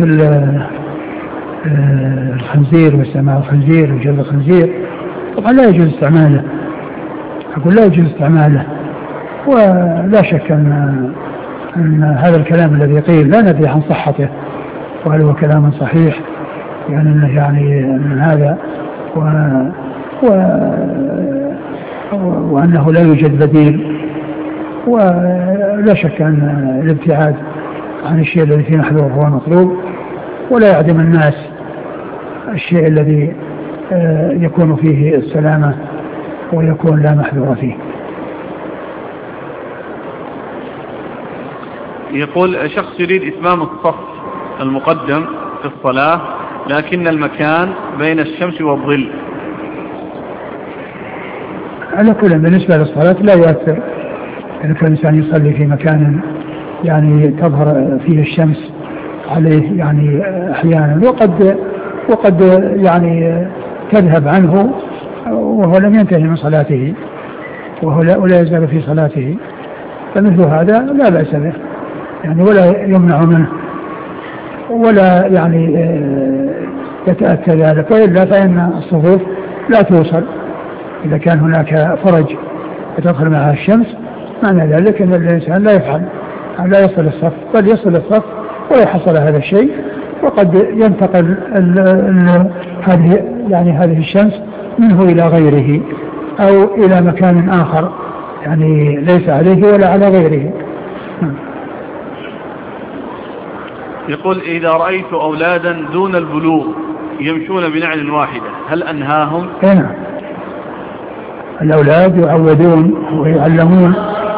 الخنزير واستعمال الخنزير وجلد الخنزير طبعا لا يجوز استعماله، أقول لا يجوز استعماله، ولا شك أن أن هذا الكلام الذي قيل لا ندري عن صحته وهل هو كلام صحيح، يعني أنه يعني من هذا و و وأنه لا يوجد بديل، ولا شك أن الابتعاد عن الشيء الذي فيه محذور هو مطلوب، ولا يعدم الناس الشيء الذي يكون فيه السلامة ويكون لا محذور فيه. يقول شخص يريد إتمام الصف المقدم في الصلاة لكن المكان بين الشمس والظل. على كل بالنسبة للصلاة لا يؤثر، إذا كان الإنسان يصلي في مكان يعني تظهر فيه الشمس عليه يعني أحيانا، وقد وقد يعني تذهب عنه وهو لم ينتهي من صلاته وهو لا يزال في صلاته، فمثل هذا لا بأس به يعني، ولا يمنع منه ولا يعني يتأتى ذلك، وإلا فإن الصفوف لا توصل إذا كان هناك فرج يدخل معها الشمس، معنى ذلك أن الإنسان لا يفعل لا يصل الصف، بل يصل الصف ولا يحصل هذا الشيء، وقد ينتقل ال ال هذه يعني هذه الشمس منه إلى غيره أو إلى مكان آخر يعني ليس عليه ولا على غيره. يقول إذا رأيت أولادا دون البلوغ يمشون بنعل واحدة هل أنهاهم؟ نعم، الأولاد يعودون ويعلمون.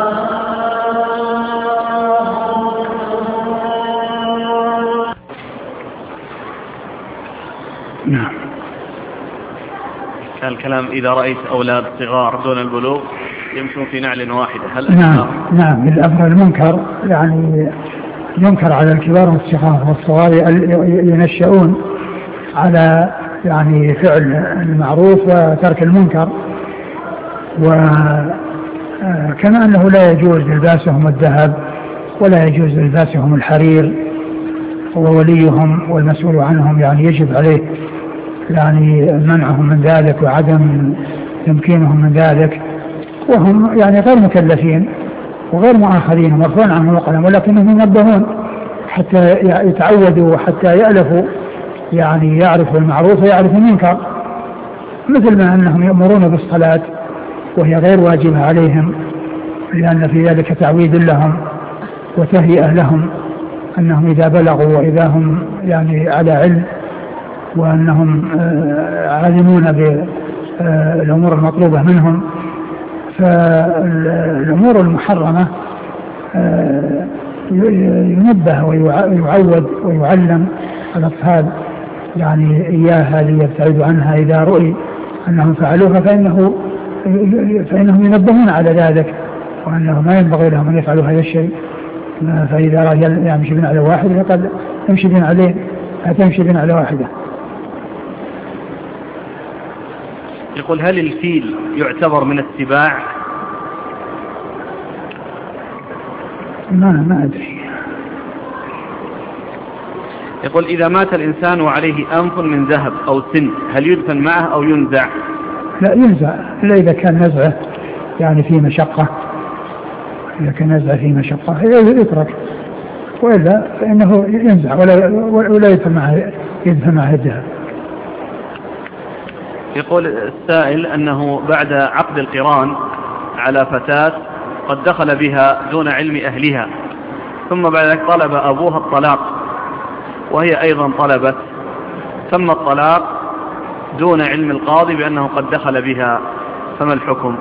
نعم. الكلام إذا رأيت أولاد صغار دون البلوغ يمشون في نعل واحدة هل نعم أنهاهم؟ نعم، الأمر المنكر يعني ينكر على الكبار والصغار، والصغار ينشؤون على يعني فعل المعروف وترك المنكر، وكما أنه لا يجوز لباسهم الذهب ولا يجوز لباسهم الحرير، ووليهم والمسؤول عنهم يعني يجب عليه يعني منعهم من ذلك وعدم تمكينهم من ذلك، وهم يعني غير مكلفين وغير مؤاخذين ومرفوع عنهم القلم، ولكنهم ينبهون حتى يتعودوا وحتى يألفوا يعني يعرفوا المعروف ويعرفوا المنكر، مثل ما أنهم يأمرون بالصلاة وهي غير واجبة عليهم، لأن في ذلك تعويد لهم وتهيئة لهم أنهم إذا بلغوا وإذا هم يعني على علم وأنهم عالمون بالأمور المطلوبة منهم. فالأمور المحرمة ينبه ويعود ويعلم الأطفال يعني إياها ليبتعدوا عنها إذا رؤي أنهم فعلوها، فإنه فإنهم ينبهون على ذلك، وأنه ما ينبغي لهم أن يفعلوا هذا الشيء. فإذا رأى يمشي بين على واحد فقد يمشي بين عليه، هتمشي بين على واحدة. يقول هل الفيل يعتبر من السباع؟ ما ما أدري. يقول إذا مات الإنسان وعليه أنف من ذهب أو سن هل يدفن معه أو ينزع؟ لا ينزع، إلا إذا كان نزعه يعني في مشقة، إذا كان نزعه في مشقة يترك، وإلا فإنه ينزع ولا ولا يدفن معه يدفن معه الذهب. يقول السائل أنه بعد عقد القران على فتاة قد دخل بها دون علم أهلها، ثم بعد ذلك طلب أبوها الطلاق وهي أيضا طلبت، ثم الطلاق دون علم القاضي بأنه قد دخل بها، فما الحكم؟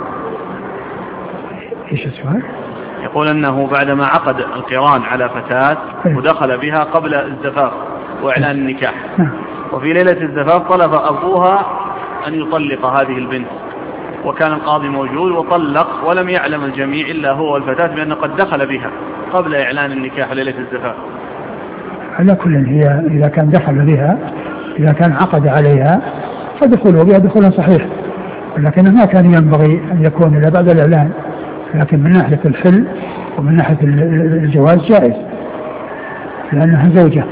إيش السؤال؟ يقول أنه بعدما عقد القران على فتاة ودخل بها قبل الزفاف وإعلان النكاح، وفي ليلة الزفاف طلب أبوها أن يطلق هذه البنت، وكان القاضي موجود وطلق، ولم يعلم الجميع إلا هو والفتاة بأنه قد دخل بها قبل إعلان النكاح ليلة الزفاف. على كل هي إذا كان دخل بها، إذا كان عقد عليها فدخوله بها دخولا صحيح، ولكن ما كان ينبغي أن يكون إلا بعد الإعلان، لكن من ناحية الحل ومن ناحية الجواز جائز، لأنها زوجة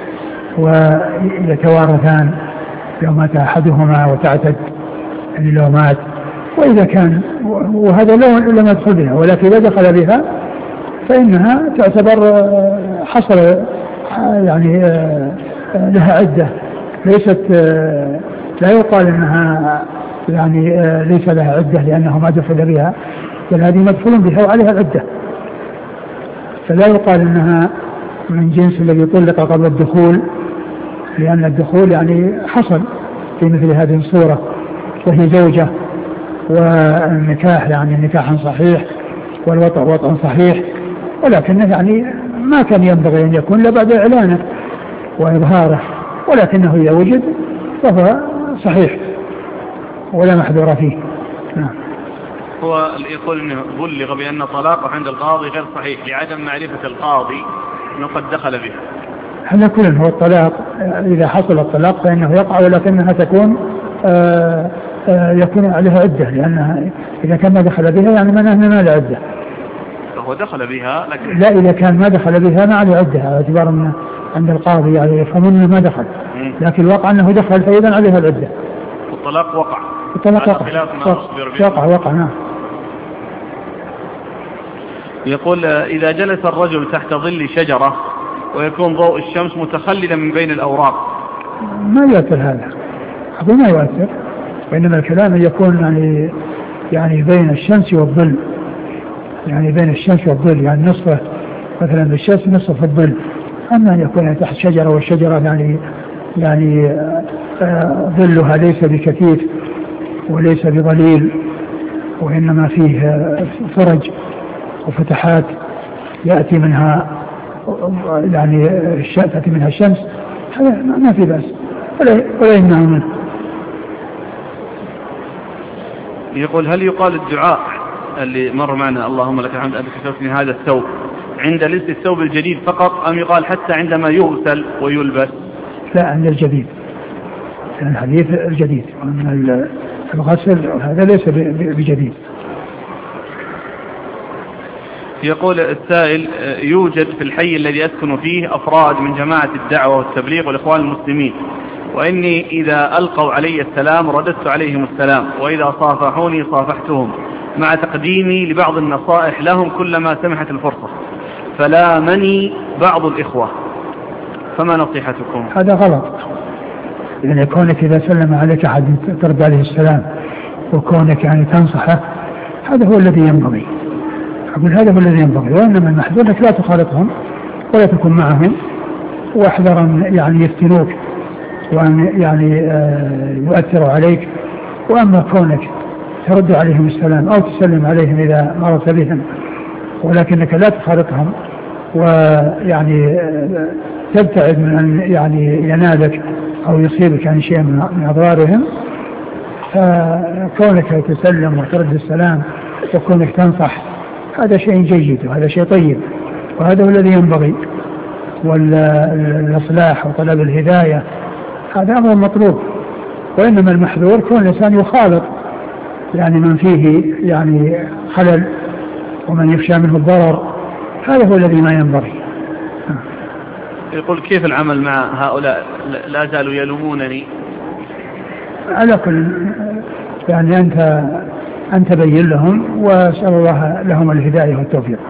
ويتوارثان لو مات أحدهما وتعتد يعني لو مات، وإذا كان وهذا لو لم يدخل بها، ولكن إذا دخل بها فإنها تعتبر حصل يعني لها عدة، ليست لا يقال أنها يعني ليس لها عدة لأنه ما دخل بها، بل هذه مدخول بها وعليها العدة، فلا يقال أنها من جنس الذي طلق قبل الدخول، لأن الدخول يعني حصل في مثل هذه الصورة وهي زوجة، والنكاح يعني نكاح صحيح والوطأ وطأ صحيح، ولكنه يعني ما كان ينبغي أن يكون إلا بعد إعلانه وإظهاره، ولكنه إذا وجد فهو صحيح ولا محذور فيه. نعم. هو يقول أنه بلغ بأن طلاقه عند القاضي غير صحيح لعدم معرفة القاضي أنه قد دخل به. هذا كله هو الطلاق، إذا حصل الطلاق فإنه يقع، ولكنها تكون آآ آآ يكون عليها عدة، لأنها إذا كان ما دخل بها يعني معناه ما له عدة. فهو دخل بها لكن لا، إذا كان ما دخل بها ما عليه عدة، على اعتبار أنه عند القاضي يعني يفهمون أنه ما دخل، لكن الواقع أنه دخل فإذا عليها العدة. الطلاق وقع. الطلاق وقع. وقع وقع نعم. يقول إذا جلس الرجل تحت ظل شجرة ويكون ضوء الشمس متخللا من بين الأوراق ما يؤثر هذا، أقول ما يؤثر، وإنما الكلام يكون يعني يعني بين الشمس والظل، يعني بين الشمس والظل، يعني نصفه مثلا بالشمس نصف الظل، أما أن يكون تحت شجرة والشجرة يعني يعني آه ظلها ليس بكثيف وليس بظليل، وإنما فيه فرج وفتحات يأتي منها يعني تأتي منها الشمس، هذا ما في بأس ولا يمنع منه. يقول هل يقال الدعاء اللي مر معنا اللهم لك الحمد أنك كسوتني هذا الثوب عند لبس الثوب الجديد فقط، أم يقال حتى عندما يغسل ويلبس؟ لا، عند الجديد، يعني الحديث الجديد، وأن الغسل هذا ليس بجديد. يقول السائل يوجد في الحي الذي أسكن فيه أفراد من جماعة الدعوة والتبليغ والإخوان المسلمين، وإني إذا ألقوا علي السلام رددت عليهم السلام، وإذا صافحوني صافحتهم، مع تقديمي لبعض النصائح لهم كلما سمحت الفرصة، فلامني بعض الإخوة، فما نصيحتكم؟ هذا غلط، يعني كونك إذا سلم عليك أحد ترد عليه السلام وكونك يعني تنصحه، هذا هو الذي ينبغي، أقول هذا هو الذي ينبغي، وإنما المحذور لك لا تخالطهم ولا تكون معهم، واحذر يعني يفتنوك وأن يعني يؤثر عليك. وأما كونك ترد عليهم السلام أو تسلم عليهم إذا مرت بهم ولكنك لا تخالطهم ويعني تبتعد من أن يعني ينالك أو يصيبك عن شيء من أضرارهم، فكونك تسلم وترد السلام وكونك تنصح هذا شيء جيد وهذا شيء طيب، وهذا هو الذي ينبغي. والإصلاح وطلب الهداية هذا أمر مطلوب. وإنما المحذور كون الإنسان يخالط يعني من فيه يعني خلل ومن يخشى منه الضرر، هذا هو الذي ما ينبغي. يقول كيف العمل مع هؤلاء لا زالوا يلومونني؟ على كل يعني أنت أنت بين لهم وأسأل الله لهم الهداية والتوفيق.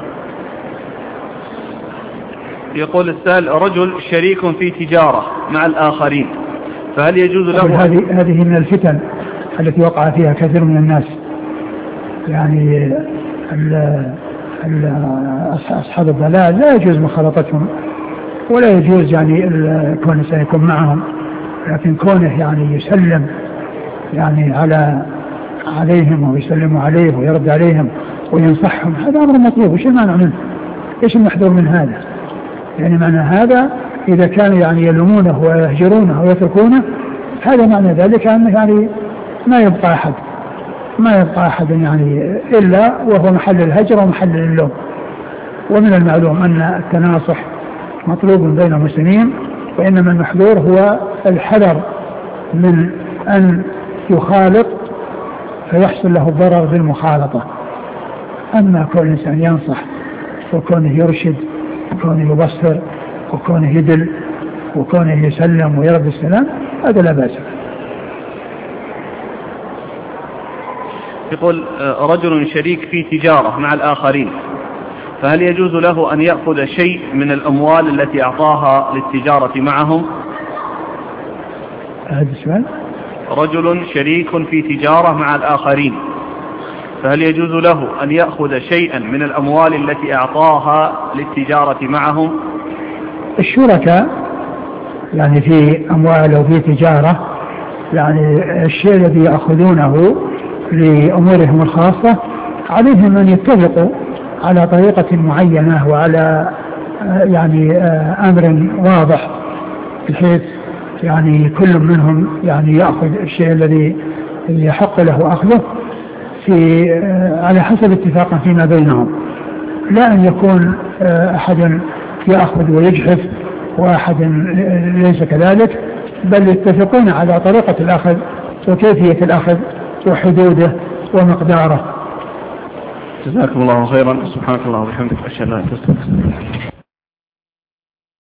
يقول السائل رجل شريك في تجارة مع الآخرين، فهل يجوز له؟ هذه هذه من الفتن التي وقع فيها كثير من الناس، يعني ال ال أصحاب الضلال لا يجوز مخالطتهم ولا يجوز يعني كون الإنسان يكون معهم، لكن كونه يعني يسلم يعني على عليهم ويسلم عليه ويرد عليهم وينصحهم هذا أمر مطلوب. وش المانع منه؟ إيش المحذور من هذا؟ يعني معنى هذا إذا كانوا يعني يلومونه ويهجرونه ويتركونه هذا معنى ذلك أنه يعني ما يبقى أحد ما يبقى أحد يعني إلا وهو محل الهجر ومحل اللوم. ومن المعلوم أن التناصح مطلوب بين المسلمين، وإنما المحذور هو الحذر من أن يخالط فيحصل له الضرر بالمخالطة. أما كون الإنسان ينصح وكونه يرشد وكونه يبصر وكونه يدل وكونه يسلم ويرد السلام هذا لا بأس. يقول رجل شريك في تجارة مع الآخرين، فهل يجوز له أن يأخذ شيء من الأموال التي أعطاها للتجارة معهم؟ هذا السؤال. رجل شريك في تجارة مع الآخرين، فهل يجوز له أن يأخذ شيئا من الأموال التي أعطاها للتجارة معهم؟ الشركاء يعني في أموال أو في تجارة يعني الشيء الذي يأخذونه لأمورهم الخاصة عليهم أن يتفقوا على طريقة معينة وعلى يعني أمر واضح بحيث يعني كل منهم يعني يأخذ الشيء الذي يحق له أخذه في على حسب اتفاق فيما بينهم، لا أن يكون أحد يأخذ ويجحف وأحد ليس كذلك، بل يتفقون على طريقة الأخذ وكيفية الأخذ وحدوده ومقداره. جزاكم الله خيرا. سبحانك الله وبحمدك أشهد أن لا إله إلا أنت.